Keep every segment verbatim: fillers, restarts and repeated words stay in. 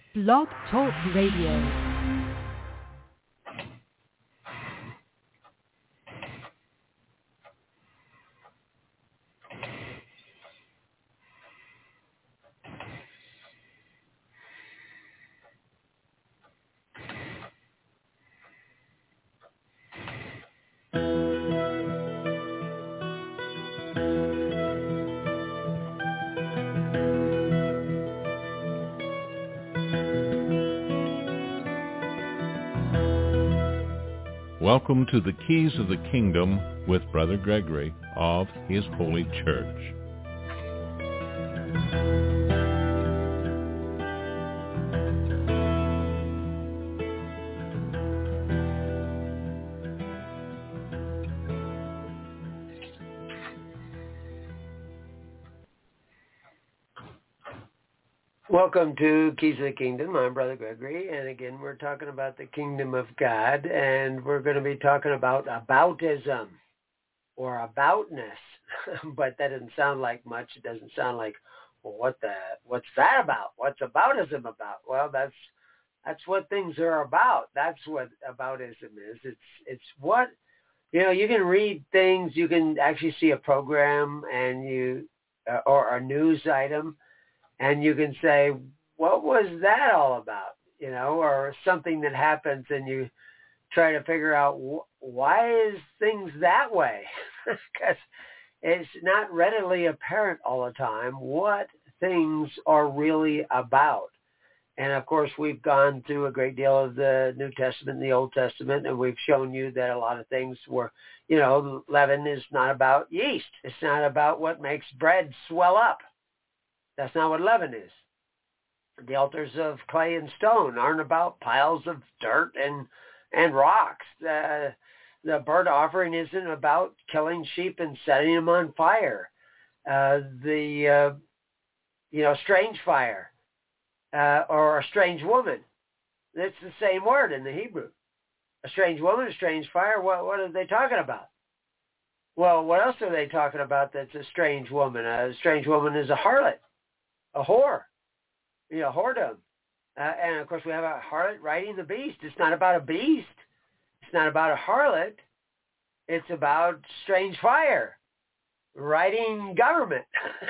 Blog Talk Radio. Welcome to the Keys of the Kingdom with Brother Gregory of His Holy Church. Welcome to Keys of the Kingdom. I'm Brother Gregory, and again, we're talking about the Kingdom of God, and we're going to be talking about aboutism or aboutness, but that doesn't sound like much. It doesn't sound like, well, what the, what's that about? What's aboutism about? Well, that's that's what things are about. That's what aboutism is. It's it's what, you know, you can read things, you can actually see a program and you uh, or a news item, and you can say, what was that all about? You know, or something that happens and you try to figure out wh- why is things that way? Because it's not readily apparent all the time what things are really about. And of course, we've gone through a great deal of the New Testament and the Old Testament, and we've shown you that a lot of things were, you know, leaven is not about yeast. It's not about what makes bread swell up. That's not what leaven is. The altars of clay and stone aren't about piles of dirt and and rocks. Uh, the burnt offering isn't about killing sheep and setting them on fire. Uh, the, uh, you know, strange fire uh, or a strange woman. It's the same word in the Hebrew. A strange woman, a strange fire, what, what are they talking about? Well, what else are they talking about that's a strange woman? A strange woman is a harlot. A whore, you know, whoredom. Uh, and, of course, we have a harlot riding the beast. It's not about a beast. It's not about a harlot. It's about strange fire, riding government.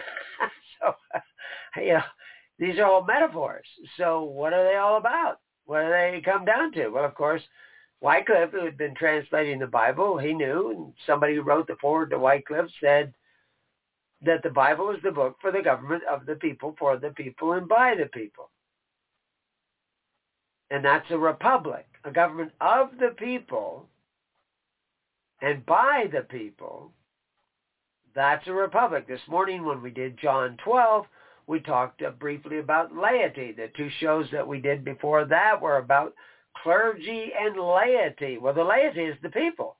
so, uh, you know, these are all metaphors. So what are they all about? What do they come down to? Well, of course, Wycliffe, who had been translating the Bible, he knew, and somebody who wrote the foreword to Wycliffe said, that the Bible is the book for the government of the people, for the people, and by the people. And that's a republic, a government of the people and by the people. That's a republic. This morning when we did John twelve, we talked uh, briefly about laity. The two shows that we did before that were about clergy and laity. Well, the laity is the people.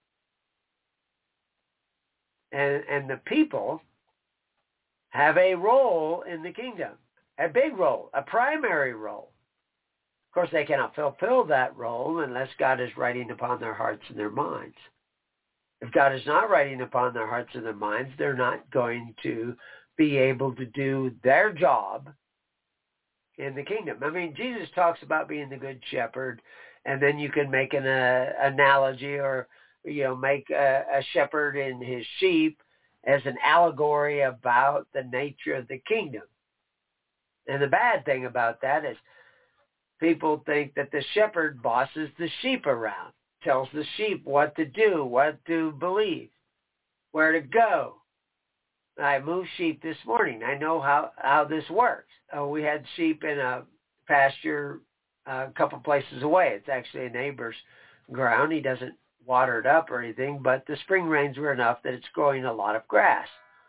And, and the people have a role in the kingdom, a big role, a primary role. Of course, they cannot fulfill that role unless God is writing upon their hearts and their minds. If God is not writing upon their hearts and their minds, they're not going to be able to do their job in the kingdom. I mean, Jesus talks about being the good shepherd, and then you can make an uh, analogy or, you know, make a, a shepherd and his sheep as an allegory about the nature of the kingdom. And the bad thing about that is people think that the shepherd bosses the sheep around, tells the sheep what to do, what to believe, where to go. I moved sheep this morning. I know how, how this works. Uh, we had sheep in a pasture uh, a couple places away. It's actually a neighbor's ground. He doesn't water it up or anything, but the spring rains were enough that it's growing a lot of grass.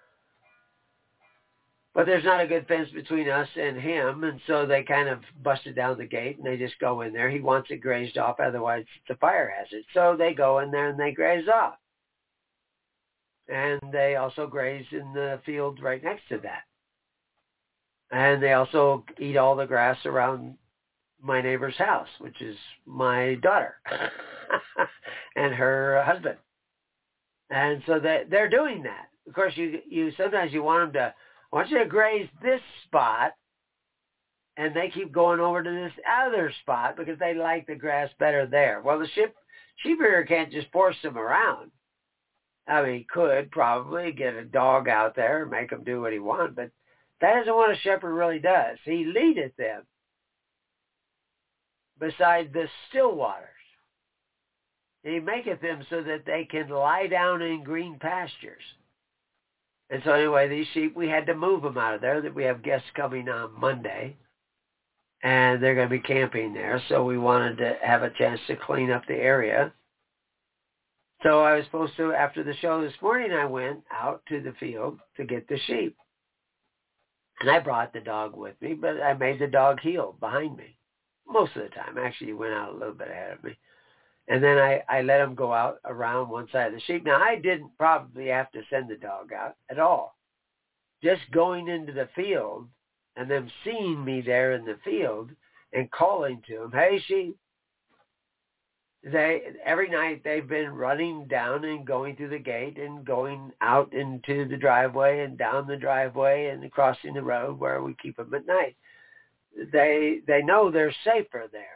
But there's not a good fence between us and him, and so they kind of busted down the gate, and they just go in there. He wants it grazed off, otherwise it's a fire hazard. So they go in there and they graze off. And they also graze in the field right next to that. And they also eat all the grass around my neighbor's house, which is my daughter and her husband. And so they, they're doing that. Of course, you you sometimes you want them to, I want you to graze this spot and they keep going over to this other spot because they like the grass better there. Well, the sheep, sheep herder can't just force them around. I mean, he could probably get a dog out there and make them do what he wants, but that isn't what a shepherd really does. He leadeth them beside the still waters. He maketh them so that they can lie down in green pastures. And so anyway, these sheep, we had to move them out of there. That we have guests coming on Monday, and they're going to be camping there. So we wanted to have a chance to clean up the area. So I was supposed to, after the show this morning, I went out to the field to get the sheep. And I brought the dog with me, but I made the dog heel behind me most of the time. Actually, he went out a little bit ahead of me. And then I, I let him go out around one side of the sheep. Now, I didn't probably have to send the dog out at all. Just going into the field and them seeing me there in the field and calling to them, hey, sheep. They every night they've been running down and going through the gate and going out into the driveway and down the driveway and crossing the road where we keep them at night. They they know they're safer there.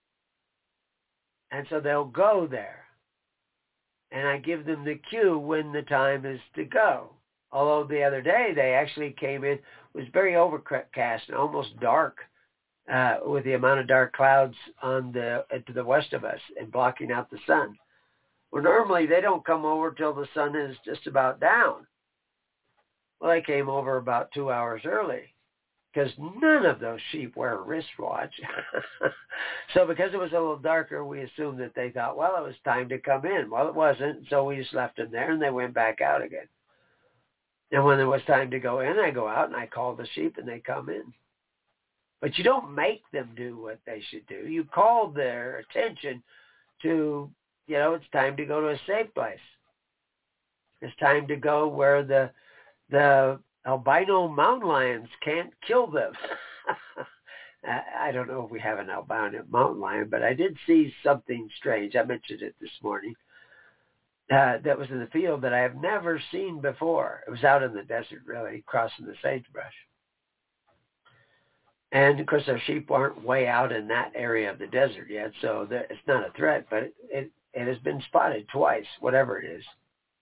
And so they'll go there. And I give them the cue when the time is to go. Although the other day they actually came in, it was very overcast and almost dark uh, with the amount of dark clouds on the uh, to the west of us and blocking out the sun. Well, normally they don't come over till the sun is just about down. Well, they came over about two hours early, because none of those sheep wear a wristwatch. So because it was a little darker, we assumed that they thought, well, it was time to come in. Well, it wasn't, so we just left them there, and they went back out again. And when it was time to go in, I go out, and I call the sheep, and they come in. But you don't make them do what they should do. You call their attention to, you know, it's time to go to a safe place. It's time to go where the the albino mountain lions can't kill them. I don't know if we have an albino mountain lion, but I did see something strange. I mentioned it this morning. Uh, that was in the field that I have never seen before. It was out in the desert, really, crossing the sagebrush. And, of course, our sheep aren't way out in that area of the desert yet, so there, it's not a threat, but it, it, it has been spotted twice, whatever it is.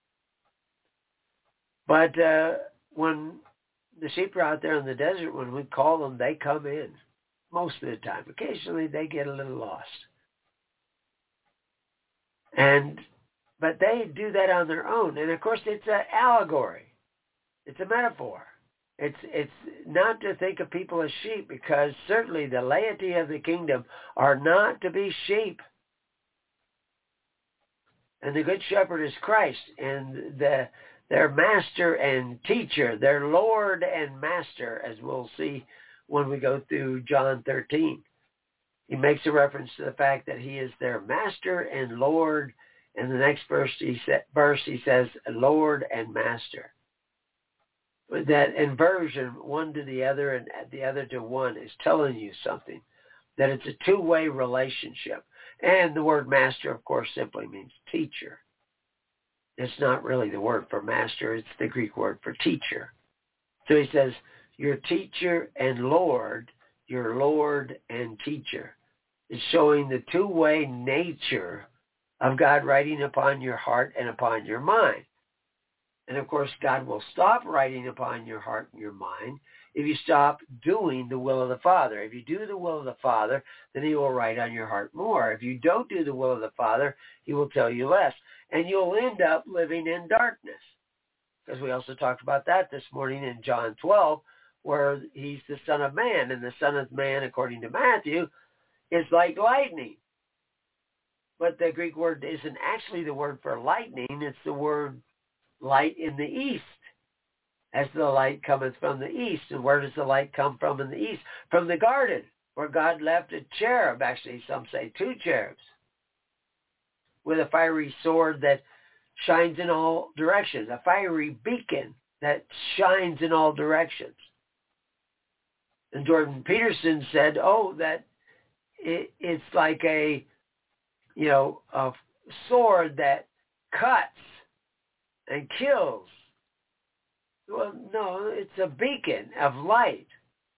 But uh, when the sheep are out there in the desert, when we call them, they come in most of the time. Occasionally, they get a little lost. And but they do that on their own. And, of course, it's an allegory. It's a metaphor. It's it's not to think of people as sheep, because certainly the laity of the kingdom are not to be sheep. And the good shepherd is Christ, and the their master and teacher, their Lord and master, as we'll see when we go through John thirteen. He makes a reference to the fact that he is their master and Lord. And the next verse he, sa- verse he says, Lord and master. That inversion, one to the other and the other to one, is telling you something, that it's a two-way relationship. And the word master, of course, simply means teacher. It's not really the word for master, it's the Greek word for teacher. So he says, your teacher and Lord, your Lord and teacher. It's showing the two-way nature of God writing upon your heart and upon your mind. And of course, God will stop writing upon your heart and your mind if you stop doing the will of the Father. If you do the will of the Father, then he will write on your heart more. If you don't do the will of the Father, he will tell you less. And you'll end up living in darkness. Because we also talked about that this morning in John twelve, where he's the Son of Man. And the Son of Man, according to Matthew, is like lightning. But the Greek word isn't actually the word for lightning. It's the word light in the east. As the light cometh from the east. And where does the light come from in the east? From the garden, where God left a cherub. Actually, some say two cherubs, with a fiery sword that shines in all directions. A fiery beacon that shines in all directions. And Jordan Peterson said, oh, that it, it's like a, you know, a sword that cuts and kills. Well, no, it's a beacon of light.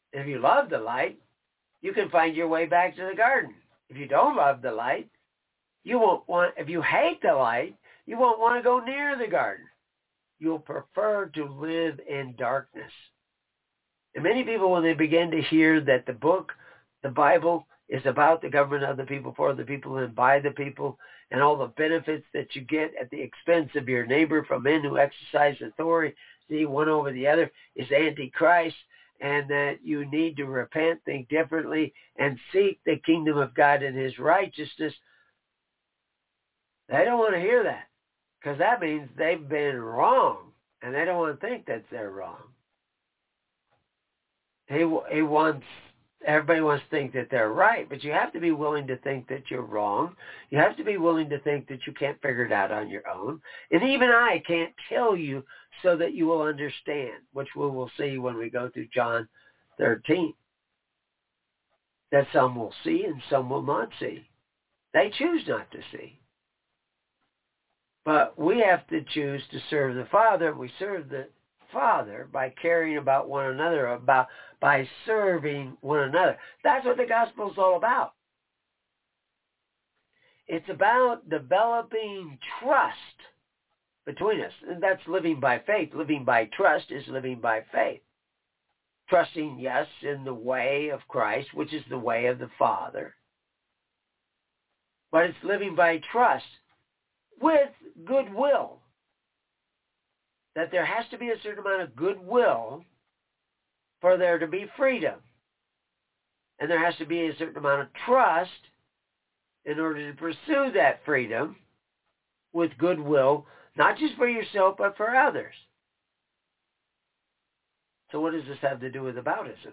If you love the light, you can find your way back to the garden. If you don't love the light, you won't want, if you hate the light, you won't want to go near the garden. You'll prefer to live in darkness. And many people, when they begin to hear that the book, the Bible, is about the government of the people, for the people, and by the people, and all the benefits that you get at the expense of your neighbor from men who exercise authority one over the other, is Antichrist, and that you need to repent, think differently, and seek the kingdom of God and his righteousness. They don't want to hear that, because that means they've been wrong, and they don't want to think that they're wrong. He, he wants, everybody wants to think that they're right, but you have to be willing to think that you're wrong. You have to be willing to think that you can't figure it out on your own. And even I can't tell you so that you will understand, which we will see when we go through John thirteen. That some will see and some will not see. They choose not to see. But we have to choose to serve the Father. We serve the Father by caring about one another, about by serving one another. That's what the gospel is all about. It's about developing trust between us. And that's living by faith. Living by trust is living by faith. Trusting, yes, in the way of Christ, which is the way of the Father. But it's living by trust with goodwill. That there has to be a certain amount of goodwill for there to be freedom. And there has to be a certain amount of trust in order to pursue that freedom with goodwill, not just for yourself, but for others. So what does this have to do with aboutism?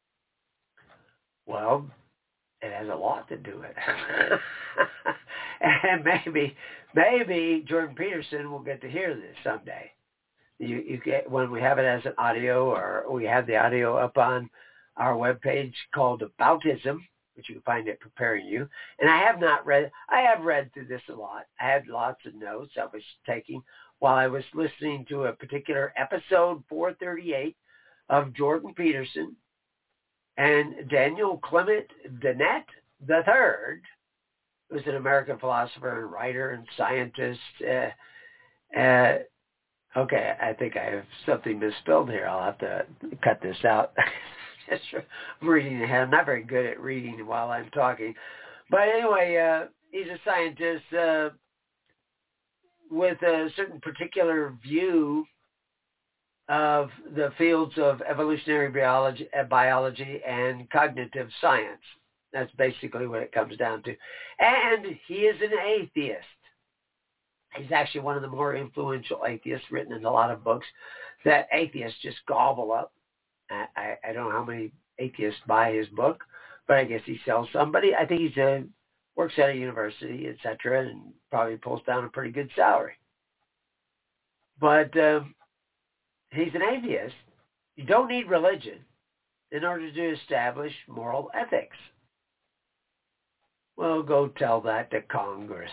Well, it has a lot to do with it. And maybe, maybe Jordan Peterson will get to hear this someday. You, you get, when we have it as an audio, or we have the audio up on our webpage called Aboutism, which you can find at Preparing You. And I have not read, I have read through this a lot. I had lots of notes I was taking while I was listening to a particular episode four thirty-eight of Jordan Peterson and Daniel Clement Dennett the third, who's an American philosopher and writer and scientist. Uh, uh, okay, I think I have something misspelled here. I'll have to cut this out. Just reading ahead. I'm not very good at reading while I'm talking. But anyway, uh, he's a scientist uh, with a certain particular view of the fields of evolutionary biology, uh, biology and cognitive science. That's basically what it comes down to. And he is an atheist. He's actually one of the more influential atheists, written in a lot of books that atheists just gobble up. I, I, I don't know how many atheists buy his book, but I guess he sells somebody. I think he's a, works at a university, et cetera, and probably pulls down a pretty good salary. But um, he's an atheist. You don't need religion in order to establish moral ethics. Well, go tell that to Congress.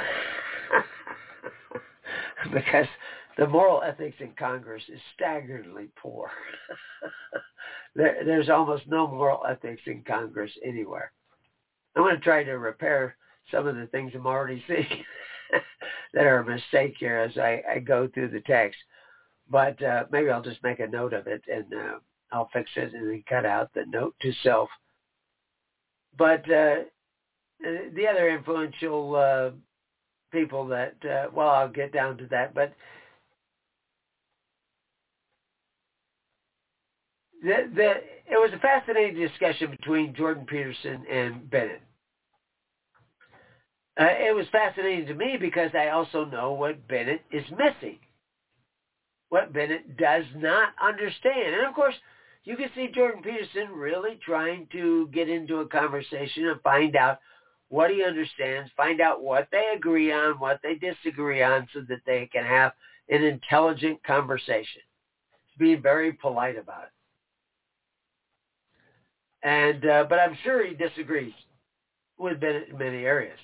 Because the moral ethics in Congress is staggeringly poor. there, there's almost no moral ethics in Congress anywhere. I'm going to try to repair some of the things I'm already seeing that are a mistake here as I, I go through the text. But uh, maybe I'll just make a note of it, and uh, I'll fix it and then cut out the note to self. But uh, the other influential uh, people that, uh, well, I'll get down to that, but the, the, it was a fascinating discussion between Jordan Peterson and Bennett. Uh, it was fascinating to me because I also know what Bennett is missing, what Bennett does not understand. And of course, you can see Jordan Peterson really trying to get into a conversation and find out what he understands, find out what they agree on, what they disagree on, so that they can have an intelligent conversation. Being very polite about it. And uh, but I'm sure he disagrees with Bennett in many areas.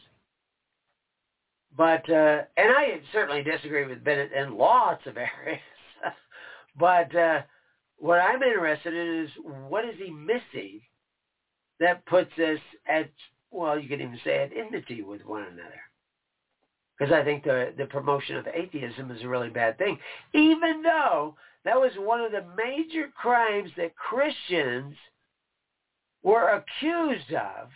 But uh, and I certainly disagree with Bennett in lots of areas. but uh, what I'm interested in is what is he missing that puts us at, well, you could even say at enmity with one another. Because I think the, the promotion of atheism is a really bad thing, even though that was one of the major crimes that Christians were accused of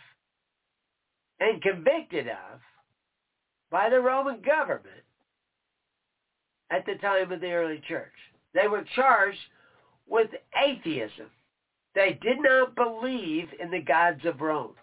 and convicted of by the Roman government at the time of the early church. They were charged with atheism. They did not believe in the gods of Rome.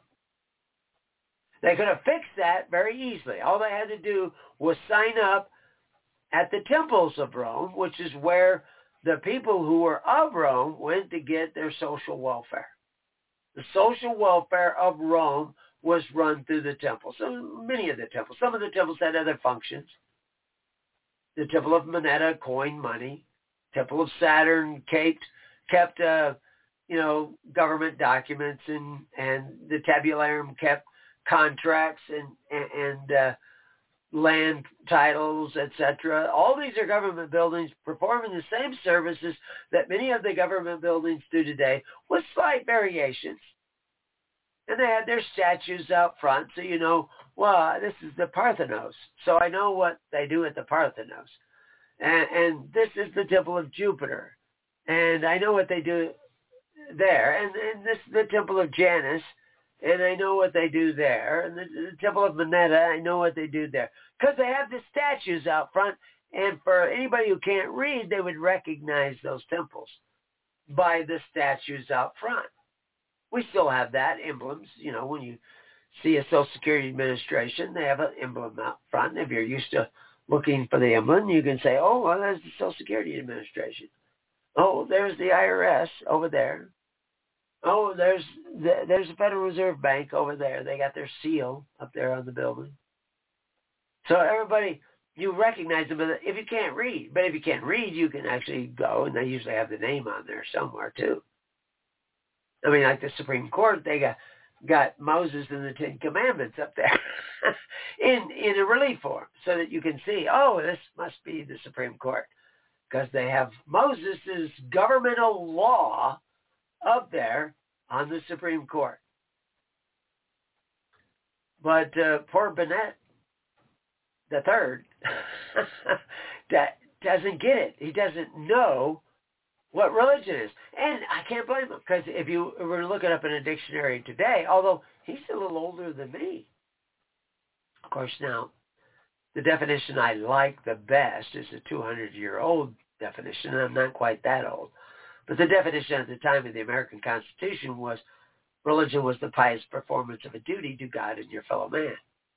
They could have fixed that very easily. All they had to do was sign up at the temples of Rome, which is where the people who were of Rome went to get their social welfare. The social welfare of Rome was run through the temples. So many of the temples. Some of the temples had other functions. The Temple of Moneta coined money. Temple of Saturn kept, kept uh, you know, government documents, and, and the Tabularum kept contracts and and uh, land titles, et cetera. All these are government buildings performing the same services that many of the government buildings do today, with slight variations. And they had their statues out front, so you know, well, this is the Parthenos, so I know what they do at the Parthenos. And, and this is the Temple of Jupiter, and I know what they do there. And, and this is the Temple of Janus, and I know what they do there. And the, the Temple of Moneta, I know what they do there. Because they have the statues out front, and for anybody who can't read, they would recognize those temples by the statues out front. We still have that, emblems. You know, when you see a Social Security Administration, they have an emblem out front. If you're used to looking for the emblem, you can say, oh, well, there's the Social Security Administration. Oh, there's the I R S over there. Oh, there's the, there's the Federal Reserve Bank over there. They got their seal up there on the building. So everybody, you recognize them. If you can't read, but if you can't read, you can actually go, and they usually have the name on there somewhere too. I mean, like the Supreme Court, they got got Moses and the Ten Commandments up there in in a relief form, so that you can see, oh, this must be the Supreme Court, because they have Moses' governmental law up there on the Supreme Court. But uh, poor Bennett the third that doesn't get it. He doesn't know what religion is. And I can't blame him, because if you were to look it up in a dictionary today, although he's a little older than me. Of course, now, the definition I like the best is a two hundred year old definition, and I'm not quite that old. But the definition at the time of the American Constitution was religion was the pious performance of a duty to God and your fellow man.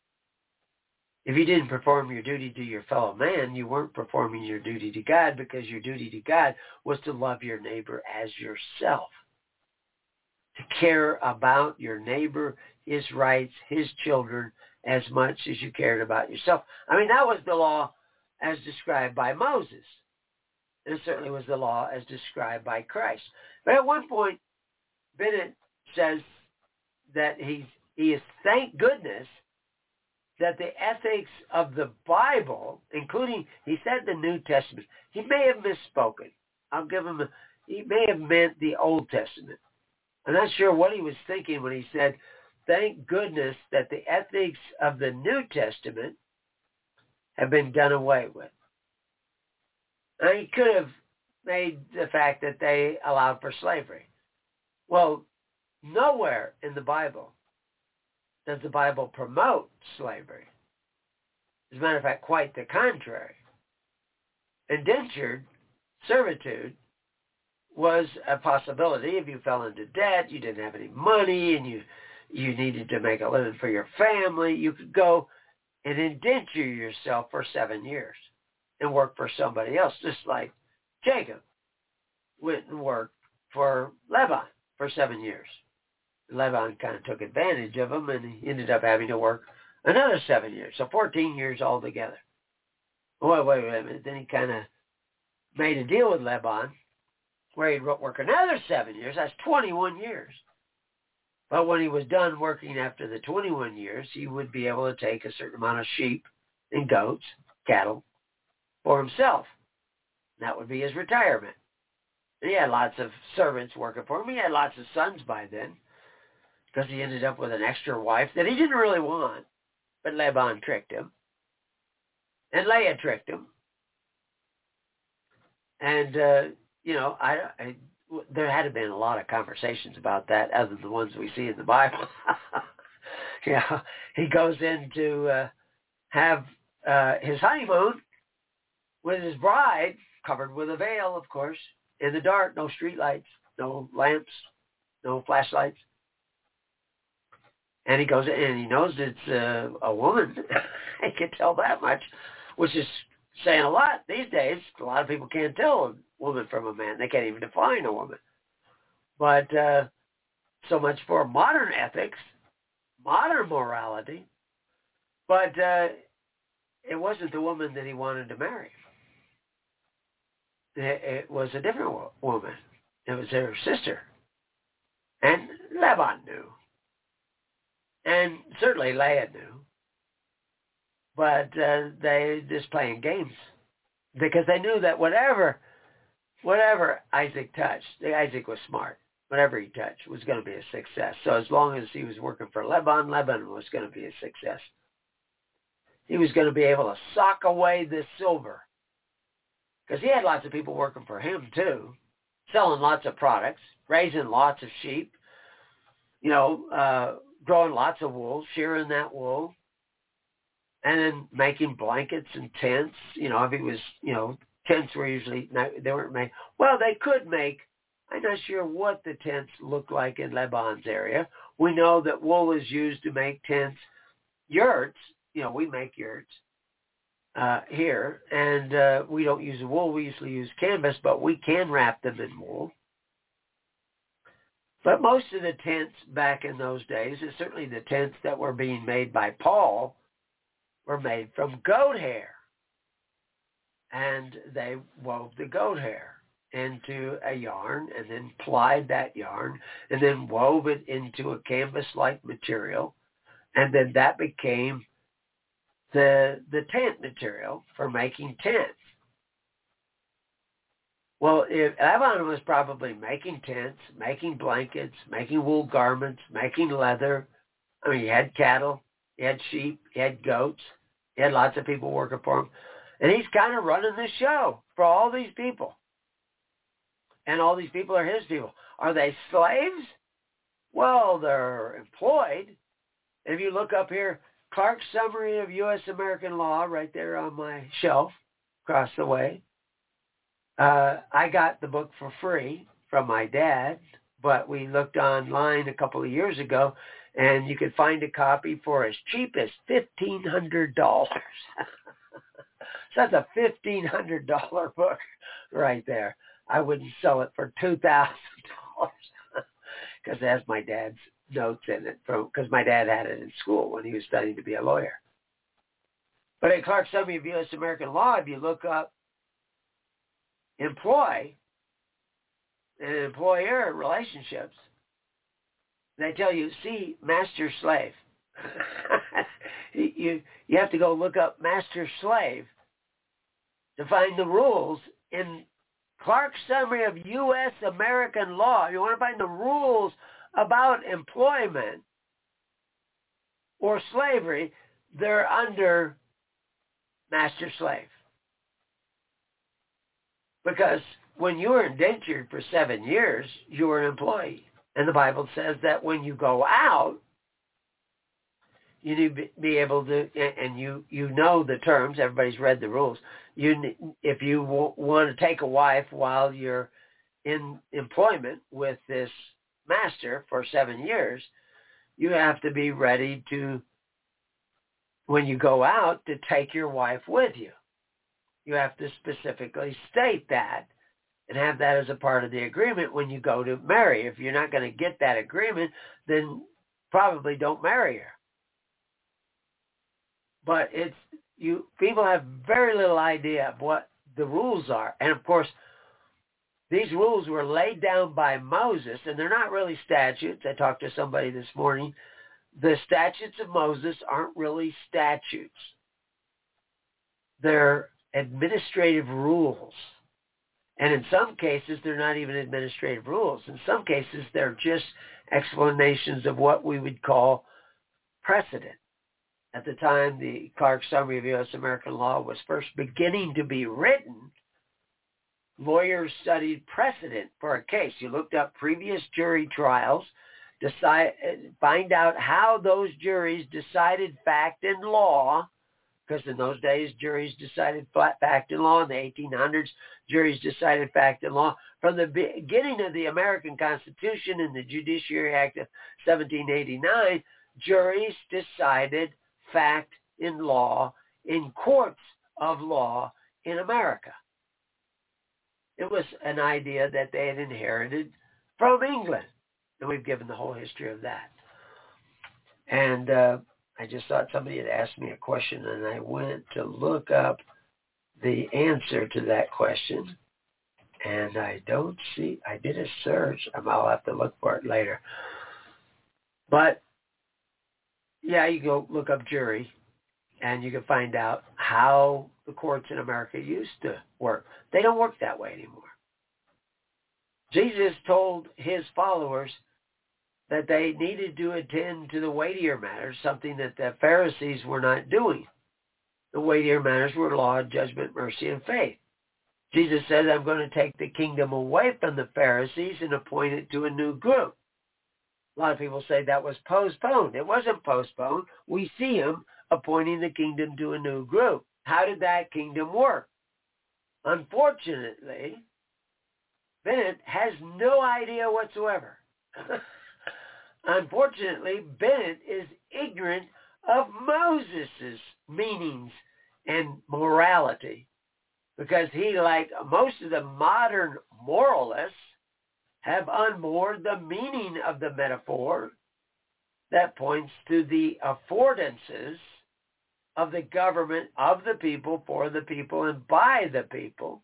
If you didn't perform your duty to your fellow man, you weren't performing your duty to God, because your duty to God was to love your neighbor as yourself, to care about your neighbor, his rights, his children, as much as you cared about yourself. I mean, that was the law as described by Moses. And it certainly was the law as described by Christ. But at one point, Bennett says that he's, he is, thank goodness, that the ethics of the Bible, including, he said the New Testament, he may have misspoken. I'll give him, a, he may have meant the Old Testament. I'm not sure what he was thinking when he said, thank goodness that the ethics of the New Testament have been done away with. Now, he could have made the fact that they allowed for slavery. Well, nowhere in the Bible does the Bible promote slavery. As a matter of fact, quite the contrary. Indentured servitude was a possibility. If you fell into debt, you didn't have any money, and you you needed to make a living for your family, you could go and indenture yourself for seven years and work for somebody else, just like Jacob went and worked for Laban for seven years. Laban kind of took advantage of him, and he ended up having to work another seven years, so fourteen years altogether. Wait, wait, wait a minute. Then he kind of made a deal with Laban where he'd work another seven years. That's twenty-one years. But when he was done working after the twenty-one years, he would be able to take a certain amount of sheep and goats, cattle, for himself. That would be his retirement. And he had lots of servants working for him. He had lots of sons by then because he ended up with an extra wife that he didn't really want. But Laban tricked him. And Leah tricked him. And, uh, you know, I, I, there had to been a lot of conversations about that other than the ones we see in the Bible. Yeah, he goes in to uh, have uh, his honeymoon with his bride, covered with a veil, of course, in the dark, no street lights, no lamps, no flashlights. And he goes in and he knows it's uh, a woman. He can tell that much, which is saying a lot these days. A lot of people can't tell a woman from a man. They can't even define a woman. But uh, so much for modern ethics, modern morality. But uh, it wasn't the woman that he wanted to marry. It, it was a different wo- woman. It was her sister. And Laban knew. And certainly Leah knew. But uh, they just playing games. Because they knew that whatever, whatever Isaac touched, Isaac was smart. Whatever he touched was going to be a success. So as long as he was working for Laban, Laban was going to be a success. He was going to be able to sock away this silver. Because he had lots of people working for him too, selling lots of products, raising lots of sheep, you know, uh, growing lots of wool, shearing that wool, and then making blankets and tents. You know, if he was, you know, tents were usually, they weren't made. Well, they could make, I'm not sure what the tents look like in Laban's area. We know that wool is used to make tents, yurts. You know, we make yurts uh, here, and uh, we don't use wool. We usually use canvas, but we can wrap them in wool. But most of the tents back in those days, and certainly the tents that were being made by Paul, were made from goat hair. And they wove the goat hair into a yarn and then plied that yarn and then wove it into a canvas-like material. And then that became the the tent material for making tents. Well, if Laban was probably making tents, making blankets, making wool garments, making leather. I mean, he had cattle, he had sheep, he had goats, he had lots of people working for him. And he's kind of running the show for all these people. And all these people are his people. Are they slaves? Well, they're employed. If you look up here, Clark's Summary of U S American Law, right there on my shelf across the way. Uh, I got the book for free from my dad, but we looked online a couple of years ago, and you could find a copy for as cheap as fifteen hundred dollars. So that's a fifteen hundred dollars book right there. I wouldn't sell it for two thousand dollars because it has my dad's notes in it, because my dad had it in school when he was studying to be a lawyer. But in Clark's Summary of U S American Law, if you look up employ and employer relationships, they tell you, see master-slave. you, you have to go look up master-slave to find the rules in Clark's Summary of U S American Law. You want to find the rules about employment or slavery, they're under master-slave. Because when you were indentured for seven years, you were an employee. And the Bible says that when you go out, you need to be able to, and you, you know the terms, everybody's read the rules. You, if you w- want to take a wife while you're in employment with this master for seven years, you have to be ready to, when you go out, to take your wife with you. You have to specifically state that and have that as a part of the agreement when you go to marry. If you're not going to get that agreement, then probably don't marry her. But it's, you, people have very little idea of what the rules are. And of course, these rules were laid down by Moses, and they're not really statutes. I talked to somebody this morning. The statutes of Moses aren't really statutes. They're administrative rules. And in some cases, they're not even administrative rules. In some cases, they're just explanations of what we would call precedent. At the time the Clark Summary of U S American Law was first beginning to be written, lawyers studied precedent for a case. You looked up previous jury trials, decide, find out how those juries decided fact and law, because in those days juries decided fact and law. In the eighteen hundreds, juries decided fact and law. From the beginning of the American Constitution and the Judiciary Act of seventeen eighty-nine, juries decided fact in law in courts of law in America. It was an idea that they had inherited from England, and we've given the whole history of that. And uh, I just thought somebody had asked me a question, and I went to look up the answer to that question, and I don't see, I did a search. I'll have to look for it later. But yeah, you go look up jury, and you can find out how the courts in America used to work. They don't work that way anymore. Jesus told his followers that they needed to attend to the weightier matters, something that the Pharisees were not doing. The weightier matters were law, judgment, mercy, and faith. Jesus said, I'm going to take the kingdom away from the Pharisees and appoint it to a new group. A lot of people say that was postponed. It wasn't postponed. We see him appointing the kingdom to a new group. How did that kingdom work? Unfortunately, Bennett has no idea whatsoever. Unfortunately, Bennett is ignorant of Moses' meanings and morality, because he, like most of the modern moralists, have unmoored the meaning of the metaphor that points to the affordances of the government of the people, for the people, and by the people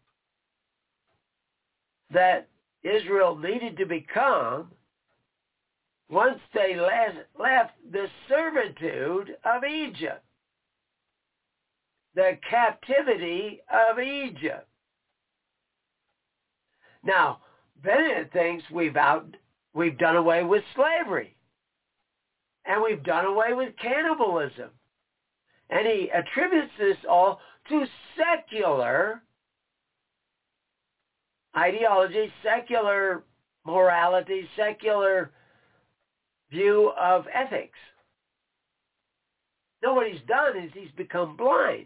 that Israel needed to become once they left the servitude of Egypt, the captivity of Egypt. Now, Bennett thinks we've out, we've done away with slavery, and we've done away with cannibalism. And he attributes this all to secular ideology, secular morality, secular view of ethics. No, what he's done is he's become blind.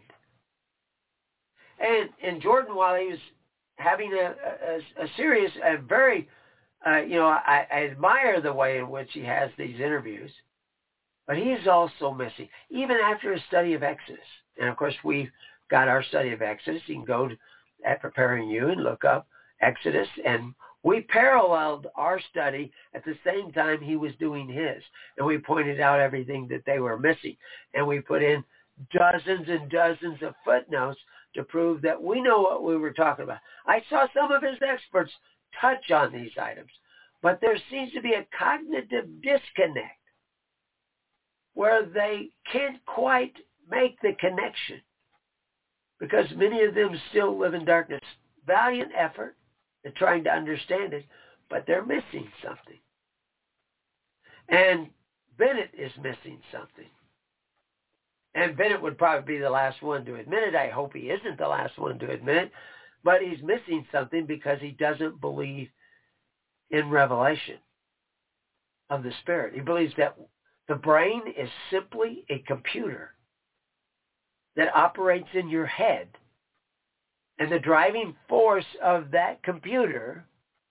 And and Jordan, while he was having a, a, a serious, a very, uh, you know, I, I admire the way in which he has these interviews, but he is also missing, even after a study of Exodus. And of course, we've got our study of Exodus. You can go to, at Preparing You and look up Exodus, and we paralleled our study at the same time he was doing his, and we pointed out everything that they were missing, and we put in dozens and dozens of footnotes to prove that we know what we were talking about. I saw some of his experts touch on these items, but there seems to be a cognitive disconnect where they can't quite make the connection, because many of them still live in darkness. Valiant effort. They're trying to understand it, but they're missing something. And Bennett is missing something. And Bennett would probably be the last one to admit it. I hope he isn't the last one to admit it. But he's missing something because he doesn't believe in revelation of the Spirit. He believes that the brain is simply a computer that operates in your head. And the driving force of that computer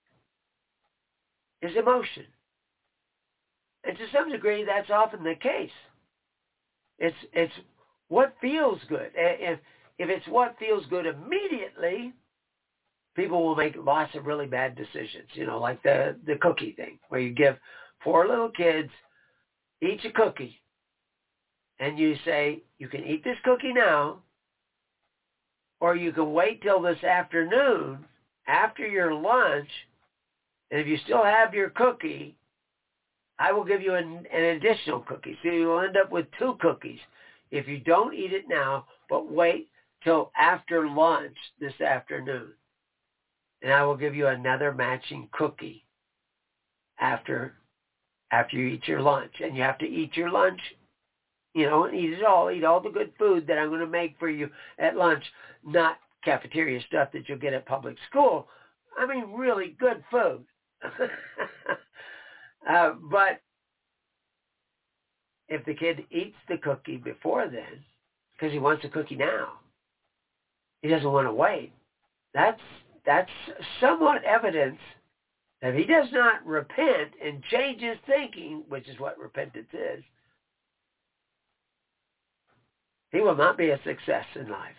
is emotion. And to some degree, that's often the case. It's it's what feels good. If if it's what feels good immediately, people will make lots of really bad decisions. You know, like the, the cookie thing, where you give four little kids each a cookie, and you say, you can eat this cookie now, or you can wait till this afternoon after your lunch, and if you still have your cookie, I will give you an, an additional cookie. So you'll end up with two cookies if you don't eat it now, but wait till after lunch this afternoon. and I will give you another matching cookie after after you eat your lunch. And you have to eat your lunch, you know, and eat it all. Eat all the good food that I'm going to make for you at lunch, not cafeteria stuff that you'll get at public school. I mean, really good food. uh, but if the kid eats the cookie before then, because he wants a cookie now, he doesn't want to wait, that's that's somewhat evidence that if he does not repent and change his thinking, which is what repentance is, he will not be a success in life.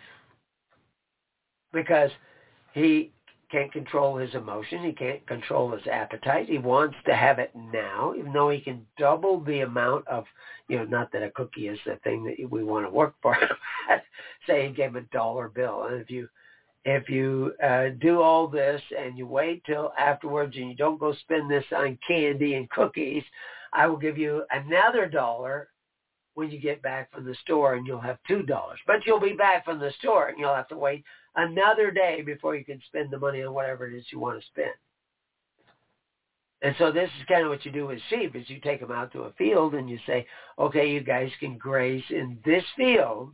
Because he can't control his emotion. He can't control his appetite. He wants to have it now, even though he can double the amount of, you know, not that a cookie is the thing that we want to work for. Say he gave him a dollar bill. And if you if you uh, do all this and you wait till afterwards and you don't go spend this on candy and cookies, I will give you another dollar when you get back from the store, and you'll have two dollars. But you'll be back from the store, and you'll have to wait another day before you can spend the money on whatever it is you want to spend. And so this is kind of what you do with sheep, is you take them out to a field, and you say, okay, you guys can graze in this field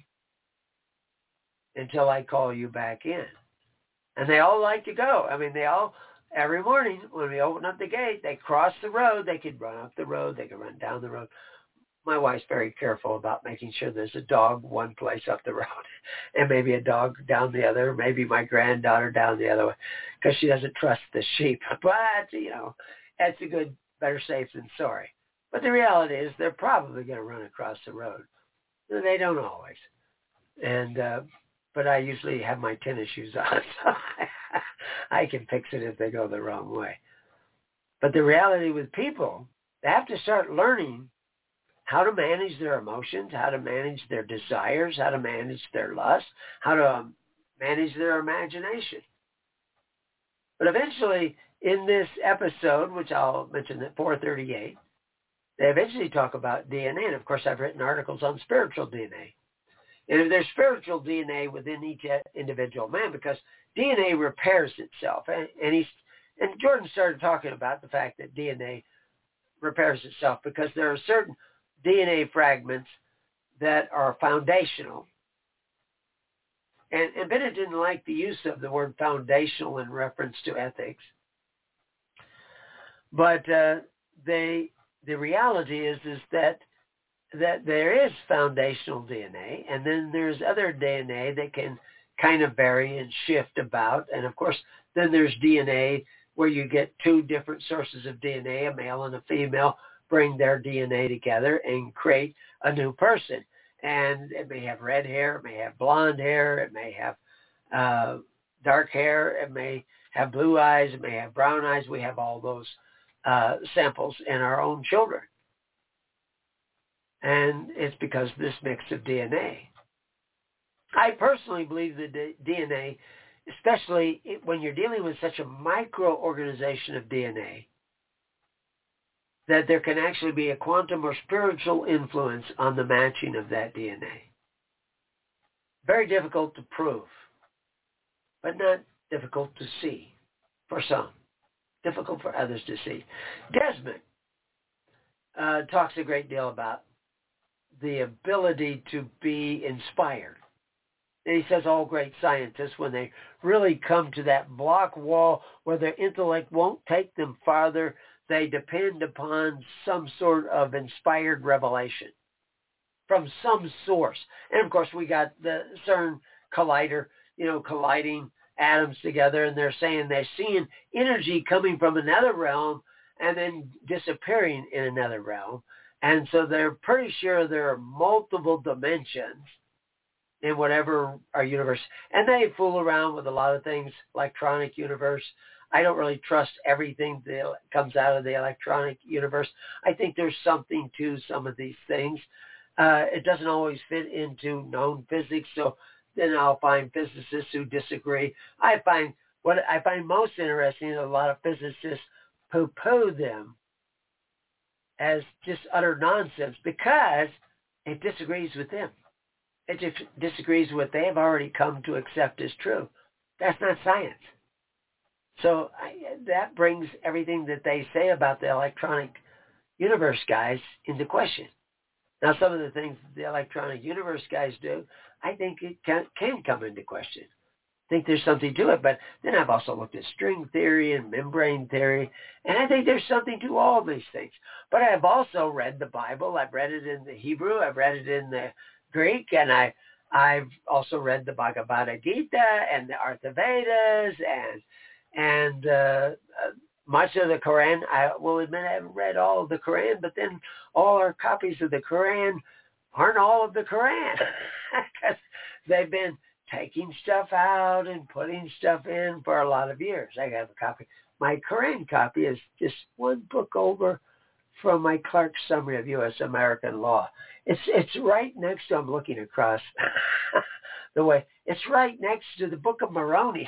until I call you back in. And they all like to go. I mean, they all, every morning when we open up the gate, they cross the road. They could run up the road. They could run down the road. My wife's very careful about making sure there's a dog one place up the road and maybe a dog down the other, maybe my granddaughter down the other way, because she doesn't trust the sheep. But, you know, that's a good, better safe than sorry. But the reality is they're probably going to run across the road. They don't always. And, uh, but I usually have my tennis shoes on, so I can fix it if they go the wrong way. But the reality with people, they have to start learning how to manage their emotions, how to manage their desires, how to manage their lust, how to um, manage their imagination. But eventually, in this episode, which I'll mention at four thirty-eight, they eventually talk about D N A. And, of course, I've written articles on spiritual D N A. And there's spiritual D N A within each individual man, because D N A repairs itself. And, and, he's, and Jordan started talking about the fact that D N A repairs itself because there are certain D N A fragments that are foundational. And, and Bennett didn't like the use of the word foundational in reference to ethics. But uh, they, the reality is, is that, that there is foundational D N A, and then there's other D N A that can kind of vary and shift about. And, of course, then there's D N A where you get two different sources of D N A, a male and a female, bring their D N A together and create a new person. And it may have red hair, it may have blonde hair, it may have uh, dark hair, it may have blue eyes, it may have brown eyes. We have all those uh, samples in our own children. And it's because of this mix of D N A. I personally believe that the D N A, especially when you're dealing with such a microorganization of D N A, that there can actually be a quantum or spiritual influence on the matching of that D N A. Very difficult to prove, but not difficult to see for some. Difficult for others to see. Desmond uh, talks a great deal about the ability to be inspired. And he says all great scientists, when they really come to that block wall where their intellect won't take them farther, they depend upon some sort of inspired revelation from some source. And, of course, we got the CERN collider, you know, colliding atoms together, and they're saying they're seeing energy coming from another realm and then disappearing in another realm. And so they're pretty sure there are multiple dimensions in whatever our universe. And they fool around with a lot of things, electronic universe. I don't really trust everything that comes out of the electronic universe. I think there's something to some of these things. Uh, it doesn't always fit into known physics, so then I'll find physicists who disagree. I find what I find most interesting is a lot of physicists poo-poo them as just utter nonsense because it disagrees with them. It just disagrees with what they have already come to accept as true. That's not science. So I, that brings everything that they say about the electronic universe guys into question. Now, some of the things the electronic universe guys do, I think it can, can come into question. I think there's something to it. But then I've also looked at string theory and membrane theory, and I think there's something to all these things. But I've also read the Bible. I've read it in the Hebrew. I've read it in the Greek, and I, I've also read the Bhagavad Gita and the Artha Vedas and and uh, uh, much of the Quran. I will admit I haven't read all of the Quran, but then all our copies of the Quran aren't all of the Quran because they've been taking stuff out and putting stuff in for a lot of years. I have a copy. My Quran copy is just one book over from my Clark's Summary of U S American Law. It's it's right next to, I'm looking across the way, it's right next to the Book of Moroni.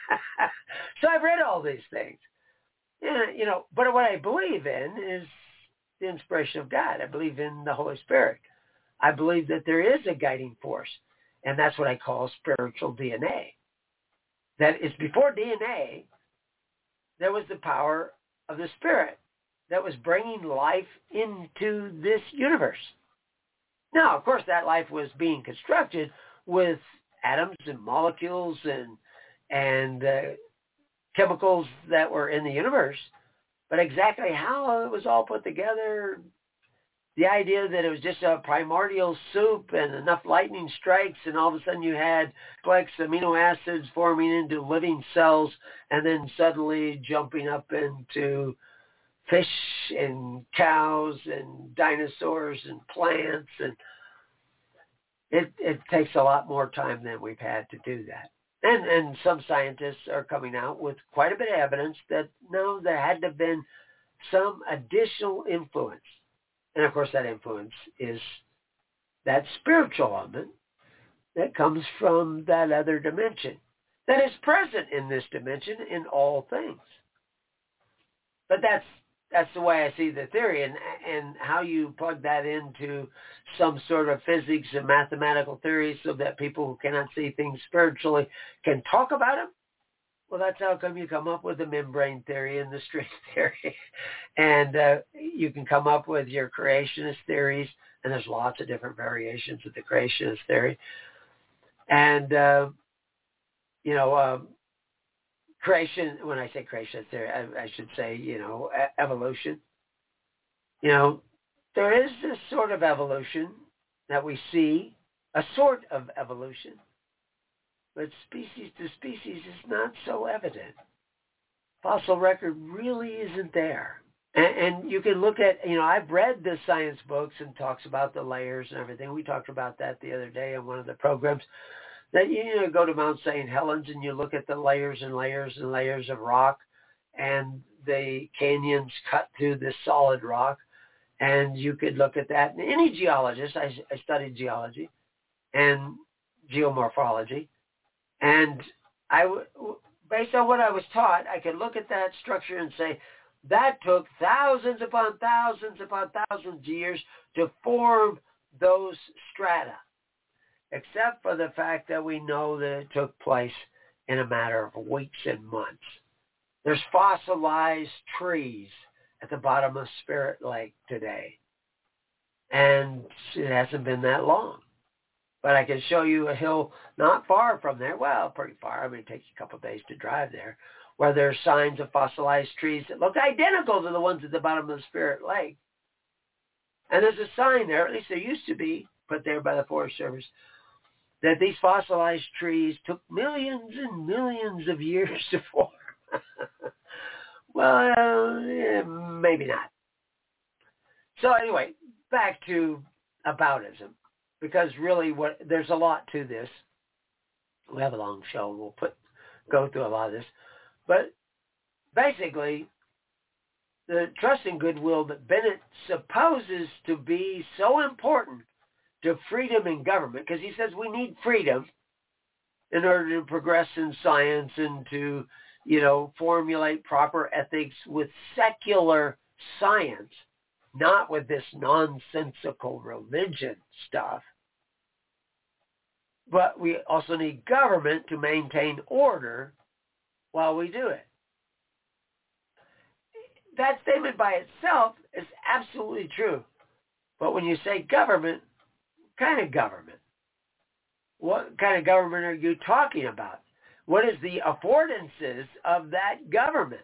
So I've read all these things. Yeah, you know, but what I believe in is the inspiration of God. I believe in the Holy Spirit. I believe that there is a guiding force, and that's what I call spiritual D N A. That is, before D N A, there was the power of the Spirit that was bringing life into this universe. Now, of course, that life was being constructed with atoms and molecules and and uh, chemicals that were in the universe, but exactly how it was all put together, the idea that it was just a primordial soup and enough lightning strikes and all of a sudden you had complex amino acids forming into living cells and then suddenly jumping up into fish and cows and dinosaurs and plants, and it, it takes a lot more time than we've had to do that. And, and some scientists are coming out with quite a bit of evidence that, no, there had to have been some additional influence. And, of course, that influence is that spiritual element that comes from that other dimension that is present in this dimension in all things. But that's that's the way I see the theory, and and how you plug that into some sort of physics and mathematical theory so that people who cannot see things spiritually can talk about them. Well, that's how come you come up with the membrane theory and the string theory. And uh, you can come up with your creationist theories, and there's lots of different variations of the creationist theory. And, uh, you know, um, creation, when I say creation theory, I, I should say, you know, e- evolution. You know, there is this sort of evolution that we see, a sort of evolution, but species to species is not so evident. Fossil record really isn't there. And, and you can look at, you know, I've read the science books and talks about the layers and everything. We talked about that the other day in one of the programs. That you know, go to Mount Saint Helens and you look at the layers and layers and layers of rock and the canyons cut through this solid rock. And you could look at that. And any geologist, I, I studied geology and geomorphology, and I, based on what I was taught, I could look at that structure and say, that took thousands upon thousands upon thousands of years to form those strata, except for the fact that we know that it took place in a matter of weeks and months. There's fossilized trees at the bottom of Spirit Lake today, and it hasn't been that long. But I can show you a hill not far from there, well, pretty far, I mean, it takes a couple of days to drive there, where there are signs of fossilized trees that look identical to the ones at the bottom of the Spirit Lake. And there's a sign there, at least there used to be, put there by the Forest Service, that these fossilized trees took millions and millions of years to form. Well, uh, yeah, maybe not. So anyway, back to aboutism, because really what there's a lot to this. We have a long show, and we'll put go through a lot of this. But basically, the trust and goodwill that Bennett supposes to be so important to freedom in government, because he says we need freedom in order to progress in science and to, you know, formulate proper ethics with secular science, not with this nonsensical religion stuff. But we also need government to maintain order while we do it. that statement by itself is absolutely true. But when you say government, what kind of government? What kind of government are you talking about? What is the affordances of that government?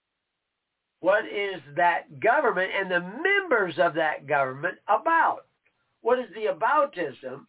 What is that government and the members of that government about? What is the aboutism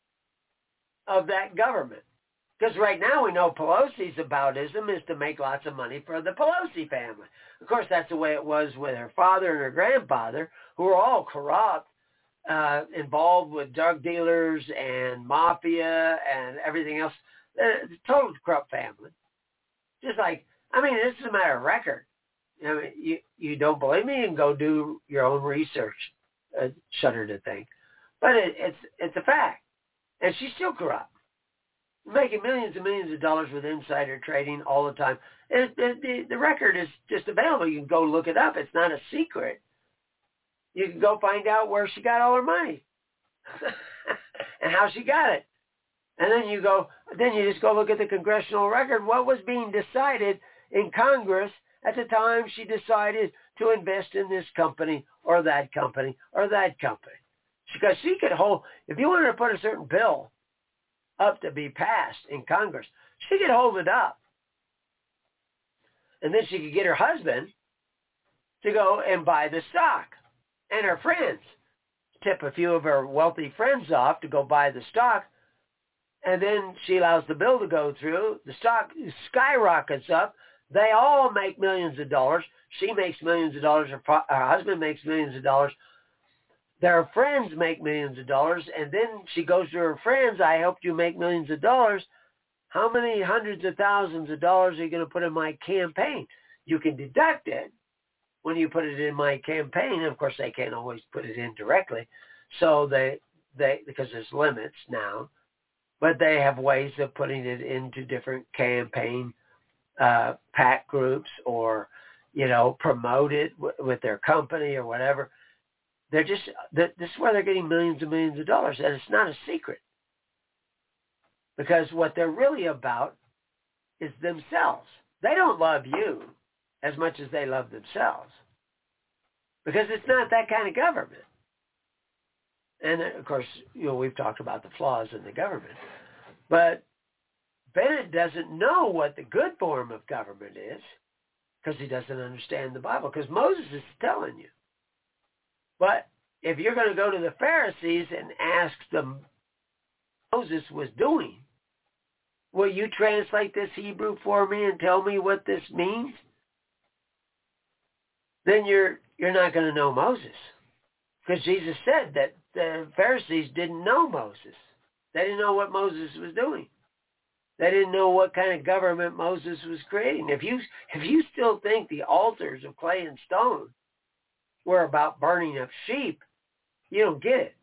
of that government? Because right now we know Pelosi's aboutism is to make lots of money for the Pelosi family. Of course, that's the way it was with her father and her grandfather, who were all corrupt, uh, involved with drug dealers and mafia and everything else. It's a total corrupt family. Just like, I mean, this is a matter of record. I mean, you, you don't believe me? You can go do your own research. Uh, shudder to think. But it, it's it's a fact. And she's still corrupt. Making millions and millions of dollars with insider trading all the time. It, it, the, the record is just available. You can go look it up. It's not a secret. You can go find out where she got all her money and how she got it. And then you go, then you just go look at the congressional record. What was being decided in Congress at the time she decided to invest in this company or that company or that company? Because she could hold, if you wanted to put a certain bill up to be passed in Congress, she could hold it up. And then she could get her husband to go and buy the stock, and her friends, tip a few of her wealthy friends off to go buy the stock, and then she allows the bill to go through. The stock skyrockets up. They all make millions of dollars. She makes millions of dollars. Her, her husband makes millions of dollars. Their friends make millions of dollars. And then she goes to her friends, I helped you make millions of dollars. How many hundreds of thousands of dollars are you going to put in my campaign? You can deduct it when you put it in my campaign. Of course, they can't always put it in directly. So they, they because there's limits now. But they have ways of putting it into different campaign uh, PAC groups, or, you know, promote it w- with their company or whatever. They're just, this is where they're getting millions and millions of dollars. And it's not a secret. Because what they're really about is themselves. They don't love you as much as they love themselves. Because it's not that kind of government. And, of course, you know, we've talked about the flaws in the government. But Bennett doesn't know what the good form of government is because he doesn't understand the Bible, because Moses is telling you. But if you're going to go to the Pharisees and ask them what Moses was doing, will you translate this Hebrew for me and tell me what this means? Then you're you're not going to know Moses. Because Jesus said that the Pharisees didn't know Moses. They didn't know what Moses was doing. They didn't know what kind of government Moses was creating. If you if you still think the altars of clay and stone were about burning up sheep, you don't get it.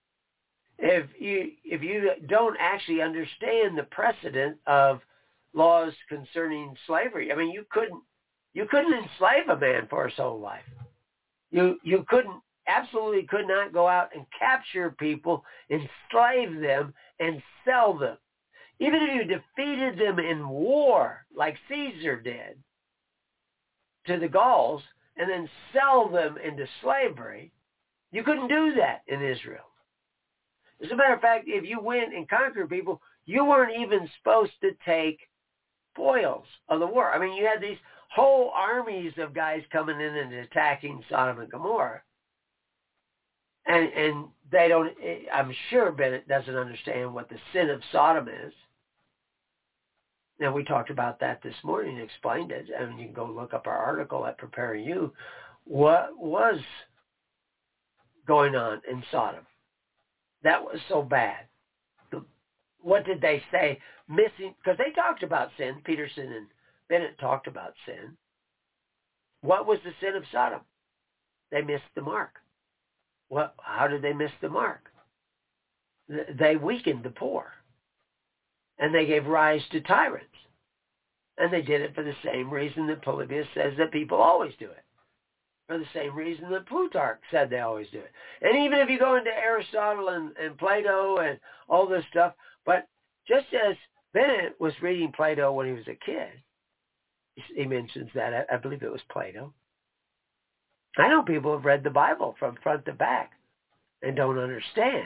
If you if you don't actually understand the precedent of laws concerning slavery, I mean, you couldn't you couldn't enslave a man for his whole life. You you couldn't absolutely could not go out and capture people, enslave them, and sell them. Even if you defeated them in war, like Caesar did to the Gauls, and then sell them into slavery, you couldn't do that in Israel. As a matter of fact, if you went and conquered people, you weren't even supposed to take spoils of the war. I mean, you had these whole armies of guys coming in and attacking Sodom and Gomorrah. And, and they don't, I'm sure Bennett doesn't understand what the sin of Sodom is. Now, we talked about that this morning and explained it. I mean, you can go look up our article at Preparing You. What was going on in Sodom that was so bad? What did they say? Missing, because they talked about sin. Peterson and Bennett talked about sin. What was the sin of Sodom? They missed the mark. What? How did they miss the mark? They weakened the poor. And they gave rise to tyrants. And they did it for the same reason that Polybius says that people always do it. For the same reason that Plutarch said they always do it. And even if you go into Aristotle and, and Plato and all this stuff, but just as Bennett was reading Plato when he was a kid, he mentions that, I, I believe it was Plato, I know people have read the Bible from front to back and don't understand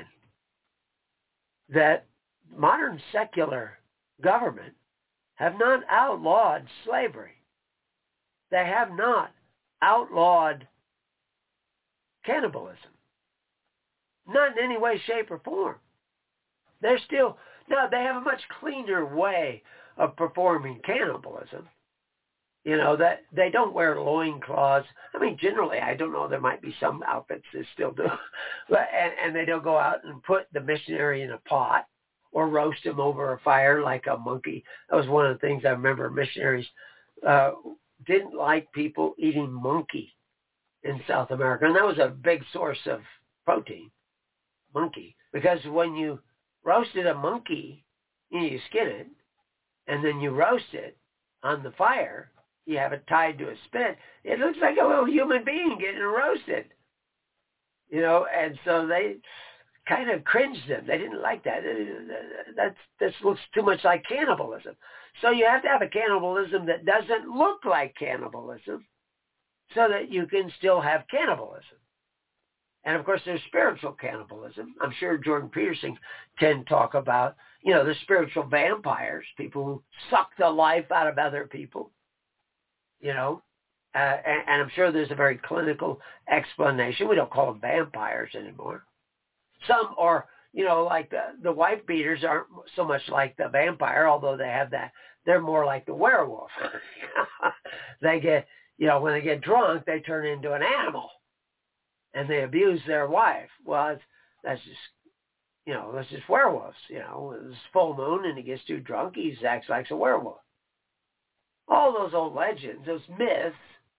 that modern secular government have not outlawed slavery. They have not outlawed cannibalism. Not in any way, shape, or form. They're still, no, they have a much cleaner way of performing cannibalism. You know, that they don't wear loincloths. I mean, generally, I don't know, there might be some outfits that still do. But, and, and they don't go out and put the missionary in a pot or roast him over a fire like a monkey. That was one of the things I remember missionaries uh, didn't like people eating monkey in South America. And that was a big source of protein, monkey. Because when you roasted a monkey, you, know, you skin it, and then you roast it on the fire, you have it tied to a spit, it looks like a little human being getting roasted. You know, and so they kind of cringed them. They didn't like that. That's, this looks too much like cannibalism. So you have to have a cannibalism that doesn't look like cannibalism so that you can still have cannibalism. And, of course, there's spiritual cannibalism. I'm sure Jordan Peterson can talk about, you know, the spiritual vampires, people who suck the life out of other people, you know. Uh, and, and I'm sure there's a very clinical explanation. We don't call them vampires anymore. Some are, you know, like the, the wife beaters aren't so much like the vampire, although they have that. They're more like the werewolf. They get, you know, when they get drunk, they turn into an animal. And they abuse their wife. Well, it's, that's just, you know, that's just werewolves. You know, it's full moon and he gets too drunk, he acts like a werewolf. All those old legends, those myths,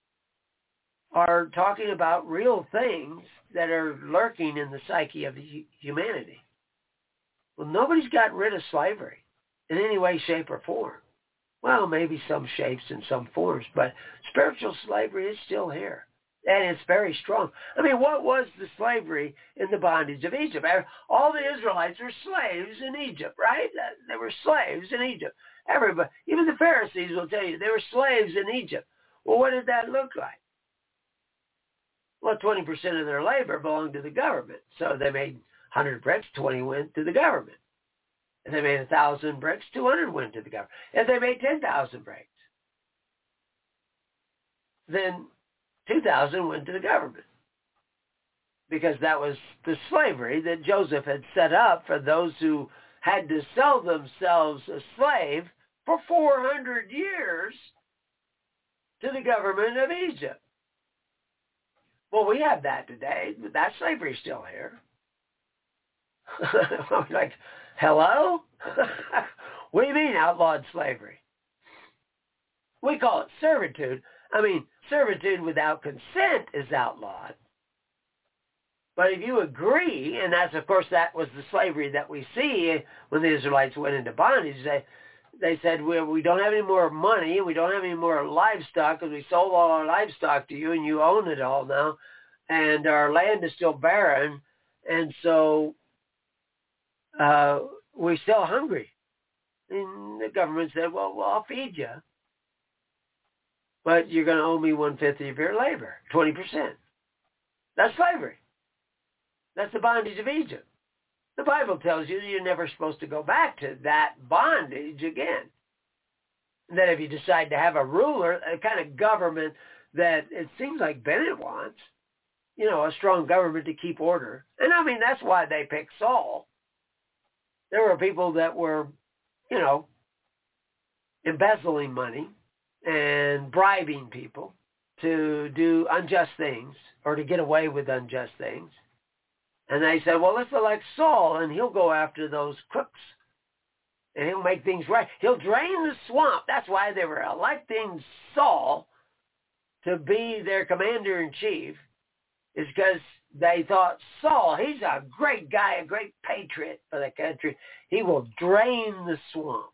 are talking about real things that are lurking in the psyche of humanity. Well, nobody's gotten rid of slavery in any way, shape, or form. Well, maybe some shapes and some forms, but spiritual slavery is still here. And it's very strong. I mean, what was the slavery in the bondage of Egypt? All the Israelites were slaves in Egypt, right? They were slaves in Egypt. Everybody, even the Pharisees will tell you, they were slaves in Egypt. Well, what did that look like? Well, twenty percent of their labor belonged to the government. So they made one hundred bricks, twenty went to the government. If they made one thousand bricks, two hundred went to the government. If they made ten thousand bricks, then two thousand went to the government, because that was the slavery that Joseph had set up for those who had to sell themselves a slave for four hundred years to the government of Egypt. Well, we have that today. That slavery's still here. I'm like, hello? What do you mean outlawed slavery? We call it servitude. I mean, servitude without consent is outlawed. But if you agree, and that's, of course, that was the slavery that we see when the Israelites went into bondage, they, they said, we, we don't have any more money, we don't have any more livestock, because we sold all our livestock to you, and you own it all now, and our land is still barren, and so uh, we're still hungry. And the government said, well, well, I'll feed you, but you're going to owe me one-fifth of your labor, twenty percent. That's slavery. That's the bondage of Egypt. The Bible tells you you're never supposed to go back to that bondage again. And that if you decide to have a ruler, a kind of government that it seems like Bennett wants, you know, a strong government to keep order. And I mean, that's why they picked Saul. There were people that were, you know, embezzling money and bribing people to do unjust things or to get away with unjust things. And they said, well, let's elect Saul, and he'll go after those crooks, and he'll make things right. He'll drain the swamp. That's why they were electing Saul to be their commander-in-chief, is because they thought, Saul, he's a great guy, a great patriot for the country. He will drain the swamp.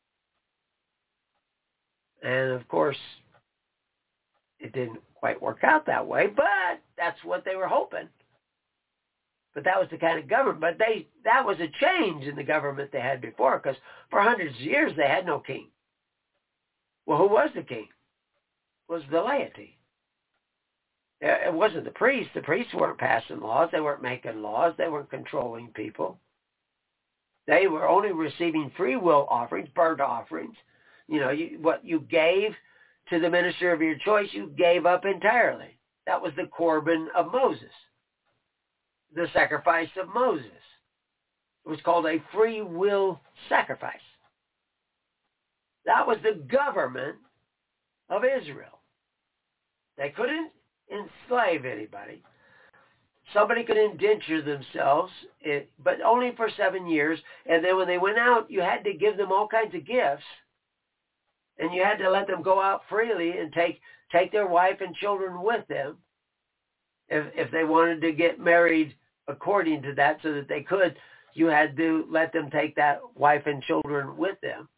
And, of course, it didn't quite work out that way, but that's what they were hoping. But that was the kind of government. But they that was a change in the government they had before, because for hundreds of years they had no king. Well, who was the king? It was the laity. It wasn't the priests. The priests weren't passing laws. They weren't making laws. They weren't controlling people. They were only receiving free will offerings, burnt offerings. You know, you, what you gave to the minister of your choice, you gave up entirely. That was the Corban of Moses, the sacrifice of Moses. It was called a free will sacrifice. That was the government of Israel. They couldn't enslave anybody. Somebody could indenture themselves, it, but only for seven years. And then when they went out, you had to give them all kinds of gifts. And you had to let them go out freely and take take their wife and children with them if if they wanted to get married according to that so that they could. You had to let them take that wife and children with them.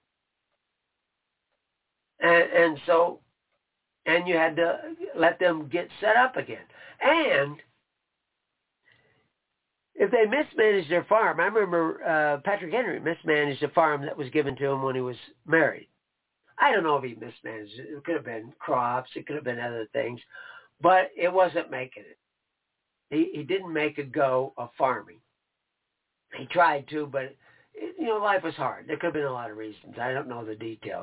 And, and so, and you had to let them get set up again. And if they mismanaged their farm, I remember uh, Patrick Henry mismanaged a farm that was given to him when he was married. I don't know if he mismanaged it. It could have been crops. It could have been other things. But it wasn't making it. He, he didn't make a go of farming. He tried to, but, it, you know, life was hard. There could have been a lot of reasons. I don't know the details.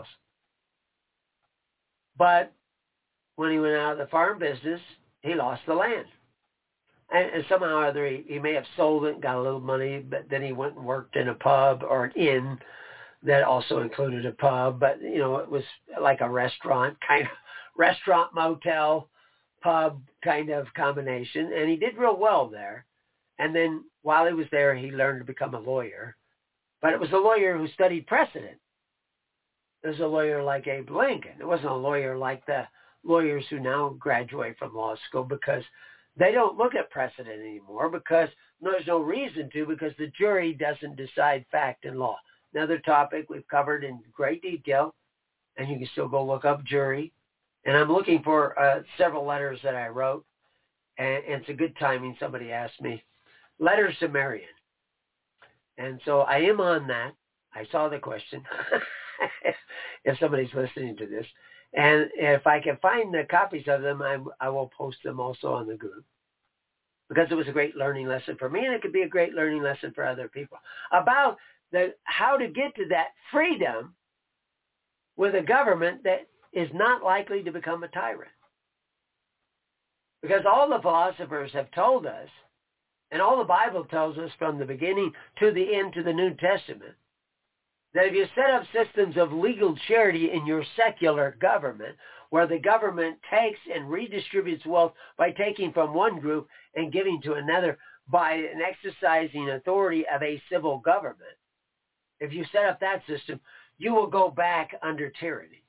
But when he went out of the farm business, he lost the land. And, and somehow or other, he, he may have sold it and got a little money, but then he went and worked in a pub or an inn that also included a pub. But, you know, it was like a restaurant, kind of restaurant, motel, pub kind of combination. And he did real well there. And then while he was there, he learned to become a lawyer. But it was a lawyer who studied precedent. It was a lawyer like Abe Lincoln. It wasn't a lawyer like the lawyers who now graduate from law school, because they don't look at precedent anymore, because there's no reason to, because the jury doesn't decide fact and law. Another topic we've covered in great detail, and you can still go look up jury. And I'm looking for uh, several letters that I wrote, and, and it's a good timing. Somebody asked me, letters to Marion. And so I am on that. I saw the question, if somebody's listening to this. And if I can find the copies of them, I, I will post them also on the group, because it was a great learning lesson for me, and it could be a great learning lesson for other people about the how to get to that freedom with a government that is not likely to become a tyrant. Because all the philosophers have told us, and all the Bible tells us from the beginning to the end to the New Testament, that if you set up systems of legal charity in your secular government, where the government takes and redistributes wealth by taking from one group and giving to another by an exercising authority of a civil government, if you set up that system, you will go back under tyranny.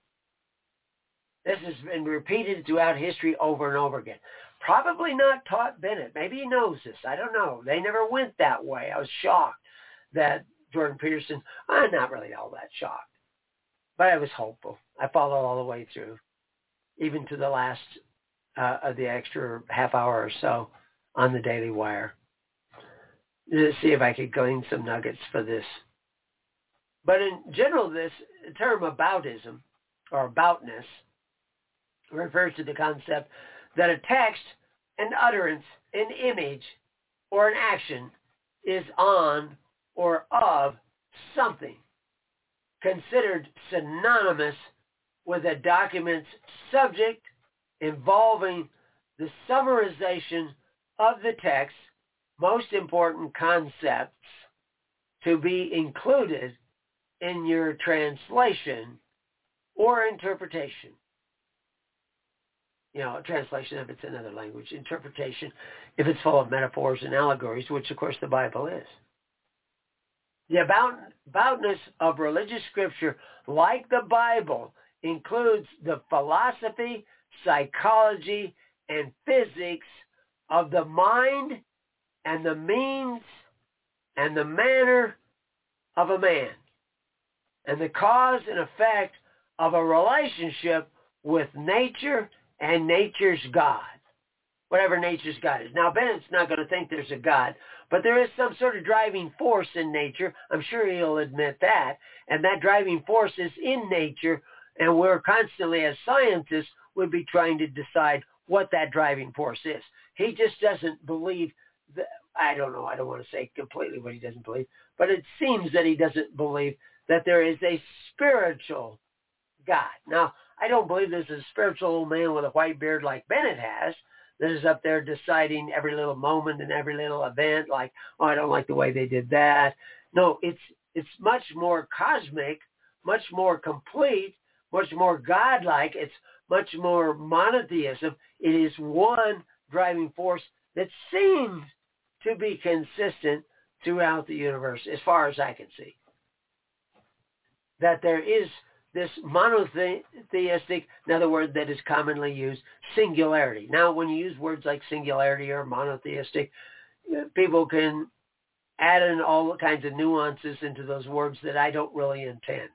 This has been repeated throughout history over and over again. Probably not taught Bennett. Maybe he knows this. I don't know. They never went that way. I was shocked that Jordan Peterson, I'm not really all that shocked, but I was hopeful. I followed all the way through, even to the last uh, of the extra half hour or so on the Daily Wire, to see if I could glean some nuggets for this. But in general, this term aboutism or aboutness refers to the concept that a text, an utterance, an image, or an action is on or of something considered synonymous with a document's subject, involving the summarization of the text, most important concepts to be included in your translation or interpretation. You know, translation if it's another language, interpretation if it's full of metaphors and allegories, which of course the Bible is. The about, aboutness of religious scripture, like the Bible, includes the philosophy, psychology, and physics of the mind and the means and the manner of a man, and the cause and effect of a relationship with nature and nature's God, whatever nature's God is. Now, Bennett's not going to think there's a God, but there is some sort of driving force in nature. I'm sure he'll admit that. And that driving force is in nature, and we're constantly, as scientists, would be trying to decide what that driving force is. He just doesn't believe that, I don't know, I don't want to say completely what he doesn't believe, but it seems that he doesn't believe that there is a spiritual God. Now, I don't believe there's a spiritual old man with a white beard like Bennett has that is up there deciding every little moment and every little event like, oh, I don't like the way they did that. No, it's it's much more cosmic, much more complete, much more godlike. It's much more monotheism. It is one driving force that seems to be consistent throughout the universe, as far as I can see. That there is this monotheistic, another word that is commonly used, singularity. Now, when you use words like singularity or monotheistic, people can add in all kinds of nuances into those words that I don't really intend.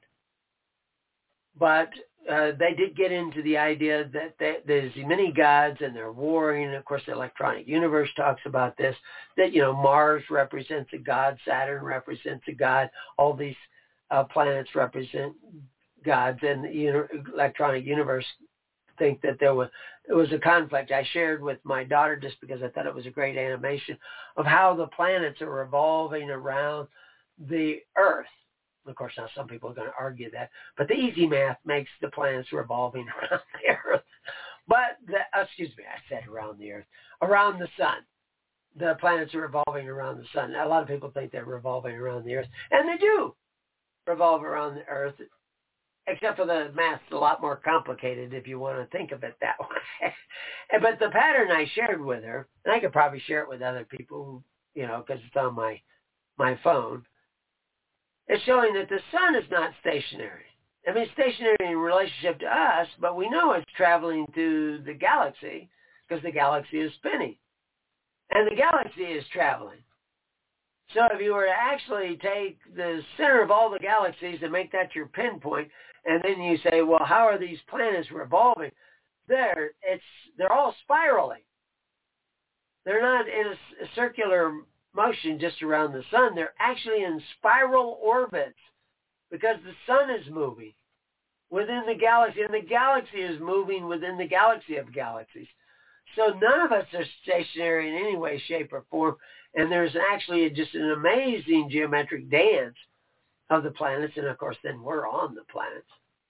But uh, they did get into the idea that they, there's many gods and they're warring. And of course, the electronic universe talks about this, that, you know, Mars represents a god, Saturn represents a god, all these uh, planets represent gods, and the uni- electronic universe think that there was it was a conflict. I shared with my daughter, just because I thought it was a great animation, of how the planets are revolving around the Earth. Of course, now some people are going to argue that, but the easy math makes the planets revolving around the Earth. But, the, excuse me, I said around the Earth, around the sun. The planets are revolving around the sun. Now, a lot of people think they're revolving around the Earth, and they do revolve around the Earth, except for the math's a lot more complicated if you want to think of it that way. But the pattern I shared with her, and I could probably share it with other people, who, you know, because it's on my my phone, is showing that the sun is not stationary. I mean, stationary in relationship to us, but we know it's traveling through the galaxy because the galaxy is spinning. And the galaxy is traveling. So if you were to actually take the center of all the galaxies and make that your pinpoint, and then you say, well, how are these planets revolving? They're, it's, they're all spiraling. They're not in a, a circular motion just around the sun. They're actually in spiral orbits because the sun is moving within the galaxy, and the galaxy is moving within the galaxy of galaxies. So none of us are stationary in any way, shape, or form, and there's actually just an amazing geometric dance of the planets, and of course then we're on the planets.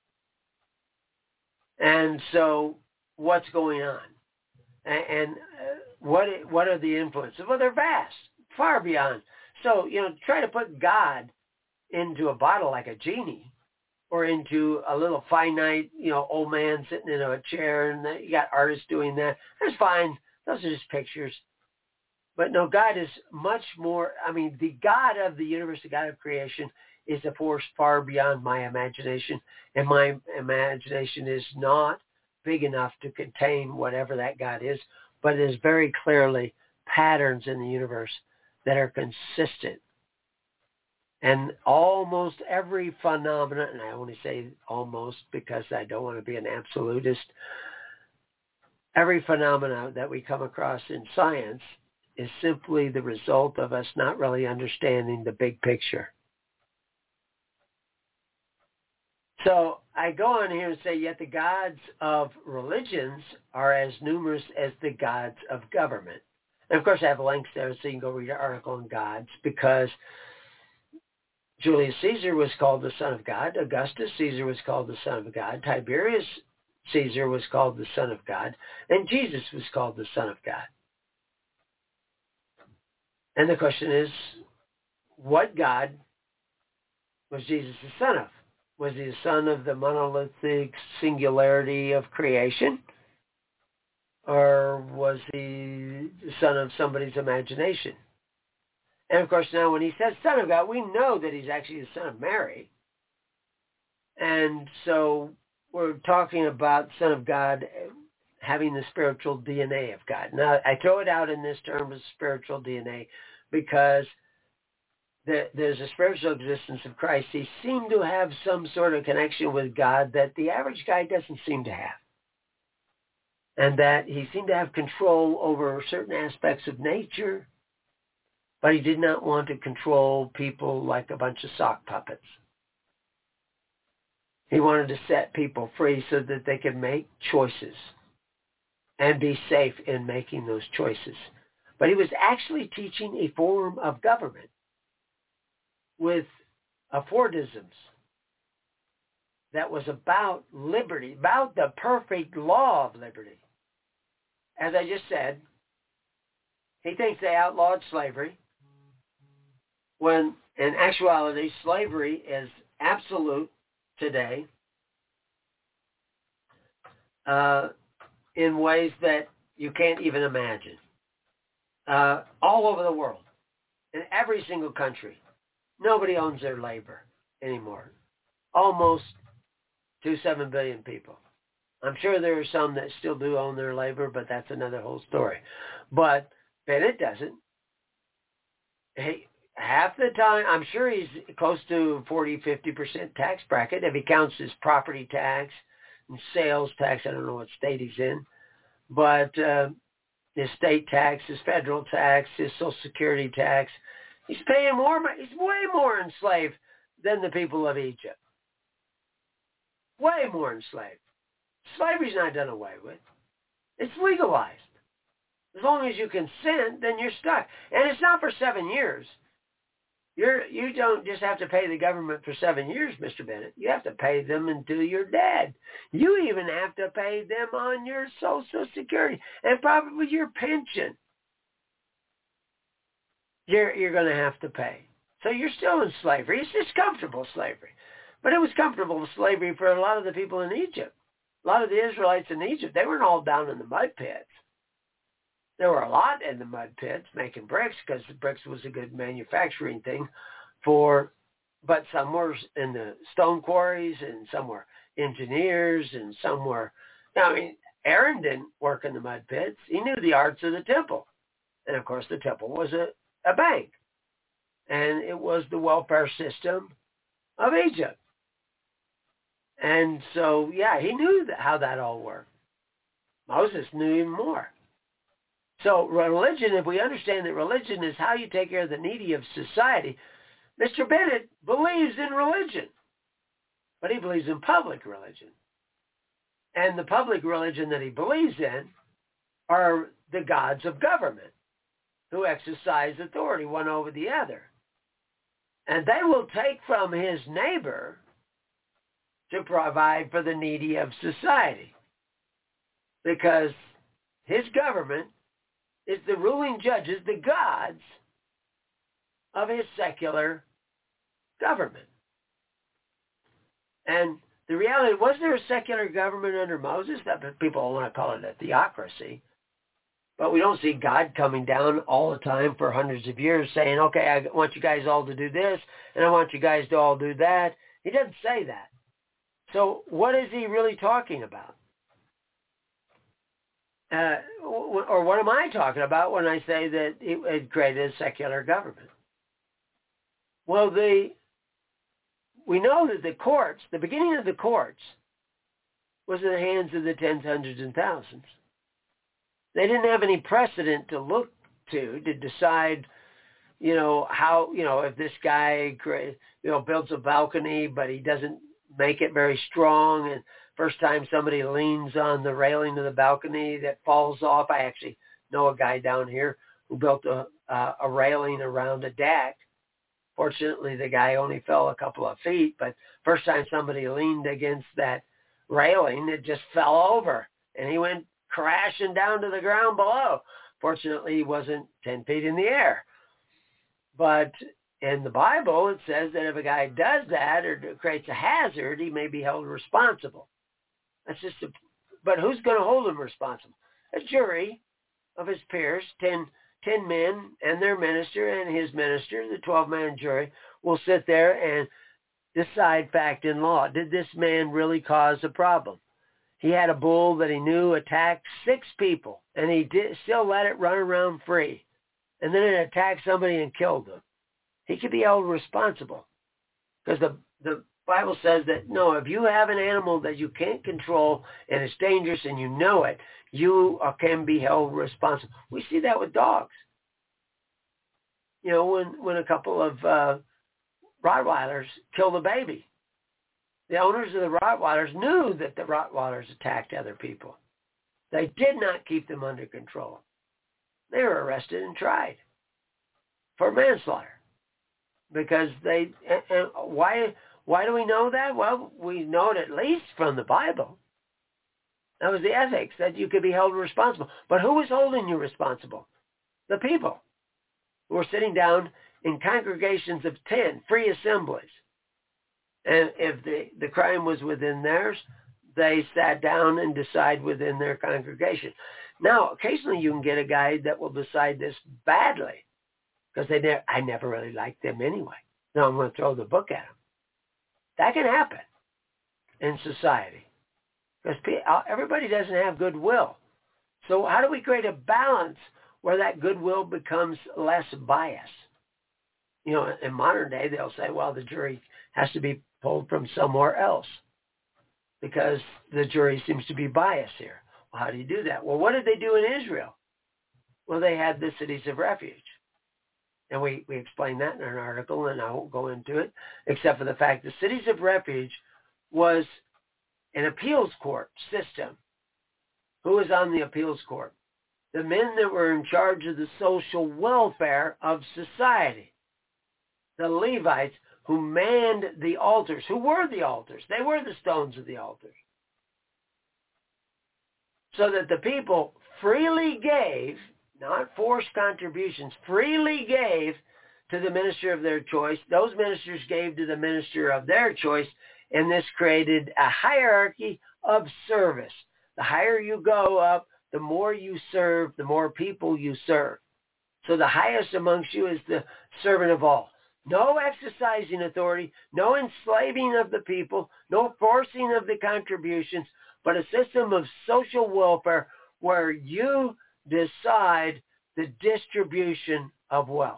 And so what's going on? And, and uh, what what are the influences? Well, they're vast, far beyond. So, you know, try to put God into a bottle like a genie, or into a little finite, you know, old man sitting in a chair, and you got artists doing that. That's fine. Those are just pictures. But no, God is much more, I mean, the God of the universe, the God of creation, is a force far beyond my imagination. And my imagination is not big enough to contain whatever that God is, but it is very clearly patterns in the universe that are consistent. And almost every phenomenon, and I only say almost because I don't want to be an absolutist, every phenomenon that we come across in science is simply the result of us not really understanding the big picture. So I go on here and say, yet the gods of religions are as numerous as the gods of government. And of course I have links there so you can go read an article on gods, because Julius Caesar was called the son of God. Augustus Caesar was called the son of God. Tiberius Caesar was called the son of God. And Jesus was called the son of God. And the question is, what God was Jesus the son of? Was he the son of the monolithic singularity of creation? Or was he the son of somebody's imagination? And of course now when he says son of God, we know that he's actually the son of Mary. And so we're talking about son of God having the spiritual D N A of God. Now, I throw it out in this term as spiritual D N A because the, there's a spiritual existence of Christ. He seemed to have some sort of connection with God that the average guy doesn't seem to have. And that he seemed to have control over certain aspects of nature, but he did not want to control people like a bunch of sock puppets. He wanted to set people free so that they could make choices. and be safe in making those choices. But he was actually teaching a form of government with aphrodisms that was about liberty, about the perfect law of liberty. As I just said, he thinks they outlawed slavery, when in actuality slavery is absolute today uh, in ways that you can't even imagine. Uh, all over the world, in every single country, nobody owns their labor anymore. Almost two point seven billion people. I'm sure there are some that still do own their labor, but that's another whole story. But Bennett doesn't. He, half the time, I'm sure he's close to forty, fifty percent tax bracket if he counts his property tax and sales tax. I don't know what state he's in. But uh, his state tax, his federal tax, his Social Security tax, he's paying more. He's way more enslaved than the people of Egypt. Way more enslaved. Slavery's not done away with. It's legalized. As long as you consent, then you're stuck. And it's not for seven years. You're, you don't just have to pay the government for seven years, Mister Bennett. You have to pay them until you're dead. You even have to pay them on your Social Security and probably your pension. You're, you're going to have to pay. So you're still in slavery. It's just comfortable slavery. But it was comfortable slavery for a lot of the people in Egypt. A lot of the Israelites in Egypt, they weren't all down in the mud pits. There were a lot in the mud pits making bricks because bricks was a good manufacturing thing for, but some were in the stone quarries and some were engineers and some were, I mean, Aaron didn't work in the mud pits. He knew the arts of the temple. And of course the temple was a, a bank. And it was the welfare system of Egypt. And so, yeah, he knew that, how that all worked. Moses knew even more. So religion, if we understand that religion is how you take care of the needy of society, Mister Bennett believes in religion, but he believes in public religion. And the public religion that he believes in are the gods of government who exercise authority one over the other. And they will take from his neighbor to provide for the needy of society, because his government is the ruling judges, the gods of his secular government. And the reality, was there a secular government under Moses? That people want to call it a theocracy. But we don't see God coming down all the time for hundreds of years saying, okay, I want you guys all to do this, and I want you guys to all do that. He doesn't say that. So what is he really talking about? Uh, or what am I talking about when I say that it created a secular government? Well, the we know that the courts, the beginning of the courts, was in the hands of the tens, hundreds, and thousands. They didn't have any precedent to look to to decide, you know, how, you know, if this guy, you know, builds a balcony, but he doesn't make it very strong, and first time somebody leans on the railing of the balcony that falls off. I actually know a guy down here who built a, uh, a railing around a deck. Fortunately, the guy only fell a couple of feet, but first time somebody leaned against that railing, it just fell over, and he went crashing down to the ground below. Fortunately, he wasn't ten feet in the air. But in the Bible, it says that if a guy does that or creates a hazard, he may be held responsible. That's just a, but who's going to hold him responsible? A jury of his peers, ten, ten men and their minister and his minister, the twelve-man jury, will sit there and decide fact and law. Did this man really cause a problem? He had a bull that he knew attacked six people, and he did still let it run around free. And then it attacked somebody and killed them. He could be held responsible, because the, the Bible says that, no, if you have an animal that you can't control and it's dangerous and you know it, you can be held responsible. We see that with dogs. You know, when, when a couple of uh, Rottweilers killed a baby, the owners of the Rottweilers knew that the Rottweilers attacked other people. They did not keep them under control. They were arrested and tried for manslaughter. Because they, and, and why, why do we know that? Well, we know it at least from the Bible. That was the ethics, that you could be held responsible. But who was holding you responsible? The people who were sitting down in congregations of ten, free assemblies. And if the, the crime was within theirs, they sat down and decide within their congregation. Now, occasionally you can get a guy that will decide this badly because they ne- I never really liked them anyway. No, I'm going to throw the book at them. That can happen in society because everybody doesn't have goodwill. So how do we create a balance where that goodwill becomes less bias? You know, in modern day, they'll say, well, the jury has to be pulled from somewhere else because the jury seems to be biased here. Well, how do you do that? Well, what did they do in Israel? Well, they had the cities of refuge. And we, we explained that in an article, and I won't go into it, except for the fact the cities of refuge was an appeals court system. Who was on the appeals court? The men that were in charge of the social welfare of society. The Levites who manned the altars. Who were the altars? They were the stones of the altars. So that the people freely gave, not forced contributions, freely gave to the minister of their choice. Those ministers gave to the minister of their choice, and this created a hierarchy of service. The higher you go up, the more you serve, the more people you serve. So the highest amongst you is the servant of all. No exercising authority, no enslaving of the people, no forcing of the contributions, but a system of social welfare where you decide the distribution of wealth.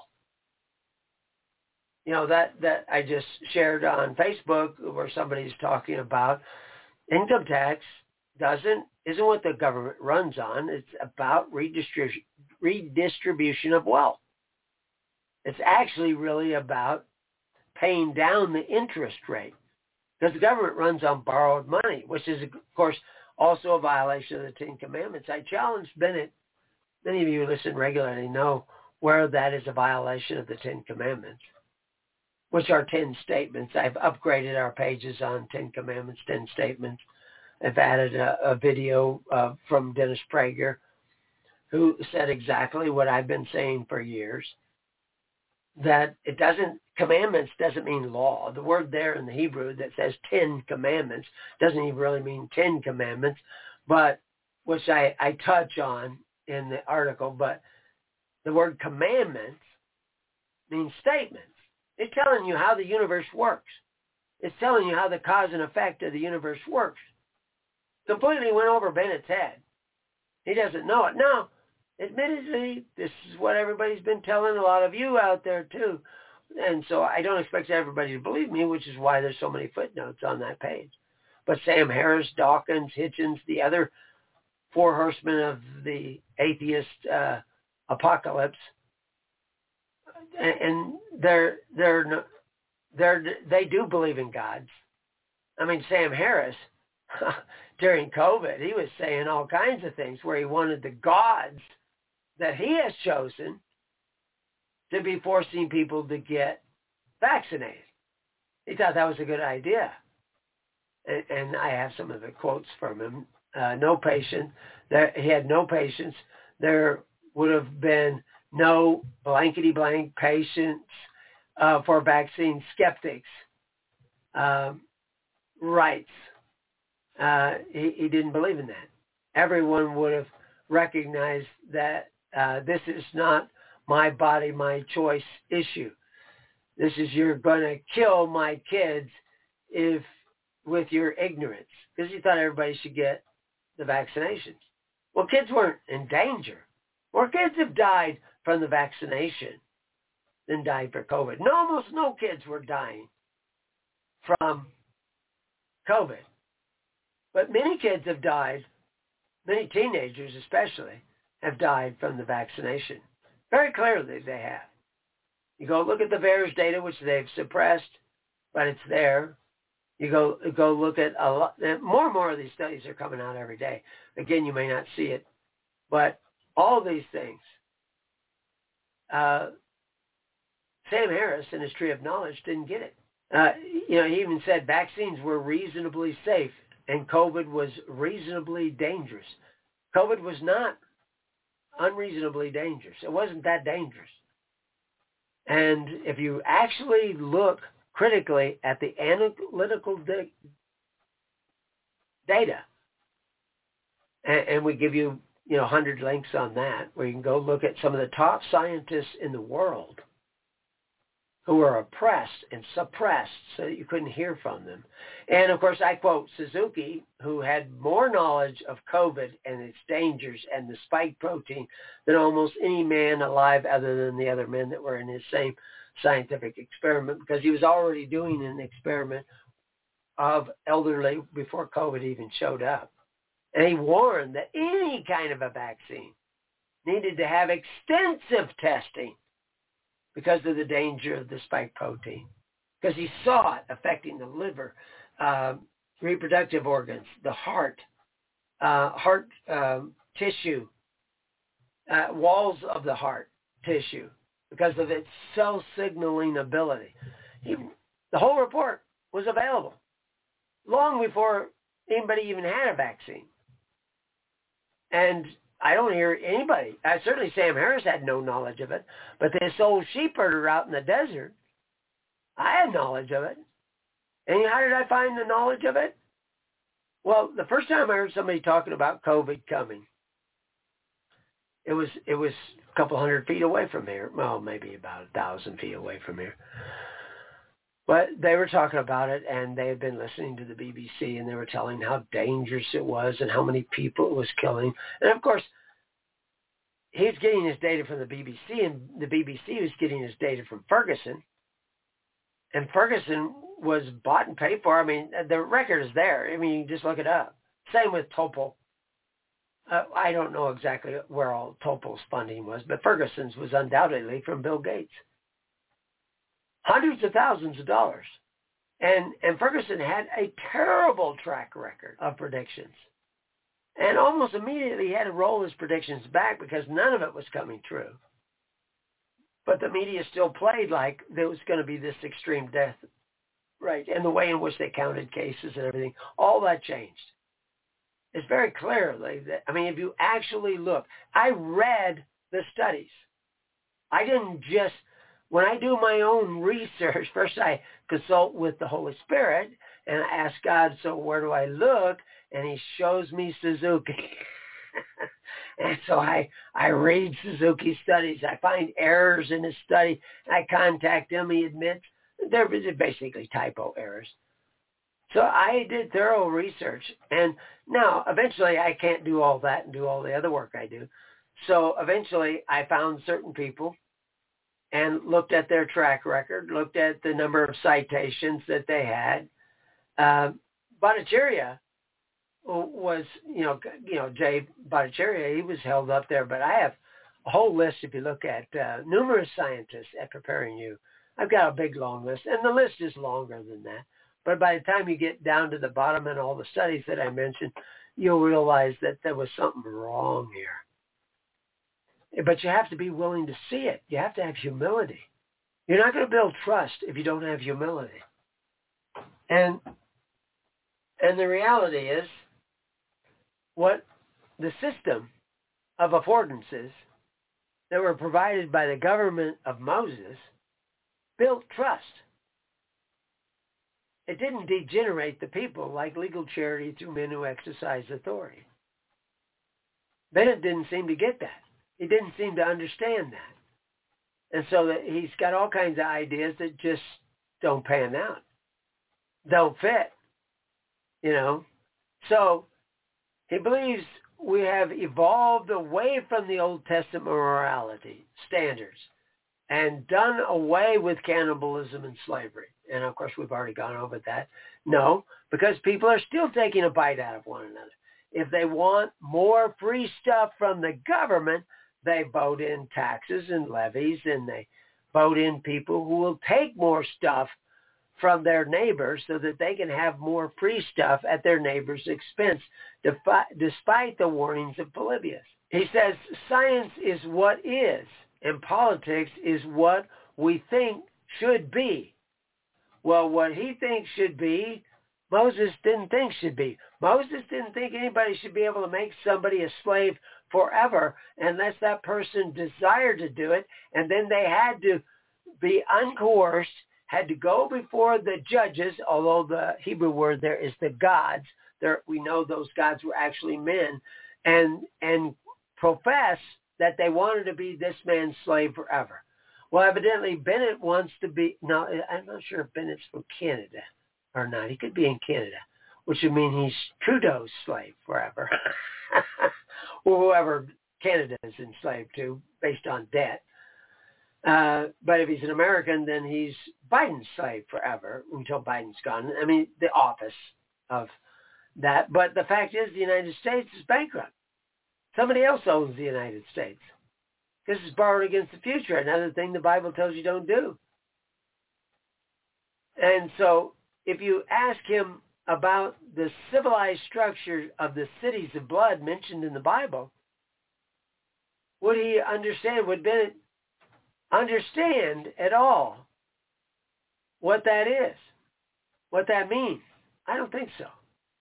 You know, that, that I just shared on Facebook where somebody's talking about income tax doesn't, isn't what the government runs on. It's about redistribution, redistribution of wealth. It's actually really about paying down the interest rate because the government runs on borrowed money, which is, of course, also a violation of the Ten Commandments. I challenged Bennett. Many of you who listen regularly know where that is a violation of the Ten Commandments, which are ten statements. I've upgraded our pages on Ten Commandments, ten statements. I've added a, a video uh, from Dennis Prager, who said exactly what I've been saying for years, that it doesn't, commandments doesn't mean law. The word there in the Hebrew that says ten commandments doesn't even really mean ten commandments, but which I, I touch on in the article, but the word commandments means statements. It's telling you how the universe works. It's telling you how the cause and effect of the universe works. Completely went over Bennett's head. He doesn't know it. Now, admittedly, this is what everybody's been telling a lot of you out there too. And so I don't expect everybody to believe me, which is why there's so many footnotes on that page. But Sam Harris, Dawkins, Hitchens, the other four horsemen of the atheist uh, apocalypse, and they're they're they're they do believe in gods. I mean, Sam Harris during COVID, he was saying all kinds of things where he wanted the gods that he has chosen to be forcing people to get vaccinated. He thought that was a good idea. And, and I have some of the quotes from him. Uh, no patience. There, he had no patience. There would have been no blankety blank patience uh, for vaccine skeptics. Um, rights. Uh, he, he didn't believe in that. Everyone would have recognized that uh, this is not my body, my choice issue. This is you're going to kill my kids if with your ignorance, because he thought everybody should get the vaccinations. Well, kids weren't in danger. More kids have died from the vaccination than died for COVID. No, almost no kids were dying from COVID. But many kids have died, many teenagers especially, have died from the vaccination. Very clearly they have. You go look at the VAERS data, which they've suppressed, but it's there. You go go look at a lot. More and more of these studies are coming out every day. Again, you may not see it, but all these things. Uh, Sam Harris in his Tree of Knowledge didn't get it. Uh, you know, he even said vaccines were reasonably safe and COVID was reasonably dangerous. COVID was not unreasonably dangerous. It wasn't that dangerous. And if you actually look critically at the analytical da- data, and, and we give you, you know, one hundred links on that, where you can go look at some of the top scientists in the world who were oppressed and suppressed so that you couldn't hear from them. And, of course, I quote Suzuki, who had more knowledge of COVID and its dangers and the spike protein than almost any man alive other than the other men that were in his same scientific experiment, because he was already doing an experiment of elderly before COVID even showed up. And he warned that any kind of a vaccine needed to have extensive testing because of the danger of the spike protein, because he saw it affecting the liver, uh, reproductive organs, the heart, uh, heart um, tissue, uh, walls of the heart tissue, because of its cell signaling ability. He, the whole report was available long before anybody even had a vaccine. And I don't hear anybody. Uh, certainly Sam Harris had no knowledge of it. But this old sheep herder out in the desert, I had knowledge of it. And how did I find the knowledge of it? Well, the first time I heard somebody talking about COVID coming, it was it was a couple hundred feet away from here. Well, maybe about a thousand feet away from here. But they were talking about it, and they had been listening to the B B C, and they were telling how dangerous it was and how many people it was killing. And, of course, he's getting his data from the B B C, and the B B C was getting his data from Ferguson. And Ferguson was bought and paid for. I mean, the record is there. I mean, you can just look it up. Same with Topol. Uh, I don't know exactly where all Topol's funding was, but Ferguson's was undoubtedly from Bill Gates. Hundreds of thousands of dollars. And and Ferguson had a terrible track record of predictions. And almost immediately he had to roll his predictions back because none of it was coming true. But the media still played like there was going to be this extreme death rate, and the way in which they counted cases and everything, all that changed. It's very clearly that, I mean, if you actually look, I read the studies. I didn't just, when I do my own research, first I consult with the Holy Spirit and I ask God, so where do I look? And he shows me Suzuki. And so I, I read Suzuki's studies. I find errors in his study. I contact him. He admits they're basically typo errors. So I did thorough research. And now, eventually, I can't do all that and do all the other work I do. So eventually, I found certain people and looked at their track record, looked at the number of citations that they had. Uh, Bhattacharya was, you know, you know, Jay Bhattacharya, he was held up there, but I have a whole list. If you look at uh, numerous scientists at Preparing You, I've got a big long list, and the list is longer than that. But by the time you get down to the bottom and all the studies that I mentioned, you'll realize that there was something wrong here. But you have to be willing to see it. You have to have humility. You're not going to build trust if you don't have humility. And and the reality is, what the system of affordances that were provided by the government of Moses built trust. It didn't degenerate the people like legal charity through men who exercise authority. Bennett didn't seem to get that. He didn't seem to understand that. And so that he's got all kinds of ideas that just don't pan out, don't fit, you know. So he believes we have evolved away from the Old Testament morality standards and done away with cannibalism and slavery. And, of course, we've already gone over that. No, because people are still taking a bite out of one another. If they want more free stuff from the government, they vote in taxes and levies, and they vote in people who will take more stuff from their neighbors so that they can have more free stuff at their neighbor's expense, defi- despite the warnings of Polybius. He says, science is what is, and politics is what we think should be. Well, what he thinks should be, Moses didn't think should be. Moses didn't think anybody should be able to make somebody a slave forever unless that person desired to do it, and then they had to be uncoerced, had to go before the judges, although the Hebrew word there is the gods. There, we know those gods were actually men, and and profess that they wanted to be this man's slave forever. Well, evidently Bennett wants to be, no, I'm not sure if Bennett's from Canada or not. He could be in Canada, which would mean he's Trudeau's slave forever. Or whoever Canada is enslaved to based on debt. Uh, but if he's an American, then he's Biden's slave forever until Biden's gone. I mean, the office of that. But the fact is the United States is bankrupt. Somebody else owns the United States. This is borrowed against the future, another thing the Bible tells you don't do. And so if you ask him about the civilized structure of the cities of blood mentioned in the Bible, would he understand, would Bennett understand at all what that is, what that means? I don't think so.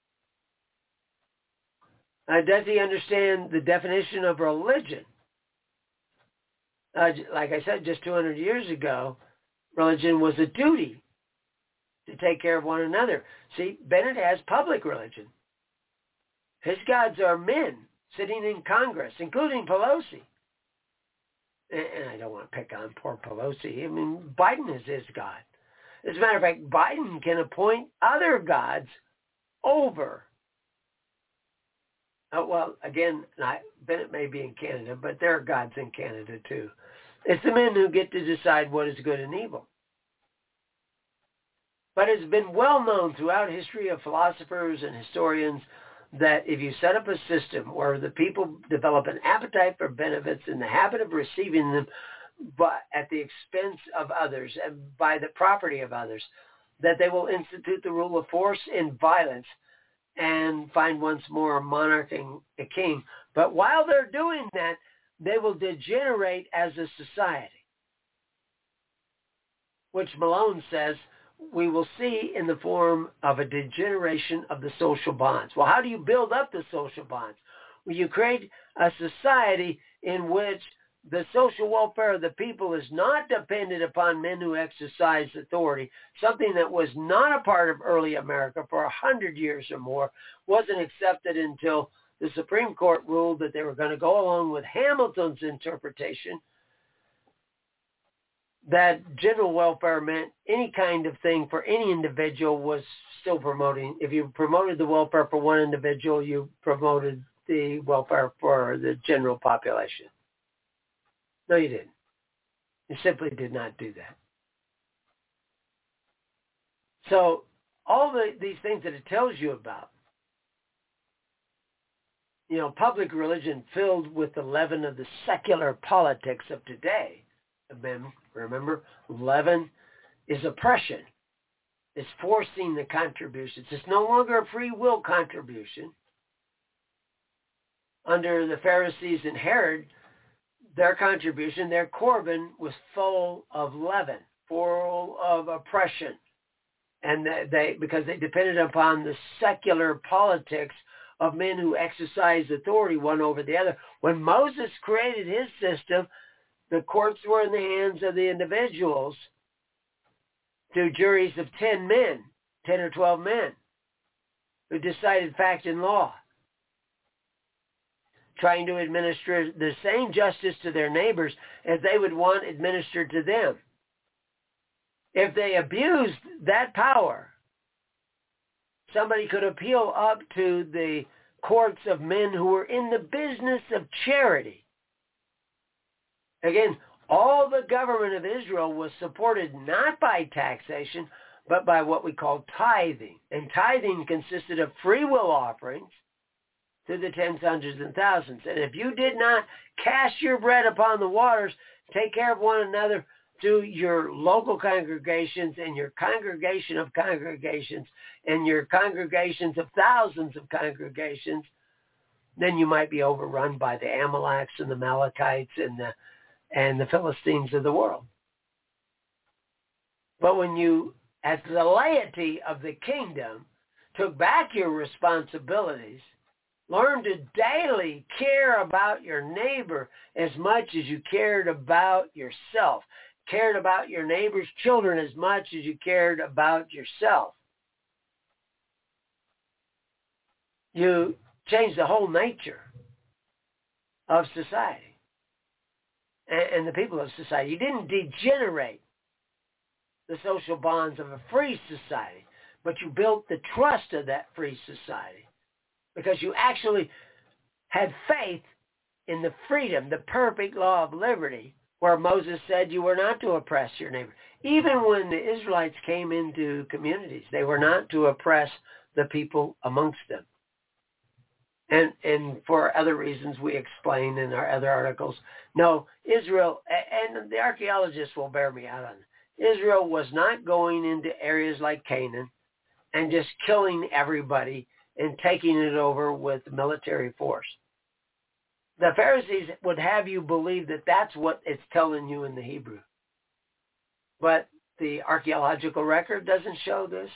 Uh, does he understand the definition of religion? Uh, like I said, just two hundred years ago, religion was a duty to take care of one another. See, Bennett has public religion. His gods are men sitting in Congress, including Pelosi. And I don't want to pick on poor Pelosi. I mean, Biden is his God. As a matter of fact, Biden can appoint other gods over. Uh, well, again, I, Bennett may be in Canada, but there are gods in Canada too. It's the men who get to decide what is good and evil. But it's been well known throughout history of philosophers and historians that if you set up a system where the people develop an appetite for benefits and the habit of receiving them but at the expense of others and by the property of others, that they will institute the rule of force and violence and find once more a monarch and a king. But while they're doing that, they will degenerate as a society, which Malone says we will see in the form of a degeneration of the social bonds. Well, how do you build up the social bonds? Well, you create a society in which the social welfare of the people is not dependent upon men who exercise authority, something that was not a part of early America for a hundred years or more, wasn't accepted until the Supreme Court ruled that they were going to go along with Hamilton's interpretation that general welfare meant any kind of thing for any individual was still promoting. If you promoted the welfare for one individual, you promoted the welfare for the general population. No, you didn't. You simply did not do that. So all the, these things that it tells you about, you know, public religion filled with the leaven of the secular politics of today. Remember, leaven is oppression. It's forcing the contributions. It's no longer a free will contribution. Under the Pharisees and Herod, their contribution, their Corban, was full of leaven, full of oppression. And they, because they depended upon the secular politics of men who exercised authority one over the other. When Moses created his system, the courts were in the hands of the individuals through juries of ten men, ten or twelve men, who decided fact and law, trying to administer the same justice to their neighbors as they would want administered to them. If they abused that power, somebody could appeal up to the courts of men who were in the business of charity. Again, all the government of Israel was supported not by taxation, but by what we call tithing. And tithing consisted of free will offerings to the tens, hundreds, and thousands. And if you did not cast your bread upon the waters, take care of one another, to your local congregations and your congregation of congregations and your congregations of thousands of congregations, then you might be overrun by the Amalekites and the Amalekites and the and the Philistines of the world. But when you, as the laity of the kingdom, took back your responsibilities, learned to daily care about your neighbor as much as you cared about yourself, cared about your neighbor's children as much as you cared about yourself, you changed the whole nature of society and the people of society. You didn't degenerate the social bonds of a free society, but you built the trust of that free society because you actually had faith in the freedom, the perfect law of liberty, where Moses said you were not to oppress your neighbor. Even when the Israelites came into communities, they were not to oppress the people amongst them. And and for other reasons we explain in our other articles, no, Israel, and the archaeologists will bear me out on it, Israel was not going into areas like Canaan and just killing everybody and taking it over with military force. The Pharisees would have you believe that that's what it's telling you in the Hebrew. But the archaeological record doesn't show this.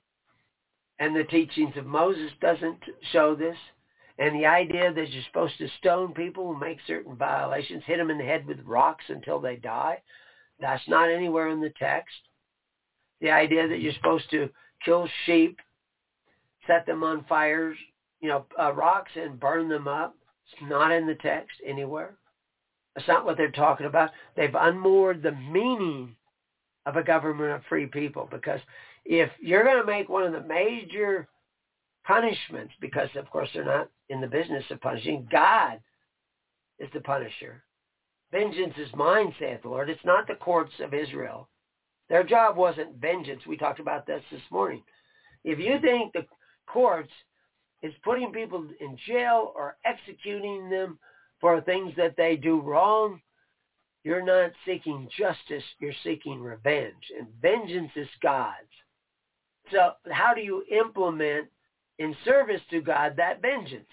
And the teachings of Moses doesn't show this. And the idea that you're supposed to stone people who make certain violations, hit them in the head with rocks until they die, that's not anywhere in the text. The idea that you're supposed to kill sheep, set them on fires, you know, uh, rocks and burn them up, it's not in the text anywhere. That's not what they're talking about. They've unmoored the meaning of a government of free people, because if you're going to make one of the major punishments, because of course they're not in the business of punishing, God is the punisher. Vengeance is mine, saith the Lord. It's not the courts of Israel. Their job wasn't vengeance. We talked about this this morning. If you think the courts is putting people in jail or executing them for things that they do wrong, you're not seeking justice, you're seeking revenge. And vengeance is God's. So how do you implement in service to God that vengeance?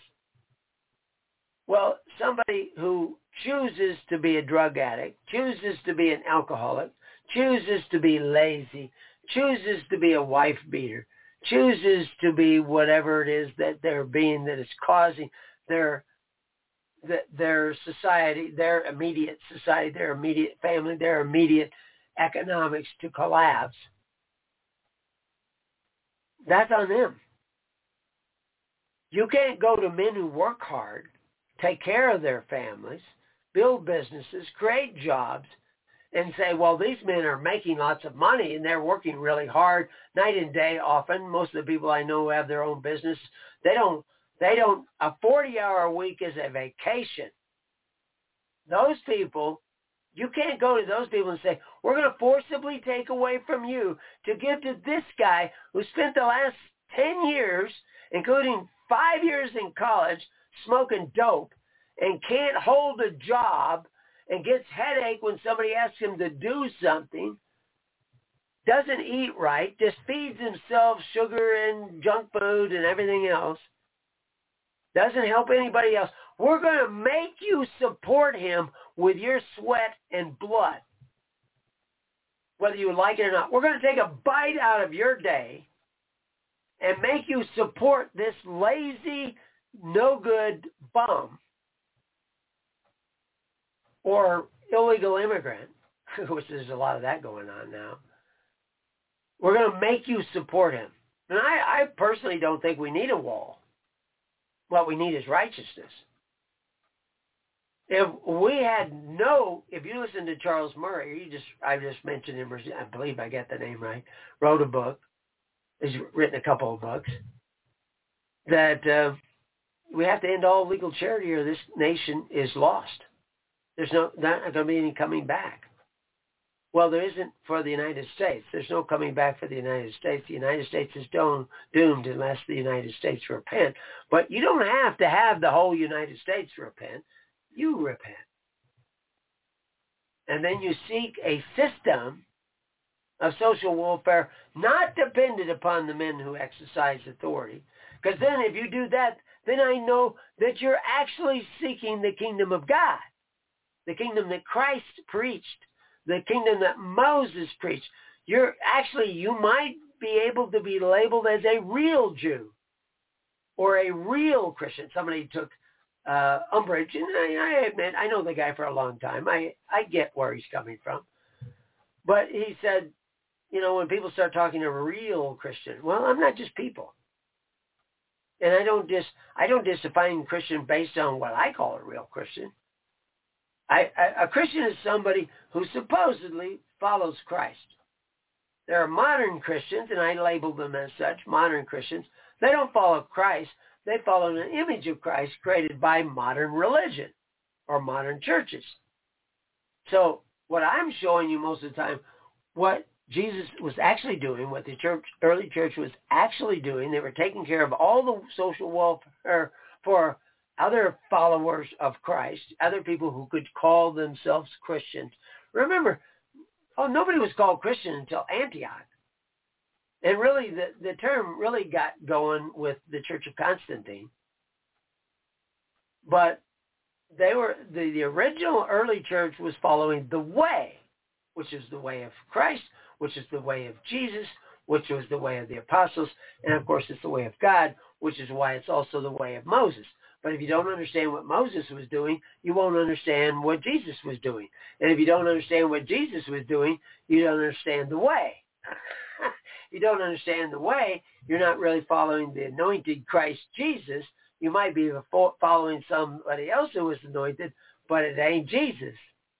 Well, somebody who chooses to be a drug addict, chooses to be an alcoholic, chooses to be lazy, chooses to be a wife beater, chooses to be whatever it is that they're being that is causing their their society, their immediate society, their immediate family, their immediate economics to collapse. That's on them. You can't go to men who work hard, take care of their families, build businesses, create jobs, and say, well, these men are making lots of money and they're working really hard night and day often. Most of the people I know who have their own business, they don't, they don't, a forty-hour week is a vacation. Those people, you can't go to those people and say, we're going to forcibly take away from you to give to this guy who spent the last ten years, including five years in college, smoking dope and can't hold a job and gets headache when somebody asks him to do something, doesn't eat right, just feeds himself sugar and junk food and everything else, doesn't help anybody else. We're going to make you support him with your sweat and blood, whether you like it or not. We're going to take a bite out of your day and make you support this lazy, no-good bum or illegal immigrant, which there's a lot of that going on now. We're going to make you support him. And I, I personally don't think we need a wall. What we need is righteousness. If we had no, if you listen to Charles Murray, you just I just mentioned him, I believe I got the name right, wrote a book, has written a couple of books, that uh, we have to end all legal charity or this nation is lost. There's no, not going to be any coming back. Well, there isn't for the United States. There's no coming back for the United States. The United States is doomed unless the United States repent. But you don't have to have the whole United States repent. You repent. And then you seek a system of social welfare not dependent upon the men who exercise authority. Because then if you do that, then I know that you're actually seeking the kingdom of God, the kingdom that Christ preached, the kingdom that Moses preached. You're actually, you might be able to be labeled as a real Jew or a real Christian. Somebody took uh, umbrage, and I, I admit, I know the guy for a long time. I, I get where he's coming from. But he said, you know, when people start talking to a real Christian, well, I'm not just people. And I don't just, I don't just define Christian based on what I call a real Christian. I, I, a Christian is somebody who supposedly follows Christ. There are modern Christians, and I label them as such, modern Christians. They don't follow Christ. They follow an image of Christ created by modern religion or modern churches. So what I'm showing you most of the time, what Jesus was actually doing, what the church, early church was actually doing, they were taking care of all the social welfare for other followers of Christ, other people who could call themselves Christians. Remember, oh, nobody was called Christian until Antioch. And really, the, the term really got going with the Church of Constantine. But they were the, the original early church was following the way, which is the way of Christ, which is the way of Jesus, which was the way of the apostles, and of course it's the way of God, which is why it's also the way of Moses. But if you don't understand what Moses was doing, you won't understand what Jesus was doing. And if you don't understand what Jesus was doing, you don't understand the way. You don't understand the way, you're not really following the anointed Christ Jesus. You might be following somebody else who was anointed, but it ain't Jesus.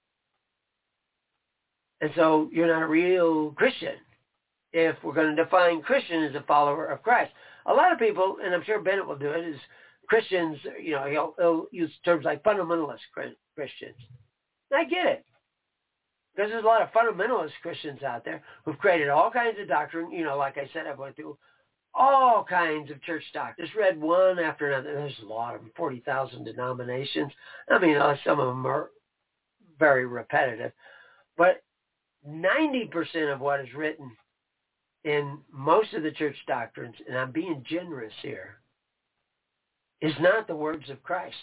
And so you're not a real Christian if we're going to define Christian as a follower of Christ. A lot of people, and I'm sure Bennett will do it, is Christians, you know, he'll, he'll use terms like fundamentalist Christians. And I get it. Because there's a lot of fundamentalist Christians out there who've created all kinds of doctrine. You know, like I said, I've went through all kinds of church doctrine. Just read one after another. There's a lot of them, forty thousand denominations. I mean, uh, some of them are very repetitive. But ninety percent of what is written in most of the church doctrines, and I'm being generous here, is not the words of Christ.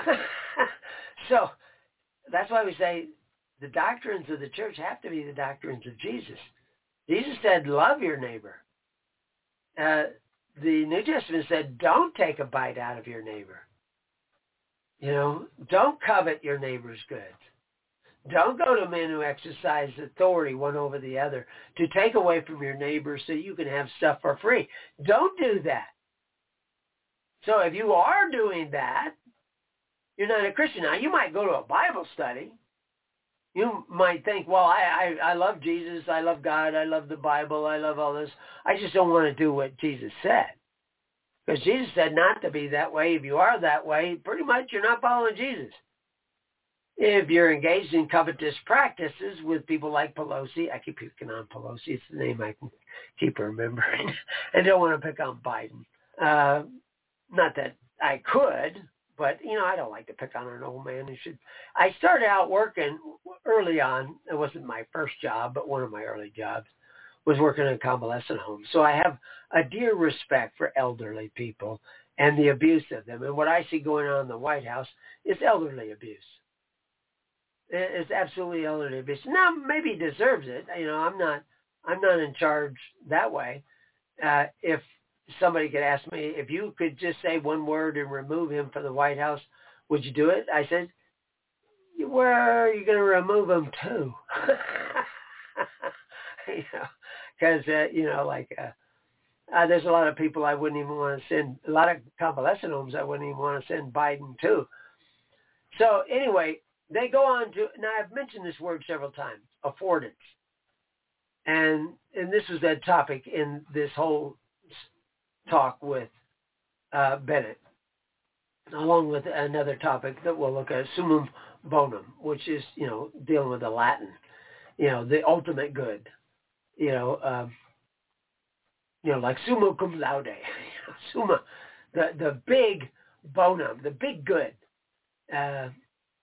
So that's why we say the doctrines of the church have to be the doctrines of Jesus. Jesus said, love your neighbor. Uh, the New Testament said, don't take a bite out of your neighbor. You know, don't covet your neighbor's goods. Don't go to men who exercise authority one over the other to take away from your neighbor so you can have stuff for free. Don't do that. So if you are doing that, you're not a Christian. Now, you might go to a Bible study. You might think, well, I, I, I love Jesus. I love God. I love the Bible. I love all this. I just don't want to do what Jesus said. Because Jesus said not to be that way. If you are that way, pretty much you're not following Jesus. If you're engaged in covetous practices with people like Pelosi, I keep picking on Pelosi. It's the name I can keep remembering. I don't want to pick on Biden. Uh, not that I could, but, you know, I don't like to pick on an old man who should. I started out working early on. It wasn't my first job, but one of my early jobs was working in a convalescent home. So I have a dear respect for elderly people and the abuse of them. And what I see going on in the White House is elderly abuse. It's absolutely elderly abuse. Now, maybe he deserves it. You know, I'm not, I'm not in charge that way. Uh, if somebody could ask me, if you could just say one word and remove him from the White House, would you do it? I said, where are you going to remove him to? you know, because, uh, you know, like uh, uh, there's a lot of people I wouldn't even want to send, a lot of convalescent homes I wouldn't even want to send Biden to. So anyway, they go on to, now I've mentioned this word several times, affordance. And and this was that topic in this whole talk with uh, Bennett, along with another topic that we'll look at, summum bonum, which is, you know, dealing with the Latin, you know, the ultimate good, you know, um, you know, like summa cum laude, summa, the, the big bonum, the big good. Uh,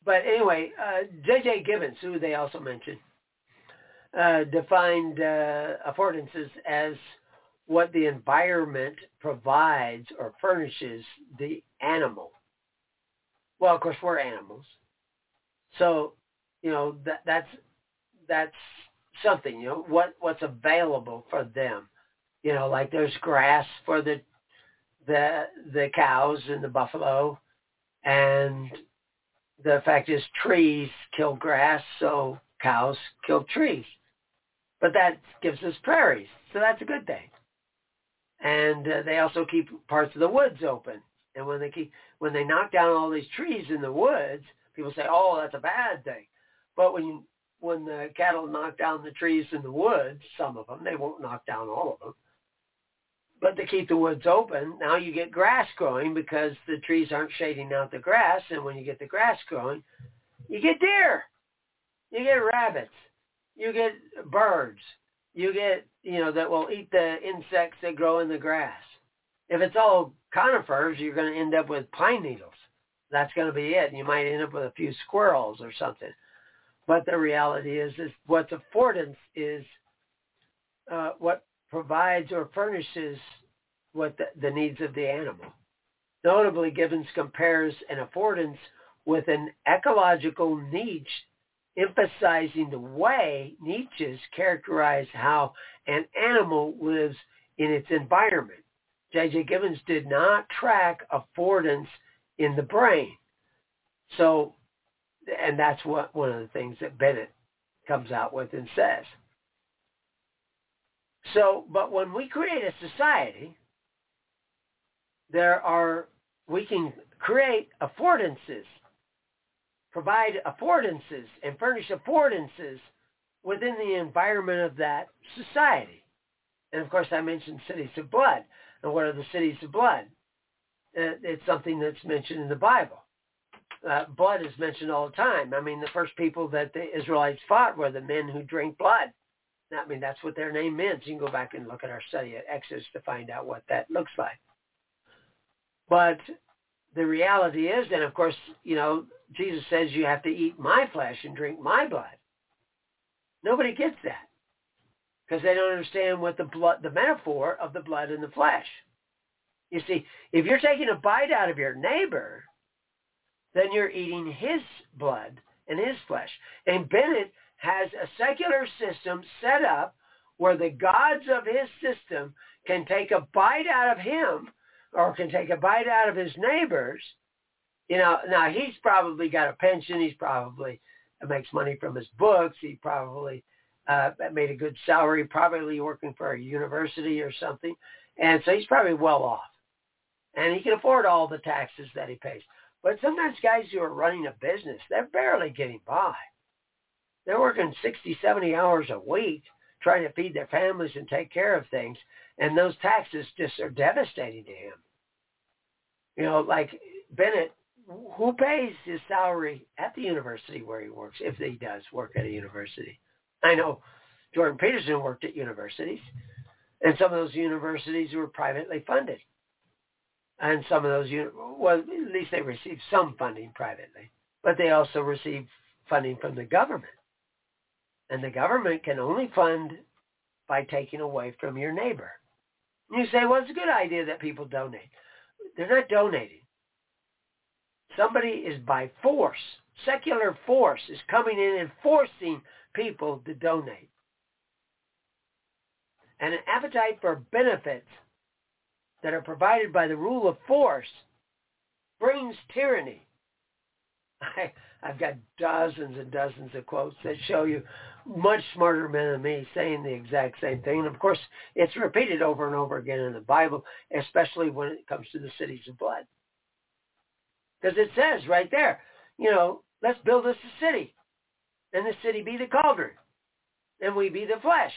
but anyway, uh, J J Gibbons, who they also mentioned, uh, defined uh, affordances as what the environment provides or furnishes the animal. Well, of course, we're animals. So, you know, that that's that's something, you know, what, what's available for them. You know, like there's grass for the the the cows and the buffalo, and the fact is trees kill grass, so cows kill trees. But that gives us prairies, so that's a good thing. And uh, they also keep parts of the woods open. And when they keep when they knock down all these trees in the woods, people say, "Oh, that's a bad thing." But when you, when the cattle knock down the trees in the woods, some of them, they won't knock down all of them, but they keep the woods open. Now you get grass growing because the trees aren't shading out the grass, and when you get the grass growing, you get deer, you get rabbits, you get birds, you get, you know, that will eat the insects that grow in the grass. If it's all conifers, you're going to end up with pine needles. That's going to be it. You might end up with a few squirrels or something. But the reality is, is what's affordance is uh, what provides or furnishes what the, the needs of the animal. Notably, Gibbons compares an affordance with an ecological niche, emphasizing the way niches characterize how an animal lives in its environment. J J Gibbons did not track affordance in the brain. So, and that's what one of the things that Bennett comes out with and says. So, but when we create a society, there are, we can create affordances, provide affordances and furnish affordances within the environment of that society. And of course, I mentioned cities of blood. And what are the cities of blood? Uh, it's something that's mentioned in the Bible. Uh, blood is mentioned all the time. I mean, the first people that the Israelites fought were the men who drank blood. I mean, that's what their name means. You can go back and look at our study at Exodus to find out what that looks like. But the reality is, and of course, you know, Jesus says you have to eat my flesh and drink my blood. Nobody gets that because they don't understand what the blood, the metaphor of the blood and the flesh. You see, if you're taking a bite out of your neighbor, then you're eating his blood and his flesh. And Bennett has a secular system set up where the gods of his system can take a bite out of him or can take a bite out of his neighbors. You know, now he's probably got a pension. He's probably makes money from his books. He probably uh, made a good salary, probably working for a university or something. And so he's probably well off. And he can afford all the taxes that he pays. But sometimes guys who are running a business, they're barely getting by. They're working sixty, seventy hours a week trying to feed their families and take care of things. And those taxes just are devastating to him. You know, like Bennett, who pays his salary at the university where he works, if he does work at a university? I know Jordan Peterson worked at universities, and some of those universities were privately funded. And some of those, well, at least they received some funding privately, but they also received funding from the government. And the government can only fund by taking away from your neighbor. And you say, well, it's a good idea that people donate. They're not donating. Somebody is by force, secular force is coming in and forcing people to donate. And an appetite for benefits that are provided by the rule of force brings tyranny. I, I've got dozens and dozens of quotes that show you much smarter men than me saying the exact same thing. And of course, it's repeated over and over again in the Bible, especially when it comes to the cities of blood. Because it says right there, you know, let's build us a city. And the city be the cauldron. And we be the flesh.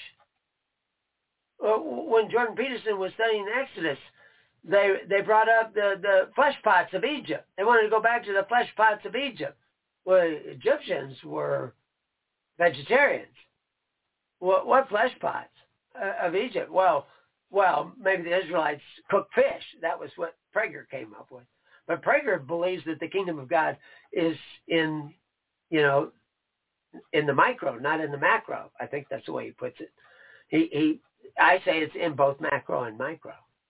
When Jordan Peterson was studying Exodus, they they brought up the, the flesh pots of Egypt. They wanted to go back to the flesh pots of Egypt. Well, Egyptians were vegetarians. What, what flesh pots uh, of Egypt? Well, well, maybe the Israelites cooked fish. That was what Prager came up with. But Prager believes that the kingdom of God is in, you know, in the micro, not in the macro. I think that's the way he puts it. He, he, I say it's in both macro and micro.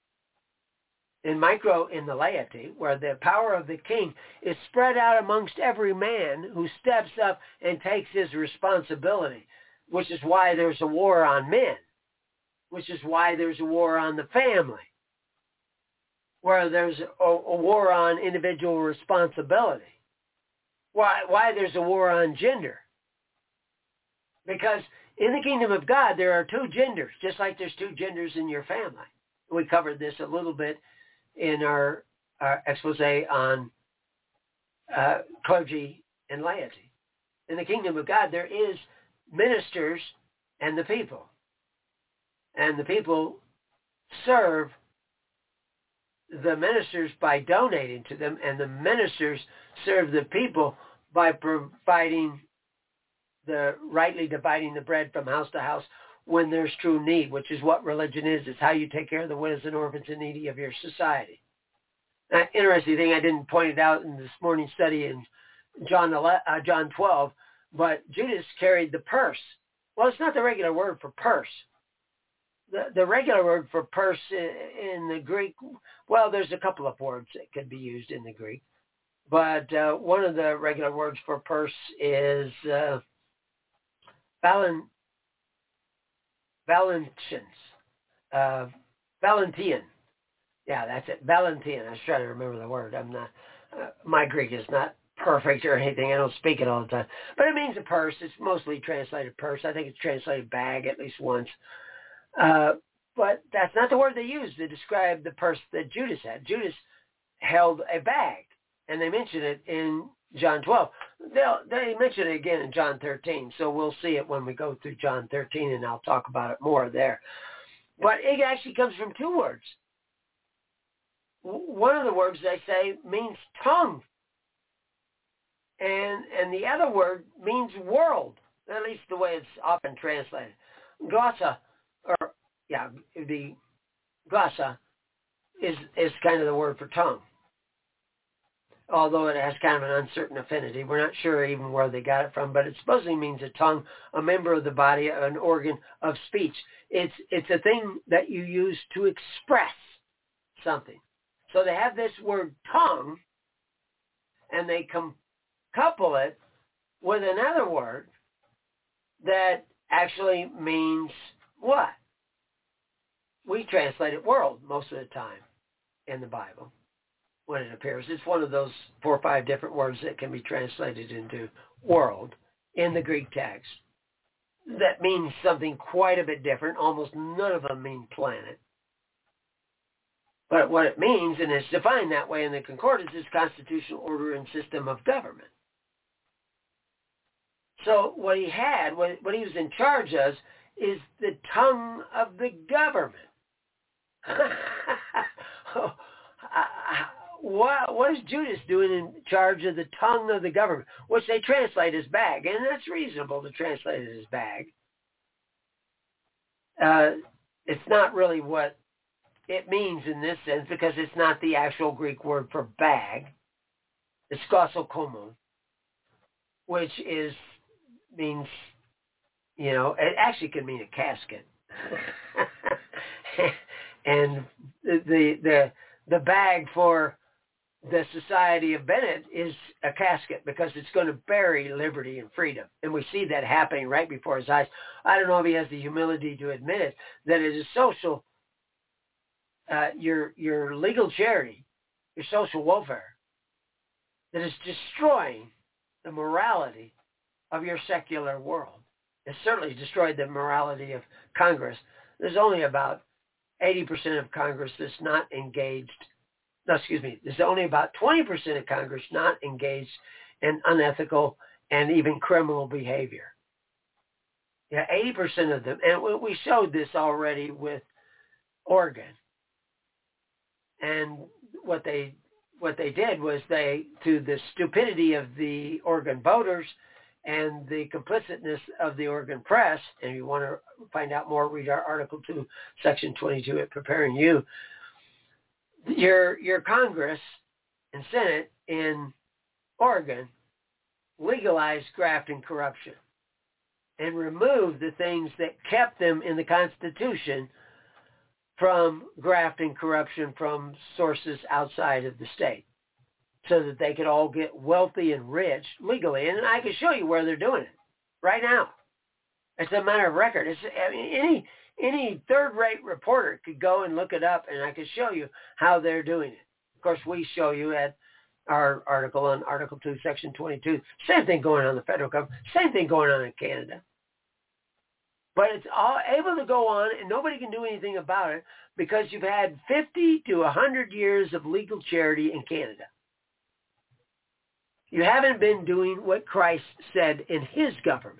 In micro, in the laity, where the power of the king is spread out amongst every man who steps up and takes his responsibility, which is why there's a war on men, which is why there's a war on the family, where there's a, a war on individual responsibility, why, why there's a war on gender. Because in the kingdom of God, there are two genders, just like there's two genders in your family. We covered this a little bit in our, our expose on uh, clergy and laity. In the kingdom of God, there is ministers and the people. And the people serve the ministers by donating to them, and the ministers serve the people by providing the rightly dividing the bread from house to house when there's true need, which is what religion is. It's how you take care of the widows and orphans and needy of your society. Now, interesting thing, I didn't point it out in this morning's study in John eleven, uh, John twelve, but Judas carried the purse. Well, it's not the regular word for purse. The, the regular word for purse in, in the Greek, well, there's a couple of words that could be used in the Greek, but uh, one of the regular words for purse is uh, Valen, Valentians, uh, Valentine. Yeah, that's it. Valentine. I was trying to remember the word. I'm not. Uh, my Greek is not perfect or anything. I don't speak it all the time. But it means a purse. It's mostly translated purse. I think it's translated bag at least once. Uh, but that's not the word they used to describe the purse that Judas had. Judas held a bag, and they mention it in John twelve. They'll, they mention it again in John thirteen, so we'll see it when we go through John thirteen, and I'll talk about it more there. But it actually comes from two words. One of the words they say means tongue, and and the other word means world, at least the way it's often translated. Glossa, or yeah, the glossa is is kind of the word for tongue, although it has kind of an uncertain affinity. We're not sure even where they got it from, but it supposedly means a tongue, a member of the body, an organ of speech. It's it's a thing that you use to express something. So they have this word tongue, and they com- couple it with another word that actually means what? We translate it world most of the time in the Bible when it appears. It's one of those four or five different words that can be translated into world in the Greek text that means something quite a bit different. Almost none of them mean planet. But what it means, and it's defined that way in the Concordance, is constitutional order and system of government. So what he had, what, what he was in charge of, is the tongue of the government. what, what is Judas doing in charge of the tongue of the government, which they translate as bag, and that's reasonable to translate it as bag. Uh, it's not really what it means in this sense, because it's not the actual Greek word for bag. It's skosokomo, which is means, you know, it actually could mean a casket. And the, the the the bag for the Society of Bennett is a casket, because it's going to bury liberty and freedom. And we see that happening right before his eyes. I don't know if he has the humility to admit it, that it is social Uh, your your legal charity, your social welfare, that is destroying the morality of your secular world. It's certainly destroyed the morality of Congress. There's only about eighty percent of Congress that's not engaged. No, excuse me. There's only about twenty percent of Congress not engaged in unethical and even criminal behavior. Yeah, eighty percent of them. And we showed this already with Oregon. And what they what they did was they, through the stupidity of the Oregon voters and the complicitness of the Oregon press, and if you want to find out more, read our Article two, Section twenty-two at Preparing You, your your Congress and Senate in Oregon legalized graft and corruption and removed the things that kept them in the Constitution from graft and corruption from sources outside of the state so that they could all get wealthy and rich legally. And I can show you where they're doing it right now. It's a matter of record. It's, I mean, any any third-rate reporter could go and look it up, and I can show you how they're doing it. Of course, we show you at our article on Article two, Section twenty-two. Same thing going on in the federal government. Same thing going on in Canada. But it's all able to go on, and nobody can do anything about it because you've had fifty to one hundred years of legal charity in Canada. You haven't been doing what Christ said in his government.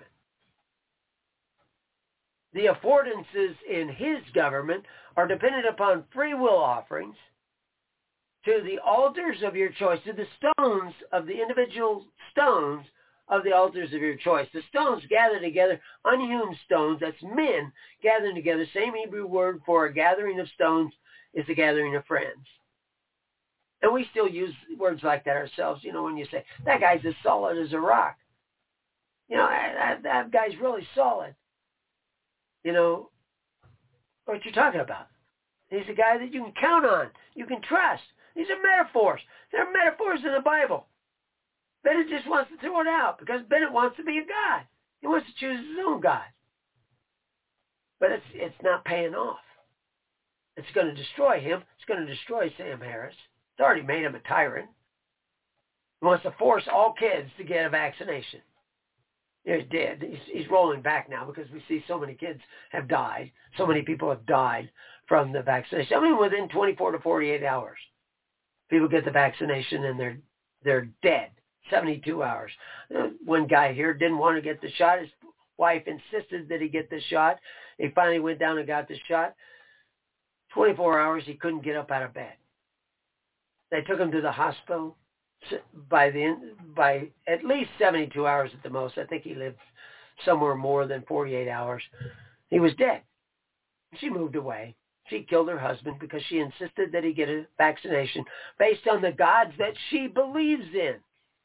The affordances in his government are dependent upon free will offerings to the altars of your choice, to the stones of the individual stones of the altars of your choice. The stones gather together, unhewn stones, that's men gathering together. Same Hebrew word for a gathering of stones is a gathering of friends. And we still use words like that ourselves. You know, when you say, that guy's as solid as a rock. You know, that, that guy's really solid. You know, what you're talking about. He's a guy that you can count on. You can trust. These are metaphors. There are metaphors in the Bible. Bennett just wants to throw it out because Bennett wants to be a God. He wants to choose his own God. But it's it's not paying off. It's going to destroy him. It's going to destroy Sam Harris. It's already made him a tyrant. He wants to force all kids to get a vaccination. He's dead. He's, he's rolling back now because we see so many kids have died. So many people have died from the vaccination. I mean, within twenty-four to forty-eight hours, people get the vaccination and they're they're dead. seventy-two hours. Uh, one guy here didn't want to get the shot. His wife insisted that he get the shot. He finally went down and got the shot. twenty-four hours, he couldn't get up out of bed. They took him to the hospital. By the end, by at least seventy-two hours at the most. I think he lived somewhere more than forty-eight hours. He was dead. She moved away. She killed her husband because she insisted that he get a vaccination based on the gods that she believes in.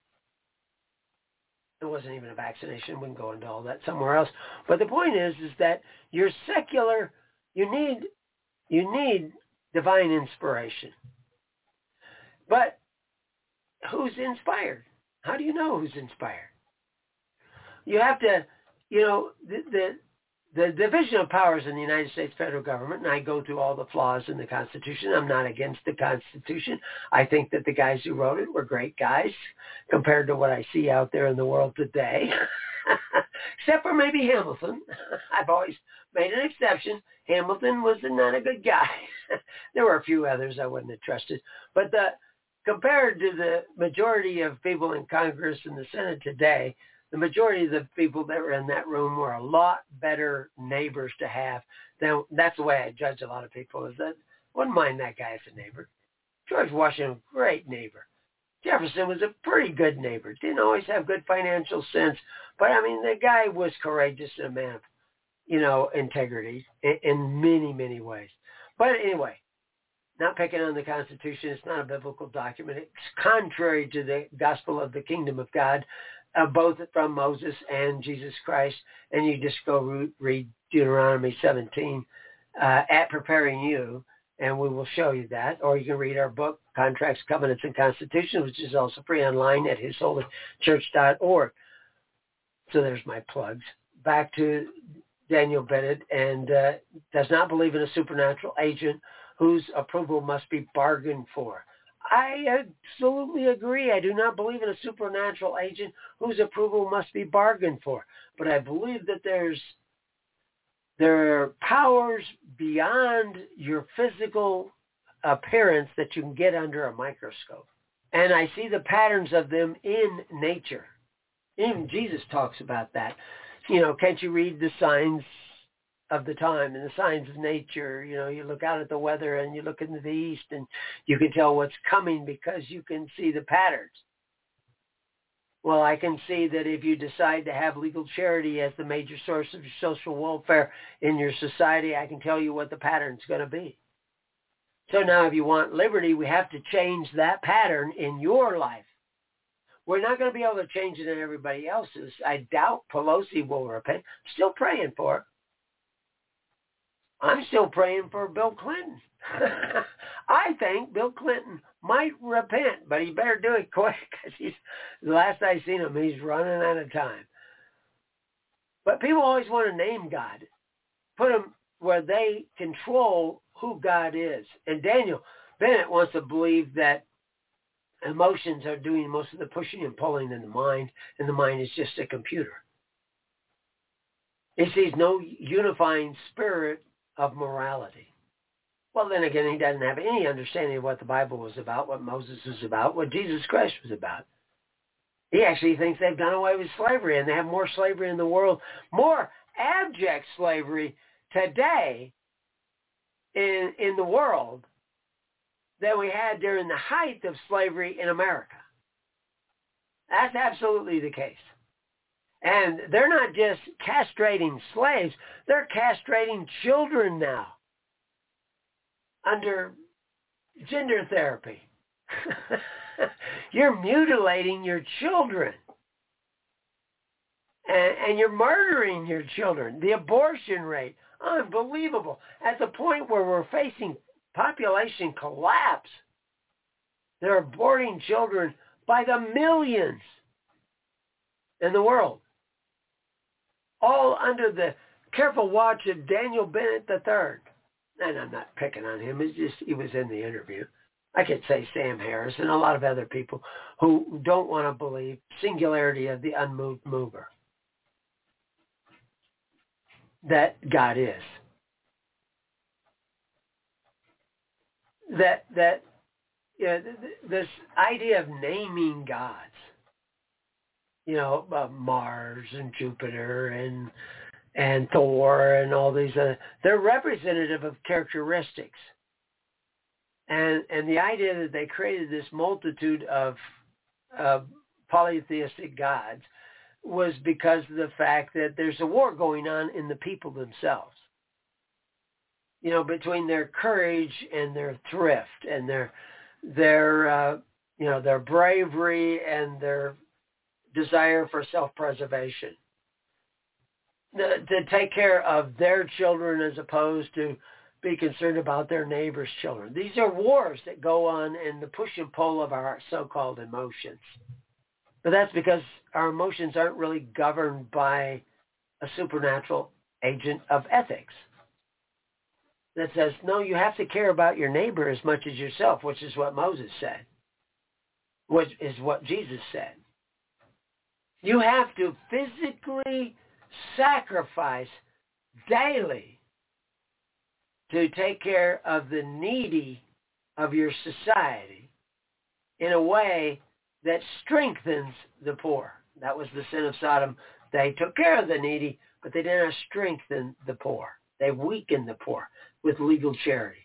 It wasn't even a vaccination. We can go into all that somewhere else. But the point is, is that you're secular. You need, you need divine inspiration. But who's inspired? How do you know who's inspired? You have to, you know, the, the the division of powers in the United States federal government, and I go through all the flaws in the Constitution. I'm not against the Constitution. I think that the guys who wrote it were great guys compared to what I see out there in the world today, except for maybe Hamilton. I've always made an exception. Hamilton was not a good guy. There were a few others I wouldn't have trusted. But the compared to the majority of people in Congress and the Senate today, the majority of the people that were in that room were a lot better neighbors to have. Than, that's the way I judge a lot of people, is that I wouldn't mind that guy as a neighbor. George Washington, great neighbor. Jefferson was a pretty good neighbor. Didn't always have good financial sense, but I mean, the guy was courageous and a man of, you know, integrity in, in many, many ways. But anyway, not picking on the Constitution. It's not a biblical document. It's contrary to the gospel of the kingdom of God, uh, both from Moses and Jesus Christ. And you just go re- read Deuteronomy seventeen uh, at Preparing You, and we will show you that. Or you can read our book, Contracts, Covenants, and Constitution, which is also free online at his holy church dot org. So there's my plugs. Back to Daniel Bennett, and uh, does not believe in a supernatural agent whose approval must be bargained for. I absolutely agree. I do not believe in a supernatural agent whose approval must be bargained for. But I believe that there's there are powers beyond your physical appearance that you can get under a microscope. And I see the patterns of them in nature. Even Jesus talks about that. You know, can't you read the signs of the time and the signs of nature? You know, you look out at the weather and you look into the east and you can tell what's coming because you can see the patterns. Well, I can see that if you decide to have legal charity as the major source of your social welfare in your society, I can tell you what the pattern's going to be. So now if you want liberty, we have to change that pattern in your life. We're not going to be able to change it in everybody else's. I doubt Pelosi will repent. Still praying for her. I'm still praying for Bill Clinton. I think Bill Clinton might repent, but he better do it quick because he's, the last I seen him, he's running out of time. But people always want to name God, put him where they control who God is. And Daniel Bennett wants to believe that emotions are doing most of the pushing and pulling in the mind, and the mind is just a computer. He sees no unifying spirit of morality. Well, then again, he doesn't have any understanding of what the Bible was about, what Moses was about, what Jesus Christ was about. He actually thinks they've done away with slavery, and they have more slavery in the world, more abject slavery today in in the world than we had during the height of slavery in America. That's absolutely the case. And they're not just castrating slaves, they're castrating children now under gender therapy. You're mutilating your children. And, and you're murdering your children. The abortion rate, unbelievable. At the point where we're facing population collapse, they're aborting children by the millions in the world. All under the careful watch of Daniel Bennett the third. And I'm not picking on him. It's just he was in the interview. I could say Sam Harris and a lot of other people who don't want to believe singularity of the unmoved mover. That God is. That, that you know, this idea of naming gods, you know, uh, Mars and Jupiter and and Thor and all these, uh, they're representative of characteristics. And and the idea that they created this multitude of uh, polytheistic gods was because of the fact that there's a war going on in the people themselves. You know, between their courage and their thrift and their their uh, you know their bravery and their desire for self-preservation, the, to take care of their children as opposed to be concerned about their neighbor's children. These are wars that go on in the push and pull of our so-called emotions. But that's because our emotions aren't really governed by a supernatural agent of ethics that says, no, you have to care about your neighbor as much as yourself, which is what Moses said, which is what Jesus said. You have to physically sacrifice daily to take care of the needy of your society in a way that strengthens the poor. That was the sin of Sodom. They took care of the needy, but they did not strengthen the poor. They weakened the poor with legal charity.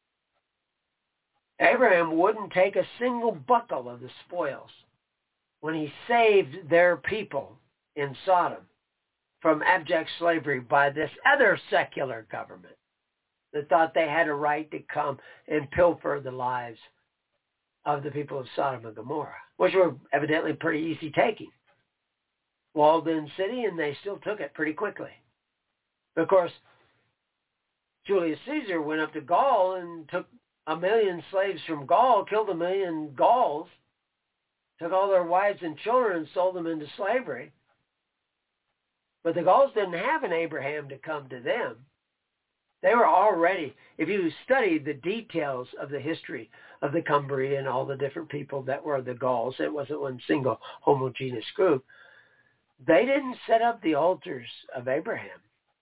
Abraham wouldn't take a single buckle of the spoils when he saved their people in Sodom from abject slavery by this other secular government that thought they had a right to come and pilfer the lives of the people of Sodom and Gomorrah, which were evidently pretty easy taking. Walled-in city, and they still took it pretty quickly. Of course, Julius Caesar went up to Gaul and took a million slaves from Gaul, killed a million Gauls, took all their wives and children and sold them into slavery. But the Gauls didn't have an Abraham to come to them. They were already, if you studied the details of the history of the Cumbria and all the different people that were the Gauls, it wasn't one single homogeneous group, they didn't set up the altars of Abraham.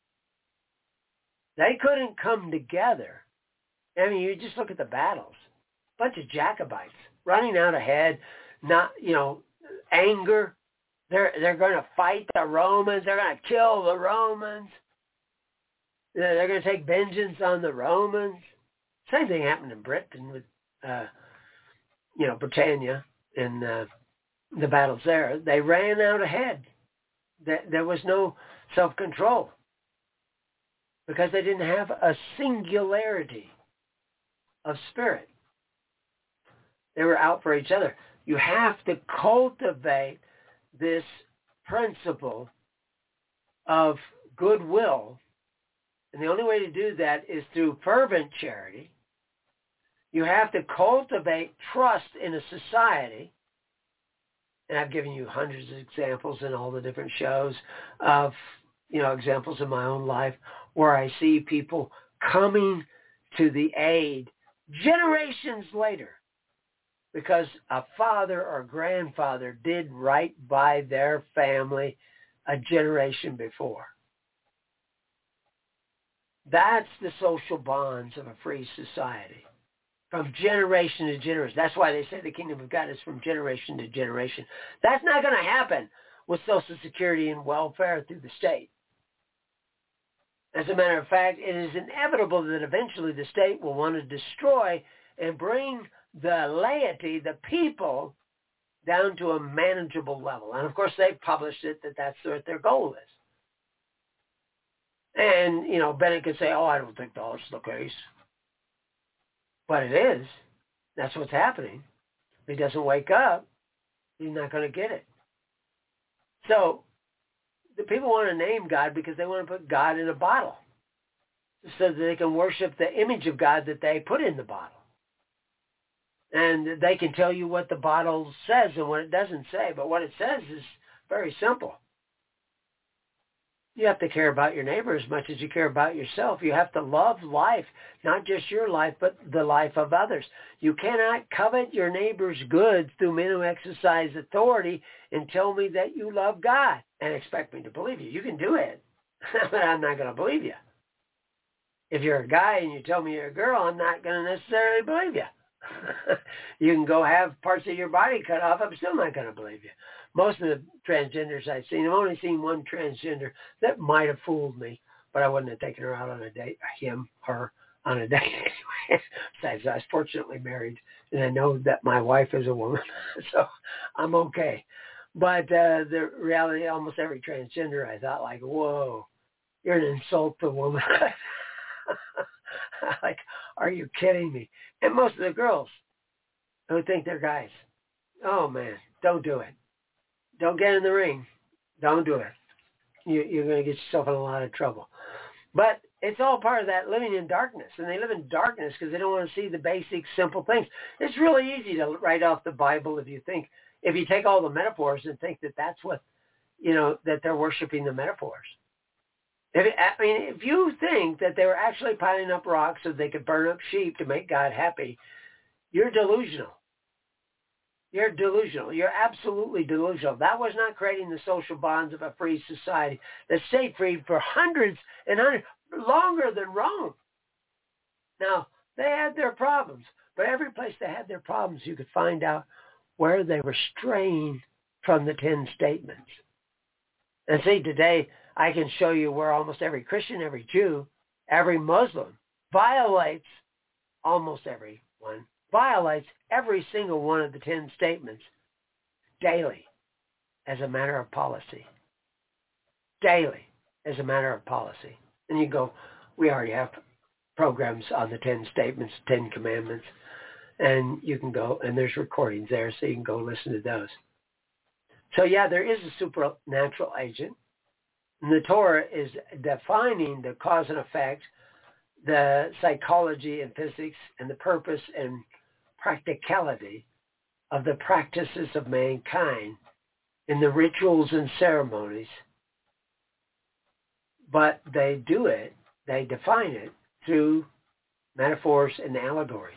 They couldn't come together. I mean, you just look at the battles. A bunch of Jacobites running out ahead, not, you know, anger. They're, they're going to fight the Romans. They're going to kill the Romans. They're going to take vengeance on the Romans. Same thing happened in Britain with, uh, you know, Britannia and uh, the battles there. They ran out ahead. There was no self-control because they didn't have a singularity of spirit. They were out for each other. You have to cultivate this principle of goodwill. And the only way to do that is through fervent charity. You have to cultivate trust in a society. And I've given you hundreds of examples in all the different shows of, you know, examples in my own life where I see people coming to the aid generations later because a father or grandfather did right by their family a generation before. That's the social bonds of a free society. From generation to generation. That's why they say the kingdom of God is from generation to generation. That's not going to happen with Social Security and welfare through the state. As a matter of fact, it is inevitable that eventually the state will want to destroy and bring the laity, the people, down to a manageable level. And of course, they published it that that's what their goal is. And, you know, Bennett could say, oh, I don't think that's the case. But it is. That's what's happening. If he doesn't wake up, he's not going to get it. So the people want to name God because they want to put God in a bottle so that they can worship the image of God that they put in the bottle. And they can tell you what the bottle says and what it doesn't say. But what it says is very simple. You have to care about your neighbor as much as you care about yourself. You have to love life, not just your life, but the life of others. You cannot covet your neighbor's goods through men who exercise authority and tell me that you love God and expect me to believe you. You can do it, but I'm not going to believe you. If you're a guy and you tell me you're a girl, I'm not going to necessarily believe you. You can go have parts of your body cut off. I'm still not going to believe you. Most of the transgenders I've seen, I've only seen one transgender that might have fooled me, but I wouldn't have taken her out on a date, him, her, on a date anyway. Besides, I was fortunately married, and I know that my wife is a woman, so I'm okay. But uh, the reality, almost every transgender, I thought like, whoa, you're an insult to woman. Like, are you kidding me? And most of the girls who think they're guys, oh man, don't do it. Don't get in the ring. Don't do it. You, you're going to get yourself in a lot of trouble. But it's all part of that living in darkness. And they live in darkness because they don't want to see the basic, simple things. It's really easy to write off the Bible if you think, if you take all the metaphors and think that that's what, you know, that they're worshiping the metaphors. If it, I mean, if you think that they were actually piling up rocks so they could burn up sheep to make God happy, you're delusional. You're delusional. You're absolutely delusional. That was not creating the social bonds of a free society that stayed free for hundreds and hundreds, longer than Rome. Now, they had their problems, but every place they had their problems, you could find out where they were straying from the Ten Statements. And see, today, I can show you where almost every Christian, every Jew, every Muslim violates, almost every one, violates every single one of the Ten Statements daily as a matter of policy. Daily as a matter of policy. And you go, we already have programs on the Ten Statements, Ten Commandments, and you can go, and there's recordings there, so you can go listen to those. So yeah, there is a supernatural agent. And the Torah is defining the cause and effect, the psychology and physics, and the purpose and practicality of the practices of mankind in the rituals and ceremonies. But they do it, they define it through metaphors and allegories.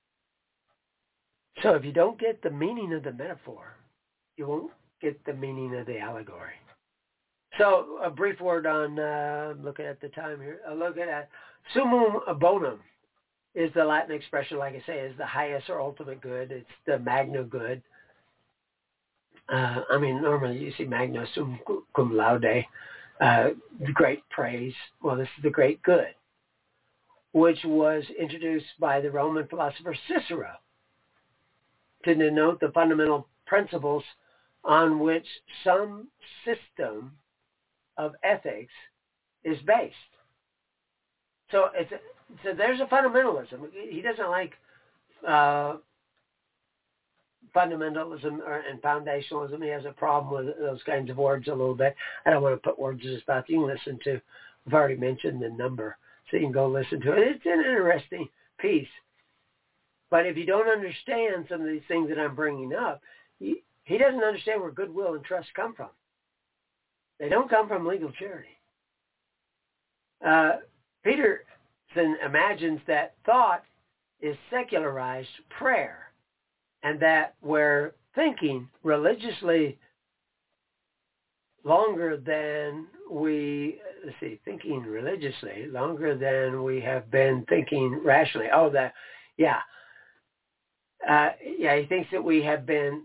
So if you don't get the meaning of the metaphor, you won't get the meaning of the allegory. So a brief word on, uh, I'm looking at the time here, uh, look at that. Summum bonum is the Latin expression, like I say, is the highest or ultimate good. It's the magna good. Uh, I mean, normally you see magna sum cum laude, uh, great praise. Well, this is the great good, which was introduced by the Roman philosopher Cicero to denote the fundamental principles on which some system of ethics is based. So it's so there's a fundamentalism. He doesn't like uh, fundamentalism or, and foundationalism. He has a problem with those kinds of words a little bit. I don't want to put words in his mouth. You can listen to, I've already mentioned the number, so you can go listen to it. It's an interesting piece. But if you don't understand some of these things that I'm bringing up, he, he doesn't understand where goodwill and trust come from. They don't come from legal charity. Uh, Peterson imagines that thought is secularized prayer, and that we're thinking religiously longer than we, let's see, thinking religiously longer than we have been thinking rationally. Oh, that, yeah. Uh, yeah, he thinks that we have been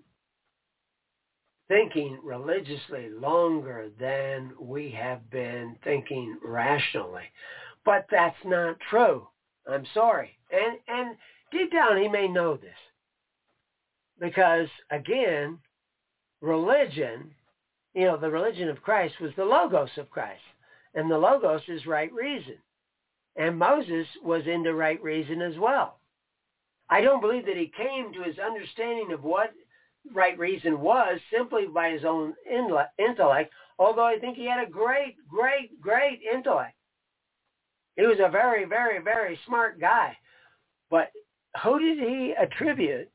thinking religiously longer than we have been thinking rationally. But that's not true. I'm sorry. And and deep down he may know this. Because, again, religion, you know, the religion of Christ was the Logos of Christ. And the Logos is right reason. And Moses was into right reason as well. I don't believe that he came to his understanding of what right reason was simply by his own intellect, although I think he had a great, great, great intellect. He was a very, very, very smart guy. But who did he attribute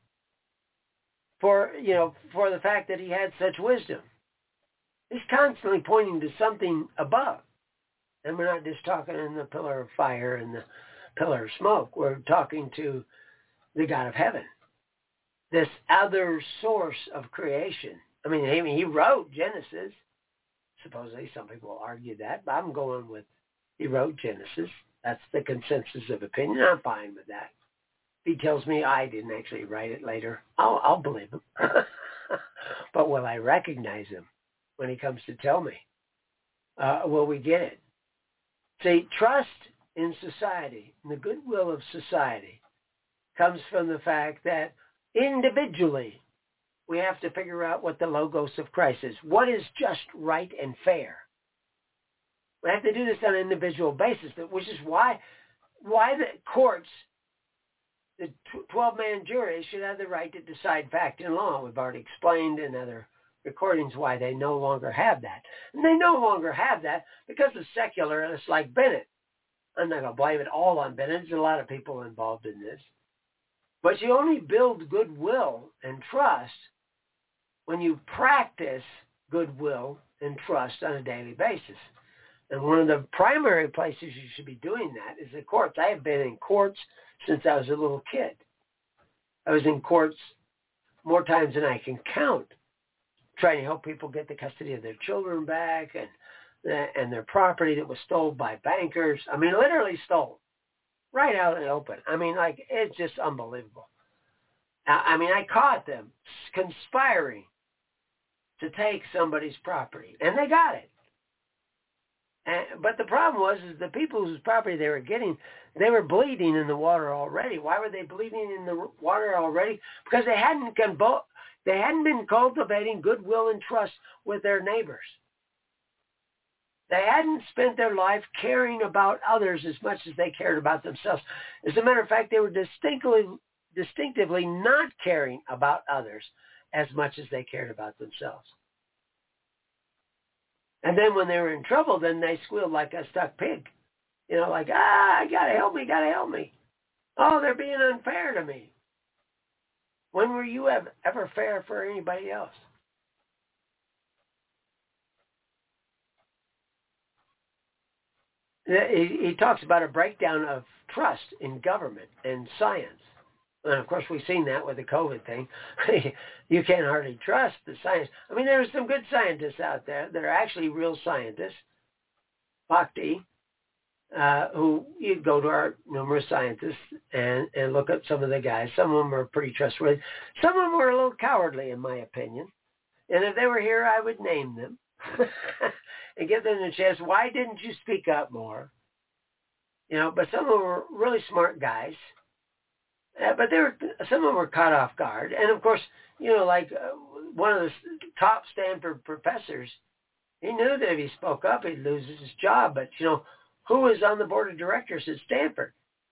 for, you know, for the fact that he had such wisdom? He's constantly pointing to something above. And we're not just talking in the pillar of fire and the pillar of smoke. We're talking to the God of heaven, this other source of creation. I mean, I mean, he wrote Genesis. Supposedly, some people will argue that, but I'm going with he wrote Genesis. That's the consensus of opinion. I'm fine with that. If he tells me I didn't actually write it later, I'll, I'll believe him. But will I recognize him when he comes to tell me? Uh, will we get it? See, trust in society, in the goodwill of society, comes from the fact that individually we have to figure out what the Logos of Christ is. What is just, right, and fair? We have to do this on an individual basis, which is why why the courts, the twelve-man jury, should have the right to decide fact and law. We've already explained in other recordings why they no longer have that. And they no longer have that because of secularists like Bennett. I'm not going to blame it all on Bennett. There's a lot of people involved in this. But you only build goodwill and trust when you practice goodwill and trust on a daily basis. And one of the primary places you should be doing that is the courts. I have been in courts since I was a little kid. I was in courts more times than I can count, trying to help people get the custody of their children back and and their property that was stolen by bankers. I mean, literally stolen. Right out in the open. I mean, like, it's just unbelievable. I mean, I caught them conspiring to take somebody's property, and they got it. And, but the problem was, is the people whose property they were getting, they were bleeding in the water already. Why were they bleeding in the water already? Because they hadn't convo- they hadn't been cultivating goodwill and trust with their neighbors. They hadn't spent their life caring about others as much as they cared about themselves. As a matter of fact, they were distinctly, distinctively not caring about others as much as they cared about themselves. And then when they were in trouble, then they squealed like a stuck pig. You know, like, ah, I gotta help me, gotta help me. Oh, they're being unfair to me. When were you ever, ever fair for anybody else? He, he talks about a breakdown of trust in government and science. And, of course, we've seen that with the COVID thing. You can't hardly trust the science. I mean, there's some good scientists out there that are actually real scientists. Bhakti, uh, who you go to our numerous scientists and, and look at some of the guys. Some of them are pretty trustworthy. Some of them were a little cowardly, in my opinion. And if they were here, I would name them and give them a chance. Why didn't you speak up more? You know, but some of them were really smart guys. Uh, but they were, some of them were caught off guard. And, of course, you know, like uh, one of the top Stanford professors, he knew that if he spoke up, he'd lose his job. But, you know, who was on the board of directors at Stanford?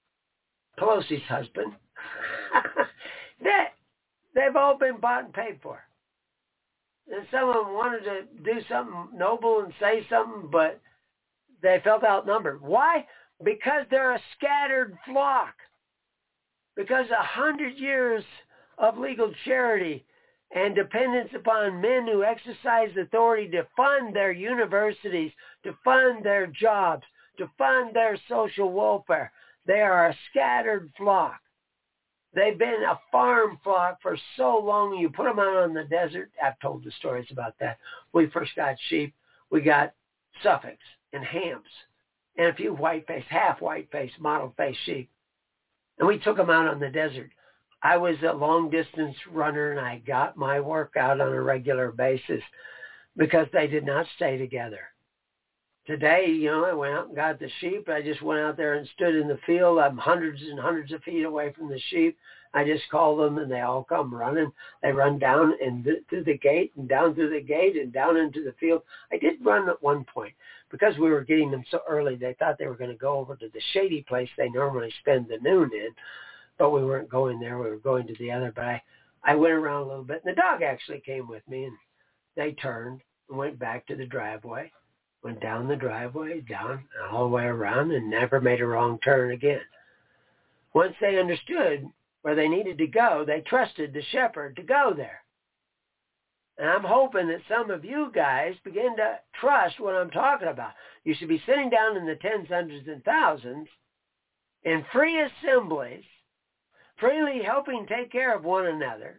Pelosi's husband. that they've all been bought and paid for. And some of them wanted to do something noble and say something, but they felt outnumbered. Why? Because they're a scattered flock. Because a hundred years of legal charity and dependence upon men who exercise authority to fund their universities, to fund their jobs, to fund their social welfare. They are a scattered flock. They've been a farm flock for so long. You put them out on the desert. I've told the stories about that. We first got sheep. We got Suffolks and Hams and a few white-faced, half white-faced, mottled-faced sheep. And we took them out on the desert. I was a long-distance runner, and I got my work out on a regular basis because they did not stay together. Today, you know, I went out and got the sheep. I just went out there and stood in the field. I'm hundreds and hundreds of feet away from the sheep. I just call them, and they all come running. They run down and th- through the gate and down through the gate and down into the field. I did run at one point. Because we were getting them so early, they thought they were going to go over to the shady place they normally spend the noon in. But we weren't going there. We were going to the other. But I, I went around a little bit, and the dog actually came with me, and they turned and went back to the driveway. Went down the driveway, down, all the way around, and never made a wrong turn again. Once they understood where they needed to go, they trusted the shepherd to go there. And I'm hoping that some of you guys begin to trust what I'm talking about. You should be sitting down in the tens, hundreds, and thousands in free assemblies, freely helping take care of one another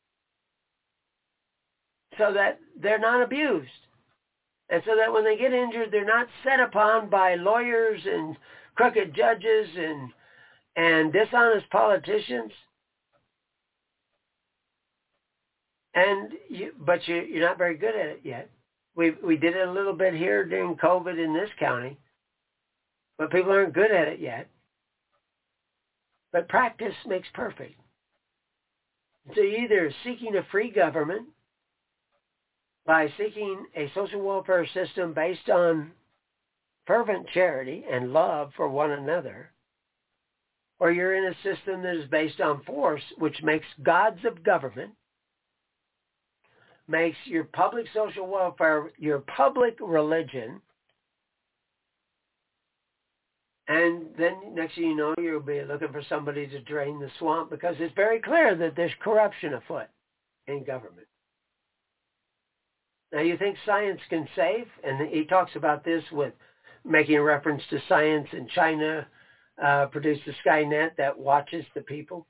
so that they're not abused. And so that when they get injured, they're not set upon by lawyers and crooked judges and and dishonest politicians. And you, but you, you're not very good at it yet. We we did it a little bit here during COVID in this county, but people aren't good at it yet. But practice makes perfect. So you're either seeking a free government by seeking a social welfare system based on fervent charity and love for one another, or you're in a system that is based on force, which makes gods of government, makes your public social welfare your public religion, and then next thing you know, you'll be looking for somebody to drain the swamp because it's very clear that there's corruption afoot in government. Now, you think science can save? And he talks about this with making a reference to science in China, uh, produced the Skynet that watches the people.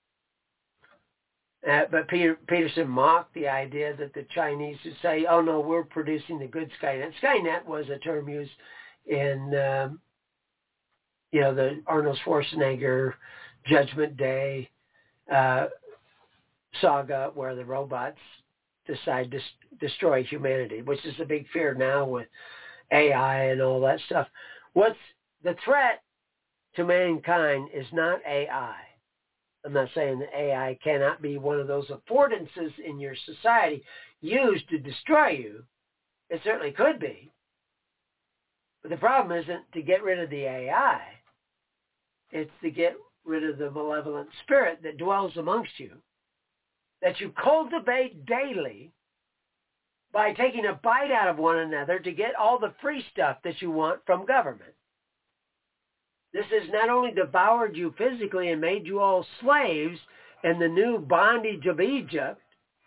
Uh, but Peter, Peterson mocked the idea that the Chinese would say, oh, no, we're producing the good Skynet. Skynet was a term used in, um, you know, the Arnold Schwarzenegger Judgment Day uh, saga where the robots decide to destroy humanity, which is a big fear now with A I and all that stuff. What's the threat to mankind is not A I. I'm not saying that A I cannot be one of those affordances in your society used to destroy you. It certainly could be. But the problem isn't to get rid of the A I. It's to get rid of the malevolent spirit that dwells amongst you, that you cultivate daily by taking a bite out of one another to get all the free stuff that you want from government. This has not only devoured you physically and made you all slaves in the new bondage of Egypt,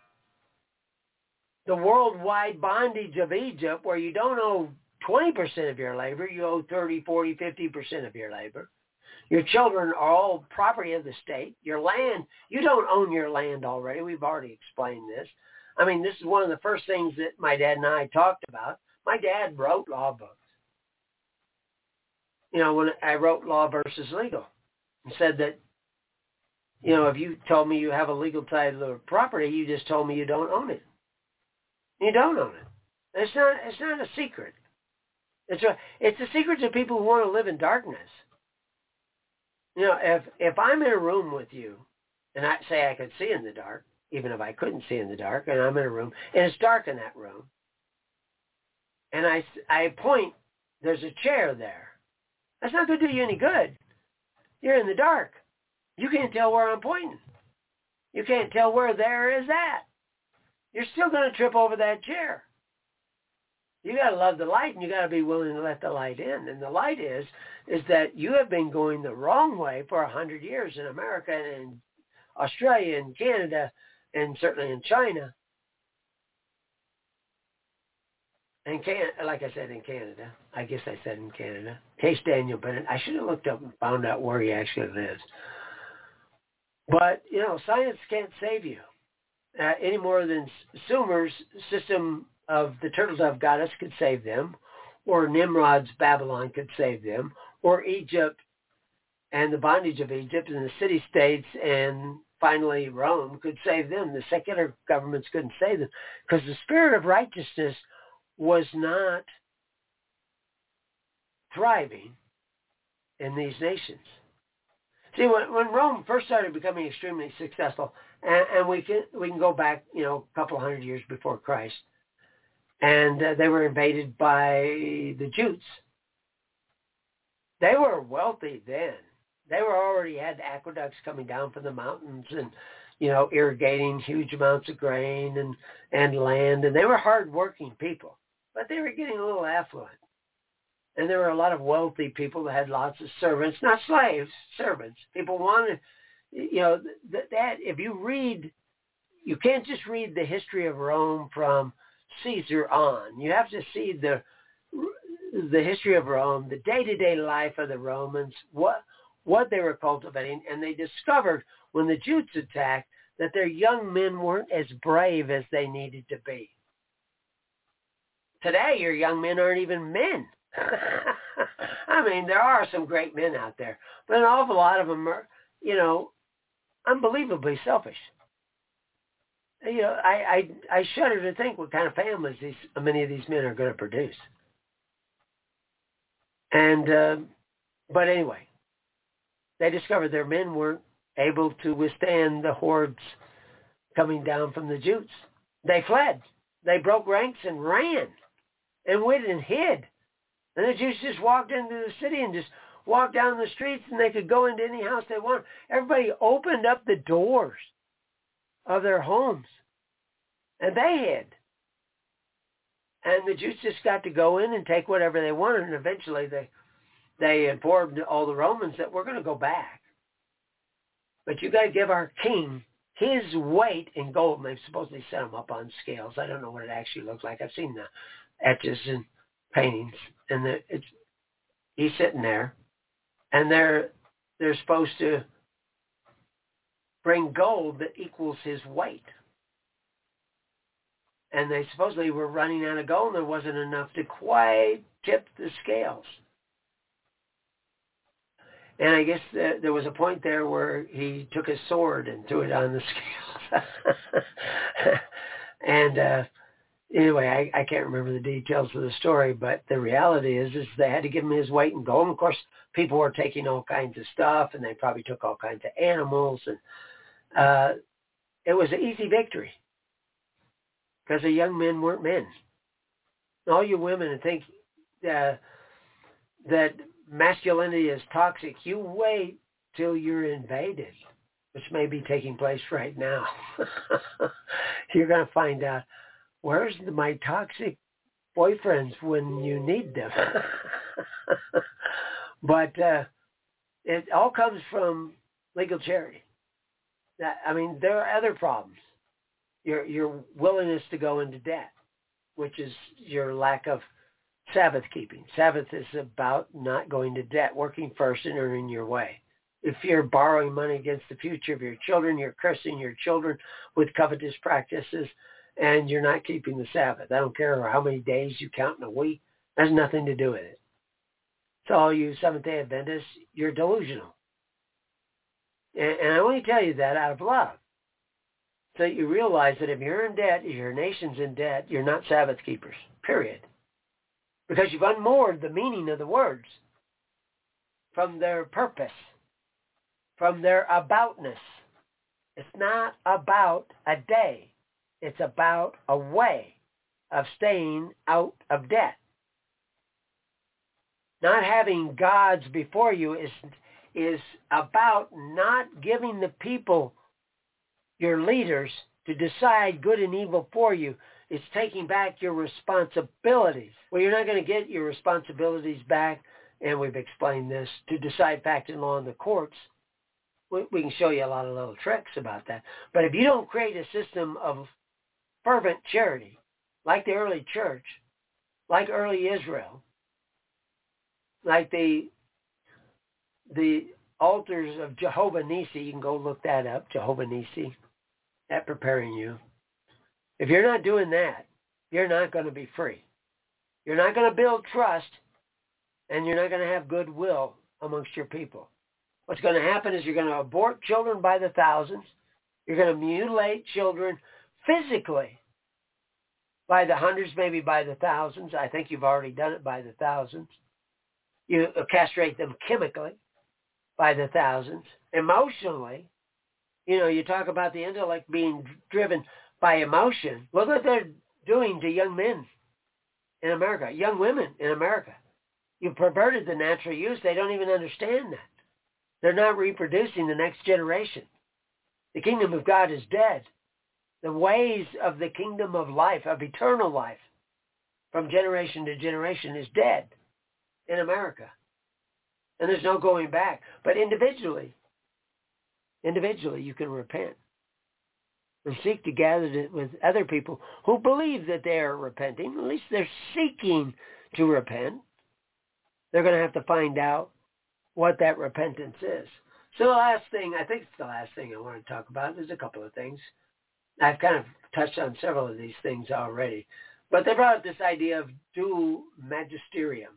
the worldwide bondage of Egypt, where you don't owe twenty percent of your labor, you owe thirty, forty, fifty percent of your labor. Your children are all property of the state. Your land, you don't own your land already. We've already explained this. I mean, this is one of the first things that my dad and I talked about. My dad wrote law books. You know, when I wrote Law versus Legal, and said that, you know, if you told me you have a legal title of property, you just told me you don't own it. You don't own it. It's not. It's not a secret. It's a. It's a secret to people who want to live in darkness. You know, if if I'm in a room with you, and I say I could see in the dark, even if I couldn't see in the dark, and I'm in a room, and it's dark in that room, and I I point, there's a chair there. That's not going to do you any good. You're in the dark. You can't tell where I'm pointing. You can't tell where there is at. You're still going to trip over that chair. You got to love the light, and you got to be willing to let the light in. And the light is, is that you have been going the wrong way for a hundred years in America and in Australia and Canada and certainly in China. And can, like I said, in Canada. I guess I said in Canada. Case Daniel Bennett. I should have looked up and found out where he actually lives. But, you know, science can't save you uh, any more than Sumer's system of the turtle dove goddess could save them, or Nimrod's Babylon could save them, or Egypt and the bondage of Egypt and the city-states and finally Rome could save them. The secular governments couldn't save them because the spirit of righteousness was not thriving in these nations. See, when, when Rome first started becoming extremely successful, and, and we can we can go back, you know, a couple hundred years before Christ, and uh, they were invaded by the Jews. They were wealthy then. They were already had aqueducts coming down from the mountains and, you know, irrigating huge amounts of grain and, and land, and they were hard-working people, but they were getting a little affluent. And there were a lot of wealthy people that had lots of servants, not slaves, servants. People wanted, you know, that, that if you read, you can't just read the history of Rome from Caesar on. You have to see the the history of Rome, the day-to-day life of the Romans, what what they were cultivating, and they discovered when the Jews attacked that their young men weren't as brave as they needed to be. Today, your young men aren't even men. I mean, there are some great men out there, but an awful lot of them are, you know, unbelievably selfish. You know, I, I, I shudder to think what kind of families these many of these men are going to produce. And, uh, but anyway, they discovered their men weren't able to withstand the hordes coming down from the Jews. They fled. They broke ranks and ran and went and hid. And the Jews just walked into the city and just walked down the streets, and they could go into any house they wanted. Everybody opened up the doors of their homes, and they hid. And the Jews just got to go in and take whatever they wanted, and eventually they they informed all the Romans that we're going to go back. But you got to give our king his weight in gold. And they've supposedly set him up on scales. I don't know what it actually looks like. I've seen the etches and paintings, and the, it's he's sitting there, and they're they're supposed to bring gold that equals his weight. And they supposedly were running out of gold, and there wasn't enough to quite tip the scales. And I guess the, there was a point there where he took his sword and threw it on the scales. and uh, anyway, I, I can't remember the details of the story, but the reality is, is they had to give him his weight in gold. And of course, people were taking all kinds of stuff, and they probably took all kinds of animals, and uh, it was an easy victory because the young men weren't men. And all you women who think uh, that masculinity is toxic, you wait till you're invaded, which may be taking place right now. You're going to find out, where's the, my toxic boyfriends when you need them? But uh, it all comes from legal charity. That, I mean, there are other problems. Your your willingness to go into debt, which is your lack of Sabbath keeping. Sabbath is about not going to debt, working first and earning your way. If you're borrowing money against the future of your children, you're cursing your children with covetous practices, and you're not keeping the Sabbath. I don't care how many days you count in a week. That has nothing to do with it. So all you Seventh-day Adventists, you're delusional. And, and I only tell you that out of love, so that you realize that if you're in debt, if your nation's in debt, you're not Sabbath keepers, period. Because you've unmoored the meaning of the words from their purpose, from their aboutness. It's not about a day. It's about a way of staying out of debt. Not having gods before you is is about not giving the people, your leaders, to decide good and evil for you. It's taking back your responsibilities. Well, you're not going to get your responsibilities back, and we've explained this, to decide fact and law in the courts. We, we can show you a lot of little tricks about that. But if you don't create a system of fervent charity, like the early church, like early Israel, like the the altars of Jehovah Nissi, you can go look that up, Jehovah Nissi, at Preparing You. If you're not doing that, you're not going to be free. You're not going to build trust, and you're not going to have goodwill amongst your people. What's going to happen is you're going to abort children by the thousands. You're going to mutilate children physically by the hundreds, maybe by the thousands. I think you've already done it by the thousands. You castrate them chemically by the thousands. Emotionally, you know, you talk about the intellect being driven by emotion. Look what they're doing to young men in America, young women in America. You've perverted the natural use. They don't even understand that. They're not reproducing the next generation. The kingdom of God is dead. The ways of the kingdom of life, of eternal life, from generation to generation is dead in America. And there's no going back. But individually, individually you can repent and seek to gather with other people who believe that they are repenting. At least they're seeking to repent. They're going to have to find out what that repentance is. So the last thing, I think it's the last thing I want to talk about. There's a couple of things. I've kind of touched on several of these things already. But they brought up this idea of dual magisterium.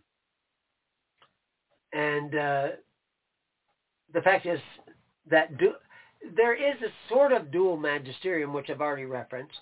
And uh, the fact is that du- there is a sort of dual magisterium, which I've already referenced,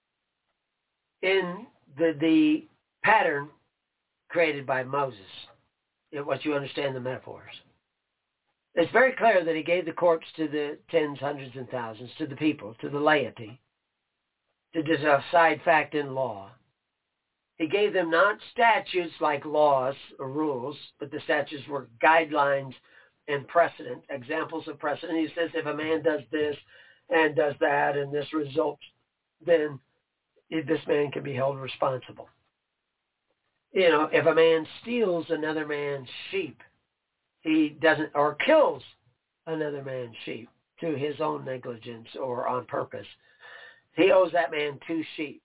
in the, the pattern created by Moses, once you understand the metaphors. It's very clear that he gave the courts to the tens, hundreds, and thousands, to the people, to the laity, to decide fact and law. He gave them not statutes like laws or rules, but the statutes were guidelines and precedent, examples of precedent. He says if a man does this and does that and this results, then this man can be held responsible. You know, if a man steals another man's sheep, he doesn't, or kills another man's sheep through his own negligence or on purpose, he owes that man two sheep.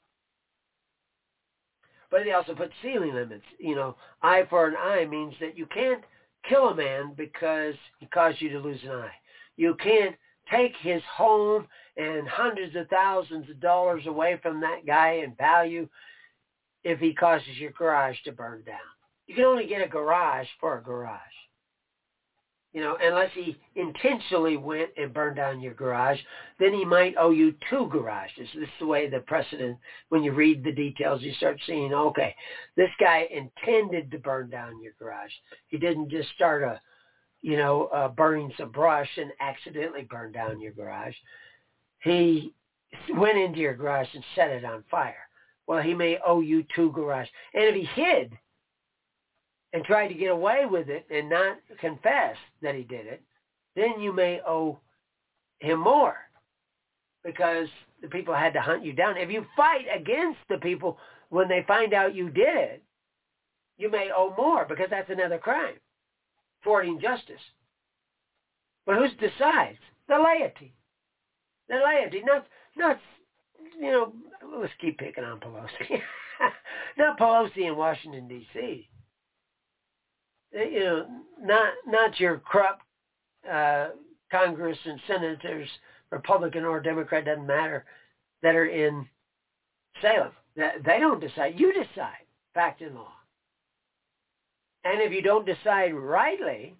But he also put ceiling limits. You know, eye for an eye means that you can't kill a man because he caused you to lose an eye. You can't take his home and hundreds of thousands of dollars away from that guy in value if he causes your garage to burn down. You can only get a garage for a garage. You know, unless he intentionally went and burned down your garage, then he might owe you two garages. This is the way the precedent, when you read the details, you start seeing, okay, this guy intended to burn down your garage. He didn't just start a, you know, uh, burning some brush and accidentally burn down your garage. He went into your garage and set it on fire. Well, he may owe you two garages. And if he hid and tried to get away with it and not confess that he did it, then you may owe him more because the people had to hunt you down. If you fight against the people when they find out you did it, you may owe more because that's another crime, thwarting justice. But who decides? The laity. The laity, not, not you know, let's keep picking on Pelosi. Not Pelosi in Washington, D C You know, not not your corrupt uh, Congress and senators, Republican or Democrat, doesn't matter, that are in Salem. They don't decide. You decide, fact and law. And if you don't decide rightly,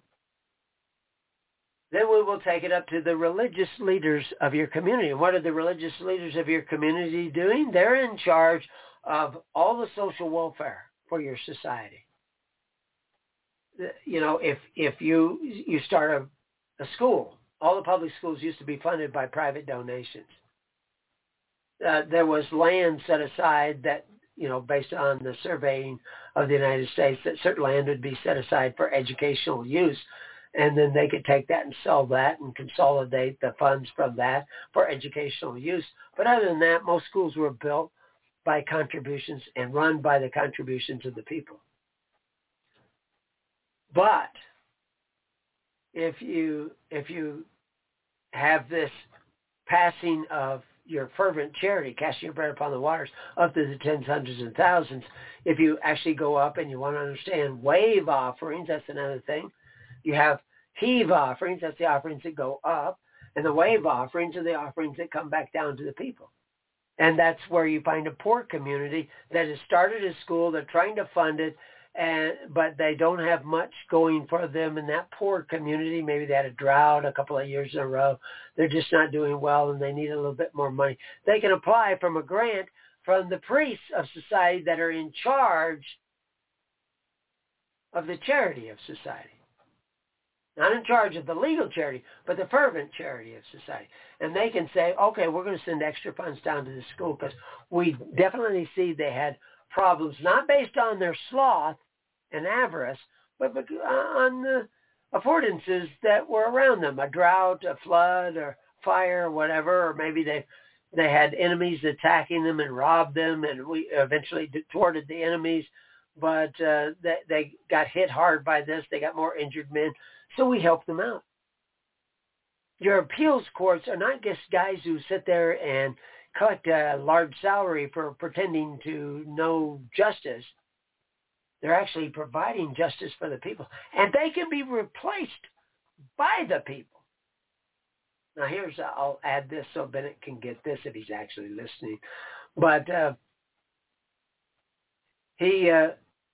then we will take it up to the religious leaders of your community. And what are the religious leaders of your community doing? They're in charge of all the social welfare for your society. You know, if if you you start a, a school, all the public schools used to be funded by private donations. Uh, there was land set aside that, you know, based on the surveying of the United States, that certain land would be set aside for educational use. and then they could take that and sell that and consolidate the funds from that for educational use. But other than that, most schools were built by contributions and run by the contributions of the people. But if you if you have this passing of your fervent charity, casting your bread upon the waters, up to the tens, hundreds, and thousands, if you actually go up and you want to understand wave offerings, that's another thing. You have heave offerings, that's the offerings that go up, and the wave offerings are the offerings that come back down to the people. And that's where you find a poor community that has started a school, they're trying to fund it, and but they don't have much going for them in that poor community. Maybe they had a drought a couple of years in a row. They're just not doing well, and they need a little bit more money. They can apply from a grant from the priests of society that are in charge of the charity of society. Not in charge of the legal charity, but the fervent charity of society. And they can say, okay, we're going to send extra funds down to the school because we definitely see they had problems, not based on their sloth and avarice, but on the affordances that were around them, a drought, a flood, or fire, or whatever, or maybe they they had enemies attacking them and robbed them, and we eventually thwarted the enemies, but uh, they, they got hit hard by this. They got more injured men, so we helped them out. Your appeals courts are not just guys who sit there and collect a large salary for pretending to know justice. They're actually providing justice for the people. And they can be replaced by the people. Now here's, I'll add this so Bennett can get this if he's actually listening. But uh, he, uh,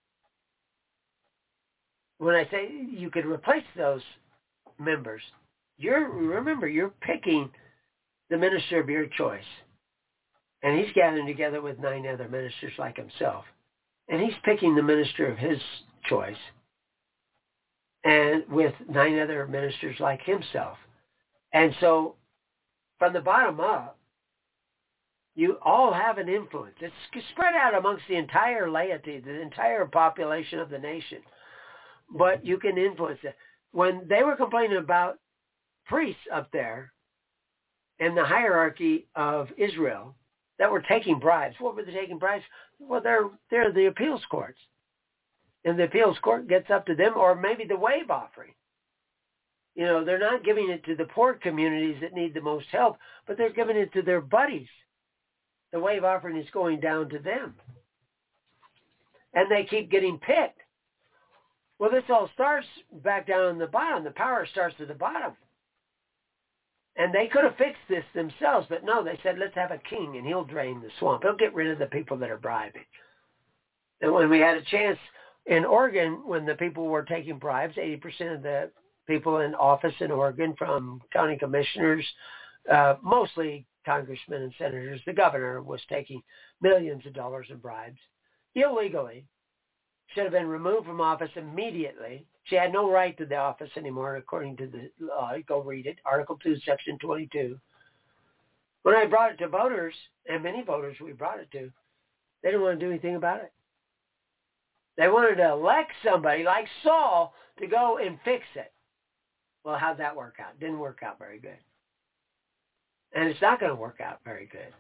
when I say you could replace those members, you're, remember, you're picking the minister of your choice. And he's gathering together with nine other ministers like himself. And he's picking the minister of his choice. And with nine other ministers like himself. And so from the bottom up, you all have an influence. It's spread out amongst the entire laity, the entire population of the nation. But you can influence it. When they were complaining about priests up there in the hierarchy of Israel, that were taking bribes. What were they taking bribes? Well, they're they're the appeals courts. And the appeals court gets up to them, or maybe the wave offering. You know, they're not giving it to the poor communities that need the most help, but they're giving it to their buddies. The wave offering is going down to them. And they keep getting picked. Well, this all starts back down on the bottom. The power starts at the bottom. And they could have fixed this themselves, but no, they said, let's have a king, and he'll drain the swamp. He'll get rid of the people that are bribing. And when we had a chance in Oregon, when the people were taking bribes, eighty percent of the people in office in Oregon, from county commissioners, uh, mostly congressmen and senators, the governor was taking millions of dollars in bribes, illegally, should have been removed from office immediately. She had no right to the office anymore, according to the law. Go read it, Article two, Section twenty-two. When I brought it to voters, and many voters we brought it to, they didn't want to do anything about it. They wanted to elect somebody like Saul to go and fix it. Well, how'd that work out? Didn't work out very good. And it's not going to work out very good.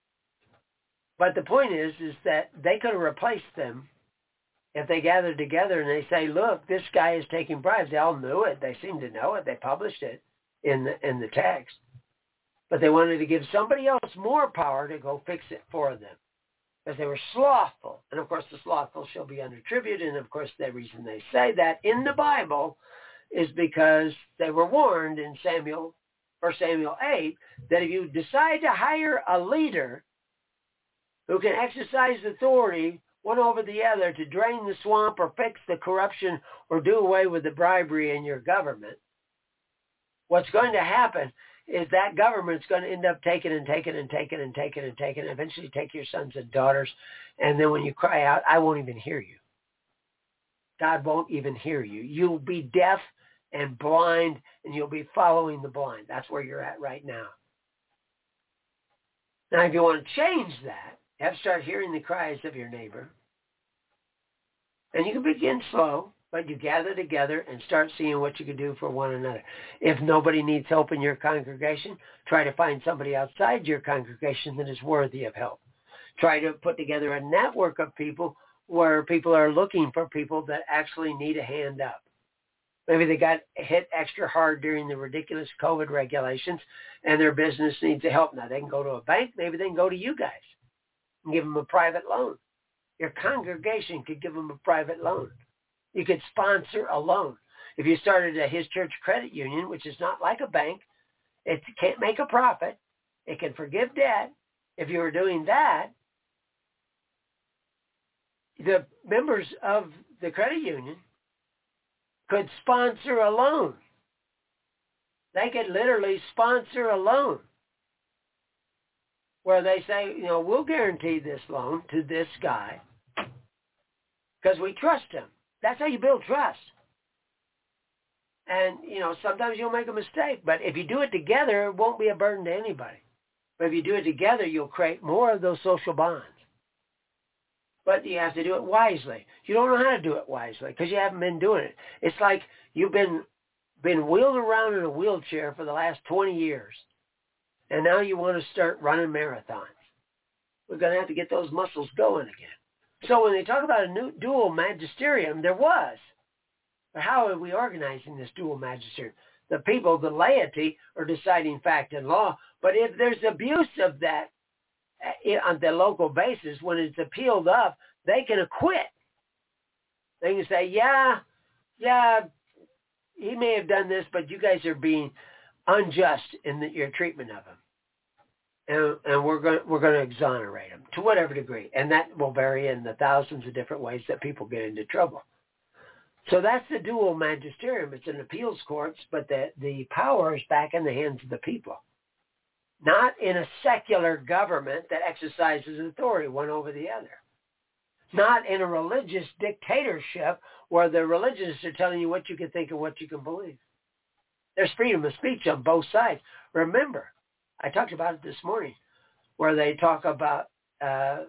But the point is, is that they could have replaced them if they gathered together and they say, look, this guy is taking bribes. They all knew it. They seemed to know it. They published it in the, in the text. But they wanted to give somebody else more power to go fix it for them, because they were slothful. And, of course, the slothful shall be under tribute. And, of course, the reason they say that in the Bible is because they were warned in Samuel, First Samuel eight, that if you decide to hire a leader who can exercise authority one over the other to drain the swamp or fix the corruption or do away with the bribery in your government, what's going to happen is that government's going to end up taking and taking and taking and taking and taking and eventually take your sons and daughters. And then when you cry out, I won't even hear you. God won't even hear you. You'll be deaf and blind, and you'll be following the blind. That's where you're at right now. Now, if you want to change that, you have to start hearing the cries of your neighbor. And you can begin slow. But you gather together and start seeing what you can do for one another. If nobody needs help in your congregation, try to find somebody outside your congregation that is worthy of help. Try to put together a network of people where people are looking for people that actually need a hand up. Maybe they got hit extra hard during the ridiculous COVID regulations and their business needs the help. Now, they can go to a bank. Maybe they can go to you guys and give them a private loan. Your congregation could give them a private loan. You could sponsor a loan. If you started a His Church Credit Union, which is not like a bank, it can't make a profit. It can forgive debt. If you were doing that, the members of the credit union could sponsor a loan. They could literally sponsor a loan where they say, you know, we'll guarantee this loan to this guy because we trust him. That's how you build trust. And, you know, sometimes you'll make a mistake, but if you do it together, it won't be a burden to anybody. But if you do it together, you'll create more of those social bonds. But you have to do it wisely. You don't know how to do it wisely because you haven't been doing it. It's like you've been been wheeled around in a wheelchair for the last twenty years, and now you want to start running marathons. We're going to have to get those muscles going again. So when they talk about a new dual magisterium, there was. But how are we organizing this dual magisterium? The people, the laity, are deciding fact and law. But if there's abuse of that on the local basis, when it's appealed up, they can acquit. They can say, yeah, yeah, he may have done this, but you guys are being unjust in the, your treatment of him. And, and we're going we're going to exonerate them to whatever degree. And that will vary in the thousands of different ways that people get into trouble. So that's the dual magisterium. It's an appeals courts, but the, the power is back in the hands of the people. Not in a secular government that exercises authority one over the other. Not in a religious dictatorship where the religionists are telling you what you can think and what you can believe. There's freedom of speech on both sides. Remember, I talked about it this morning, where they talk about, uh,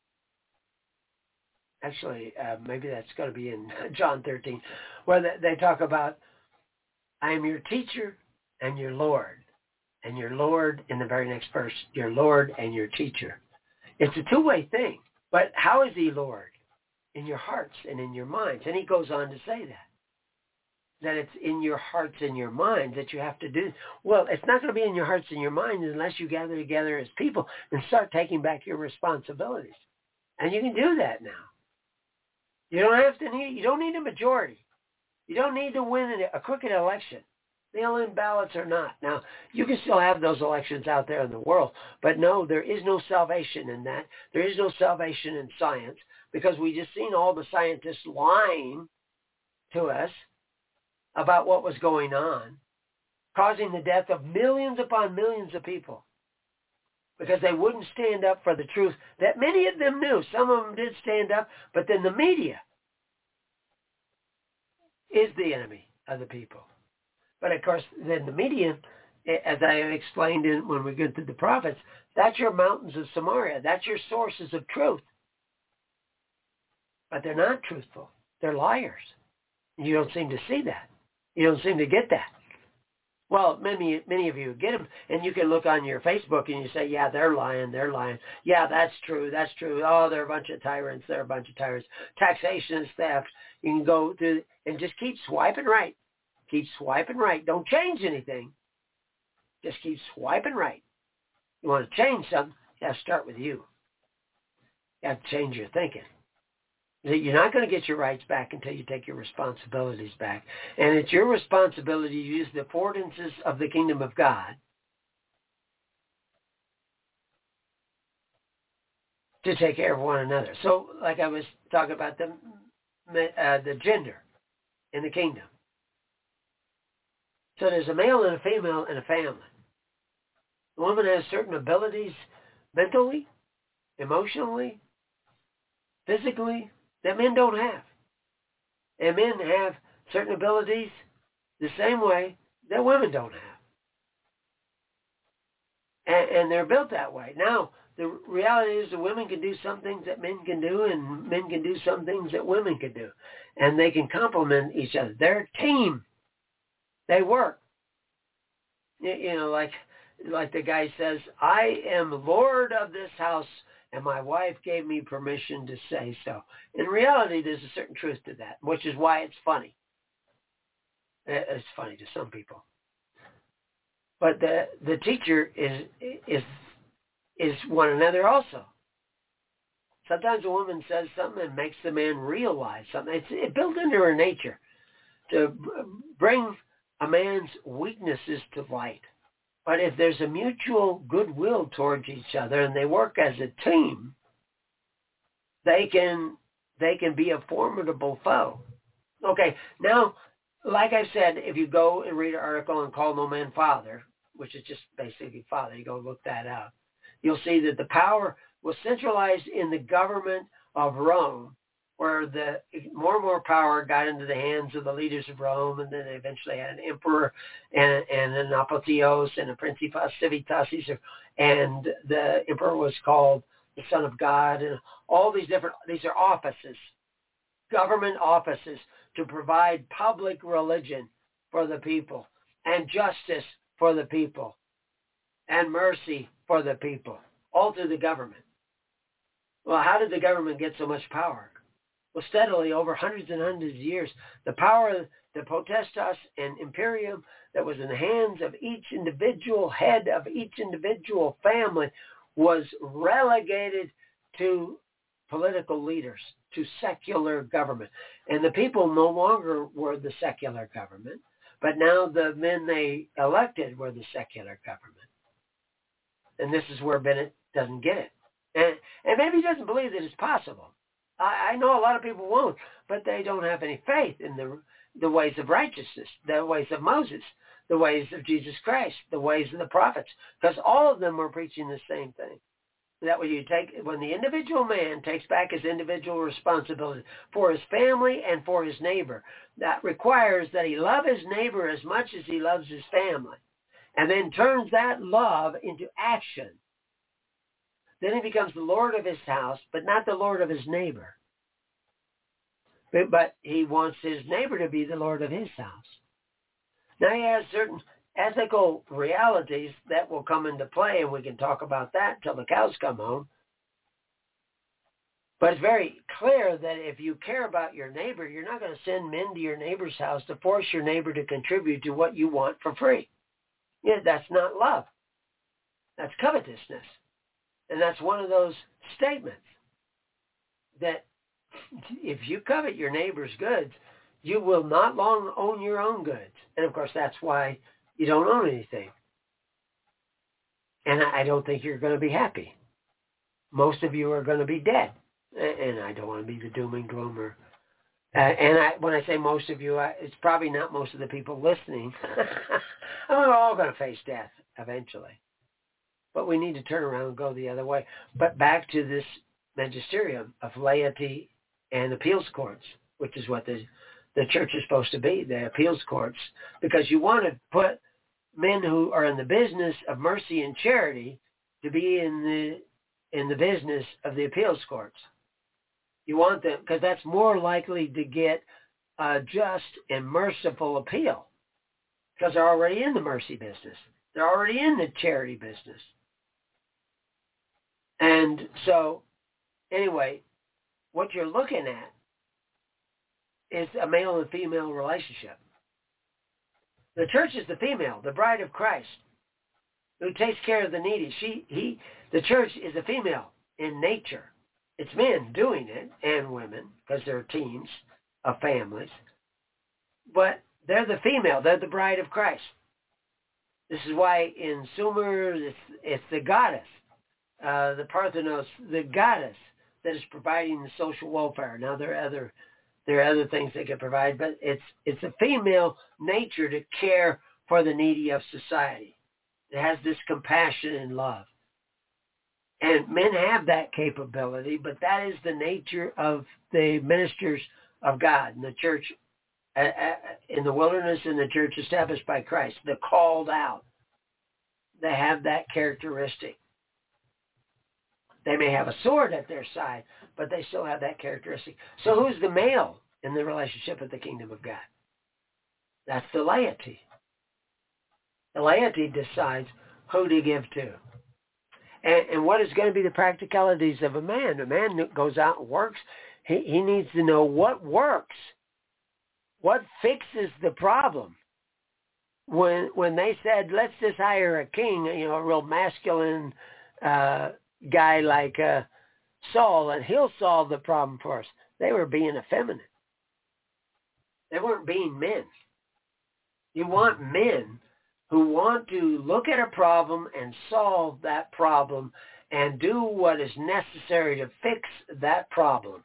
actually, uh, maybe that's going to be in John thirteen, where they, they talk about, I am your teacher and your Lord. And your Lord, in the very next verse, your Lord and your teacher. It's a two-way thing. But how is he Lord? In your hearts and in your minds. And he goes on to say that. That it's in your hearts and your minds that you have to do. Well, it's not going to be in your hearts and your minds unless you gather together as people and start taking back your responsibilities. And you can do that now. You don't have to need, you don't need a majority. You don't need to win a crooked election. Mail-in ballots or not. Now, you can still have those elections out there in the world, but no, there is no salvation in that. There is no salvation in science because we just seen all the scientists lying to us about what was going on, causing the death of millions upon millions of people because they wouldn't stand up for the truth that many of them knew. Some of them did stand up, but then the media is the enemy of the people. But, of course, then the media, as I explained in, when we get to the prophets, that's your mountains of Samaria. That's your sources of truth. But they're not truthful. They're liars. You don't seem to see that. You don't seem to get that. Well, many many of you get them, and you can look on your Facebook and you say, yeah, they're lying, they're lying. Yeah, that's true, that's true. Oh, they're a bunch of tyrants, they're a bunch of tyrants. Taxation is theft. You can go through and just keep swiping right. Keep swiping right. Don't change anything. Just keep swiping right. You want to change something, you have to start with you. You have to change your thinking. You're not going to get your rights back until you take your responsibilities back. And it's your responsibility to use the affordances of the kingdom of God to take care of one another. So, like I was talking about the, uh, the gender in the kingdom. So there's a male and a female in a family. The woman has certain abilities mentally, emotionally, physically, that men don't have. And men have certain abilities the same way that women don't have. And, and they're built that way. Now, the reality is the women can do some things that men can do, and men can do some things that women can do. And they can complement each other. They're a team. They work. You, you know, like like the guy says, I am Lord of this house, and my wife gave me permission to say so. In reality, there's a certain truth to that, which is why it's funny. It's funny to some people. But the the teacher is is is one another also. Sometimes a woman says something and makes the man realize something. It's it built into her nature to bring a man's weaknesses to light. But if there's a mutual goodwill towards each other and they work as a team, they can they can be a formidable foe. Okay, now, like I said, if you go and read an article and Call No Man Father, which is just basically father, you go look that up, you'll see that the power was centralized in the government of Rome, where the more and more power got into the hands of the leaders of Rome, and then they eventually had an emperor and, and an apotheos and a principes civitatis, and the emperor was called the Son of God, and all these different, these are offices, government offices to provide public religion for the people, and justice for the people, and mercy for the people, all through the government. Well, how did the government get so much power? Well, steadily over hundreds and hundreds of years, the power, the potestas and imperium that was in the hands of each individual head of each individual family was relegated to political leaders, to secular government. And the people no longer were the secular government, but now the men they elected were the secular government. And this is where Bennett doesn't get it. And, and maybe he doesn't believe that it's possible. I, I know a lot of people won't, but they don't have any faith in the the ways of righteousness, the ways of Moses, the ways of Jesus Christ, the ways of the prophets, because all of them were preaching the same thing. That when you take, when the individual man takes back his individual responsibility for his family and for his neighbor, that requires that he love his neighbor as much as he loves his family, and then turns that love into action. Then he becomes the Lord of his house, but not the Lord of his neighbor. But, but he wants his neighbor to be the Lord of his house. Now he has certain ethical realities that will come into play, and we can talk about that until the cows come home. But it's very clear that if you care about your neighbor, you're not going to send men to your neighbor's house to force your neighbor to contribute to what you want for free. Yeah, that's not love. That's covetousness. And that's one of those statements that if you covet your neighbor's goods, you will not long own your own goods. And, of course, that's why you don't own anything. And I don't think you're going to be happy. Most of you are going to be dead. And I don't want to be the doom and gloomer. Uh, and I, when I say most of you, I, it's probably not most of the people listening. We're all going to face death eventually. But we need to turn around and go the other way. But back to this magisterium of laity and appeals courts, which is what the, the church is supposed to be, the appeals courts, because you want to put men who are in the business of mercy and charity to be in the in the business of the appeals courts. You want them, because that's more likely to get a just and merciful appeal, because they're already in the mercy business. They're already in the charity business. And so, anyway, what you're looking at is a male and female relationship. The church is the female, the bride of Christ, who takes care of the needy. She, he, the church is a female in nature. It's men doing it, and women, because they're teams of families. But they're the female. They're the bride of Christ. This is why in Sumer, it's, it's the goddess. Uh, the Parthenos, the goddess that is providing the social welfare. Now there are other there are other things they can provide, but it's it's a female nature to care for the needy of society. It has this compassion and love, and men have that capability. But that is the nature of the ministers of God in the church, uh, in the wilderness, in the church established by Christ, the called out. They have that characteristic. They may have a sword at their side, but they still have that characteristic. So who's the male in the relationship of the kingdom of God? That's the laity. The laity decides who to give to. And, and what is going to be the practicalities of a man? A man that goes out and works, he, he needs to know what works, what fixes the problem. When when they said, let's just hire a king, you know, a real masculine uh, guy like uh, Saul, and he'll solve the problem for us, they were being effeminate. They weren't being men. You want men who want to look at a problem and solve that problem and do what is necessary to fix that problem.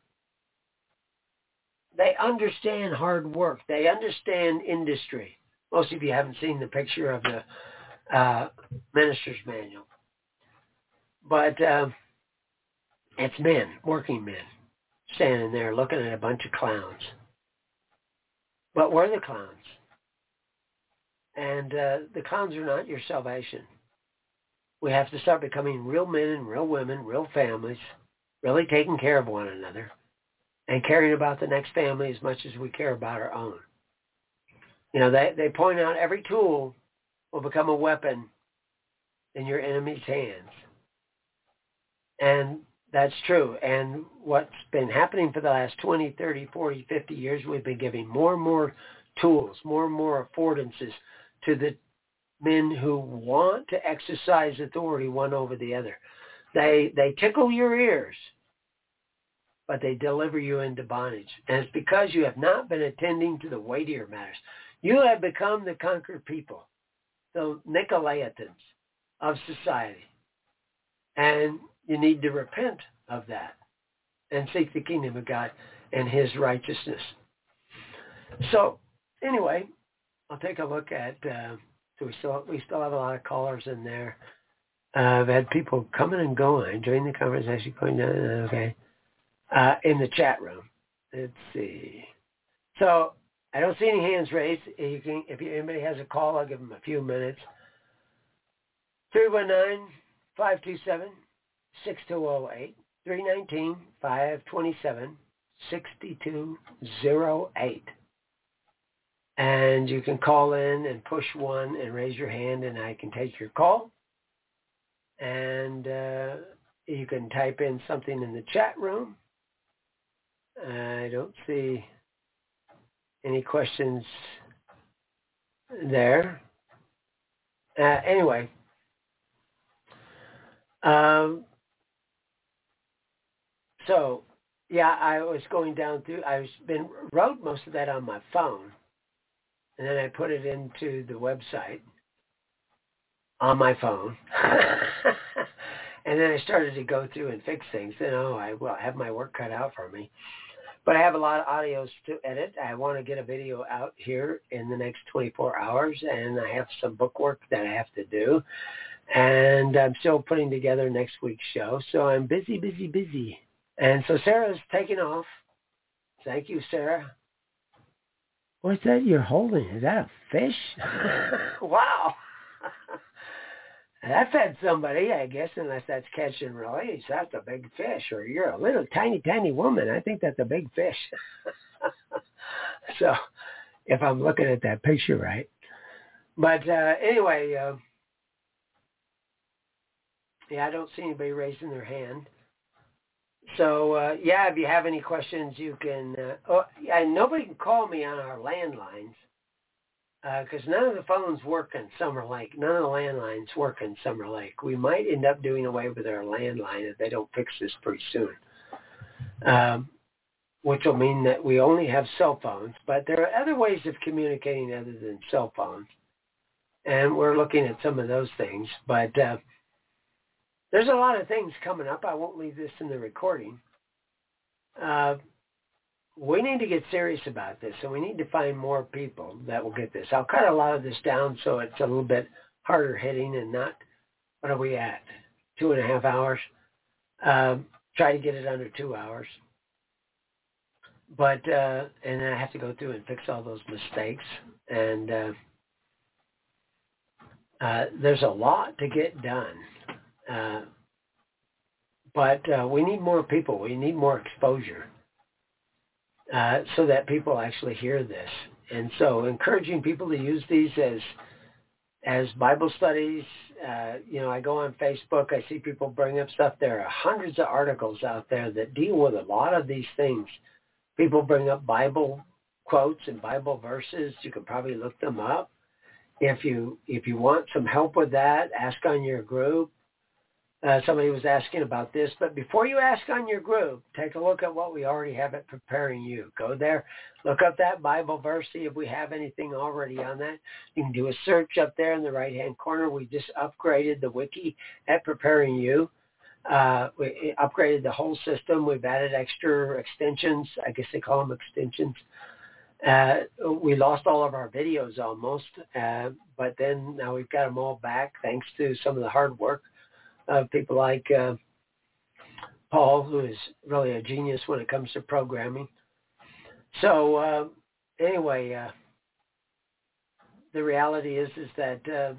They understand hard work. They understand industry. Most of you haven't seen the picture of the uh, minister's manual. But uh, it's men, working men, standing there looking at a bunch of clowns. But we're the clowns. And uh, the clowns are not your salvation. We have to start becoming real men and real women, real families, really taking care of one another and caring about the next family as much as we care about our own. You know, they, they point out every tool will become a weapon in your enemy's hands. And that's true. And what's been happening for the last twenty, thirty, forty, fifty years, we've been giving more and more tools, more and more affordances to the men who want to exercise authority one over the other. They they tickle your ears, but they deliver you into bondage. And it's because you have not been attending to the weightier matters. You have become the conquered people, the Nicolaitans of society. And you need to repent of that and seek the kingdom of God and his righteousness. So anyway, I'll take a look at, uh, so we still, we still have a lot of callers in there. Uh, I've had people coming and going, enjoying the conversation, going down, okay, uh, in the chat room. Let's see. So I don't see any hands raised. You can, if anybody has a call, I'll give them a few minutes. three one nine, five two seven, six two zero eight, three one nine, five two seven, six two zero eight. And you can call in and push one and raise your hand, and I can take your call. And uh, you can type in something in the chat room. I don't see any questions there. Uh, anyway, um, so yeah, I was going down through. I was been wrote most of that on my phone, and then I put it into the website on my phone, and then I started to go through and fix things. Then oh, I will have my work cut out for me. But I have a lot of audios to edit. I want to get a video out here in the next twenty-four hours, and I have some book work that I have to do. And I'm still putting together next week's show. So I'm busy, busy, busy. And so Sarah's taking off. Thank you, Sarah. What's that you're holding? Is that a fish? Wow. That fed somebody, I guess, unless that's catch and release. That's a big fish. Or you're a little tiny, tiny woman. I think that's a big fish. So if I'm looking at that picture right. But uh, anyway, uh, yeah, I don't see anybody raising their hand. So, uh, yeah, if you have any questions, you can, uh, oh, yeah, nobody can call me on our landlines because uh, none of the phones work in Summer Lake. None of the landlines work in Summer Lake. We might end up doing away with our landline if they don't fix this pretty soon, um, which will mean that we only have cell phones. But there are other ways of communicating other than cell phones, and we're looking at some of those things. But uh, there's a lot of things coming up. I won't leave this in the recording. Uh, we need to get serious about this, and we need to find more people that will get this. I'll cut a lot of this down so it's a little bit harder hitting and not, what are we at, two and a half hours? Um, try to get it under two hours. But, uh, and then I have to go through and fix all those mistakes. And uh, uh, there's a lot to get done. Uh, but uh, we need more people. We need more exposure uh, so that people actually hear this. And so encouraging people to use these as as Bible studies. Uh, you know, I go on Facebook. I see people bring up stuff. There are hundreds of articles out there that deal with a lot of these things. People bring up Bible quotes and Bible verses. You can probably look them up. If you if you want some help with that, ask on your group. Uh, somebody was asking about this, but before you ask on your group, take a look at what we already have at Preparing You. Go there, look up that Bible verse, see if we have anything already on that. You can do a search up there in the right-hand corner. We just upgraded the wiki at Preparing You. Uh, we upgraded the whole system. We've added extra extensions. I guess they call them extensions. Uh, we lost all of our videos almost, uh, but then now we've got them all back thanks to some of the hard work of people like uh, Paul, who is really a genius when it comes to programming. So uh, anyway, uh, the reality is is that uh,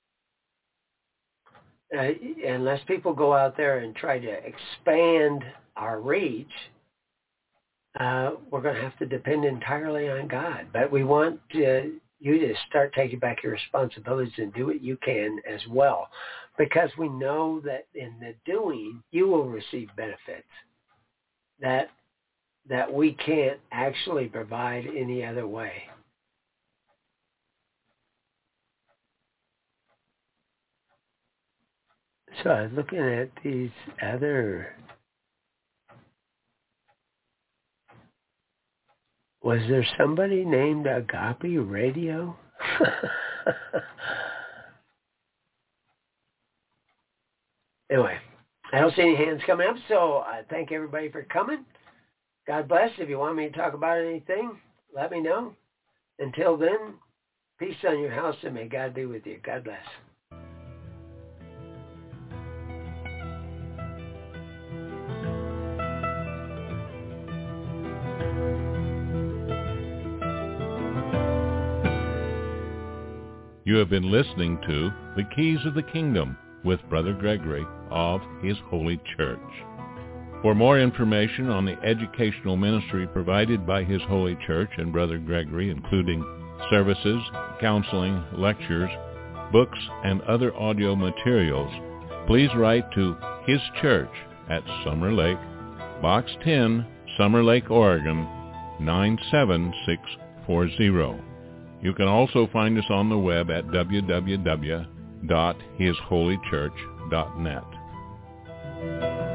uh, unless people go out there and try to expand our reach, uh, we're going to have to depend entirely on God. But we want uh, you to start taking back your responsibilities and do what you can as well, because we know that in the doing, you will receive benefits that that we can't actually provide any other way. So I was looking at these other... Was there somebody named Agape Radio? Anyway, I don't see any hands coming up, so I thank everybody for coming. God bless. If you want me to talk about anything, let me know. Until then, peace on your house, and may God be with you. God bless. You have been listening to The Keys of the Kingdom with Brother Gregory of His Holy Church. For more information on the educational ministry provided by His Holy Church and Brother Gregory, including services, counseling, lectures, books, and other audio materials, please write to His Church at Summer Lake, Box ten, Summer Lake, Oregon, nine seven six four zero. You can also find us on the web at w w w dot his holy church dot net.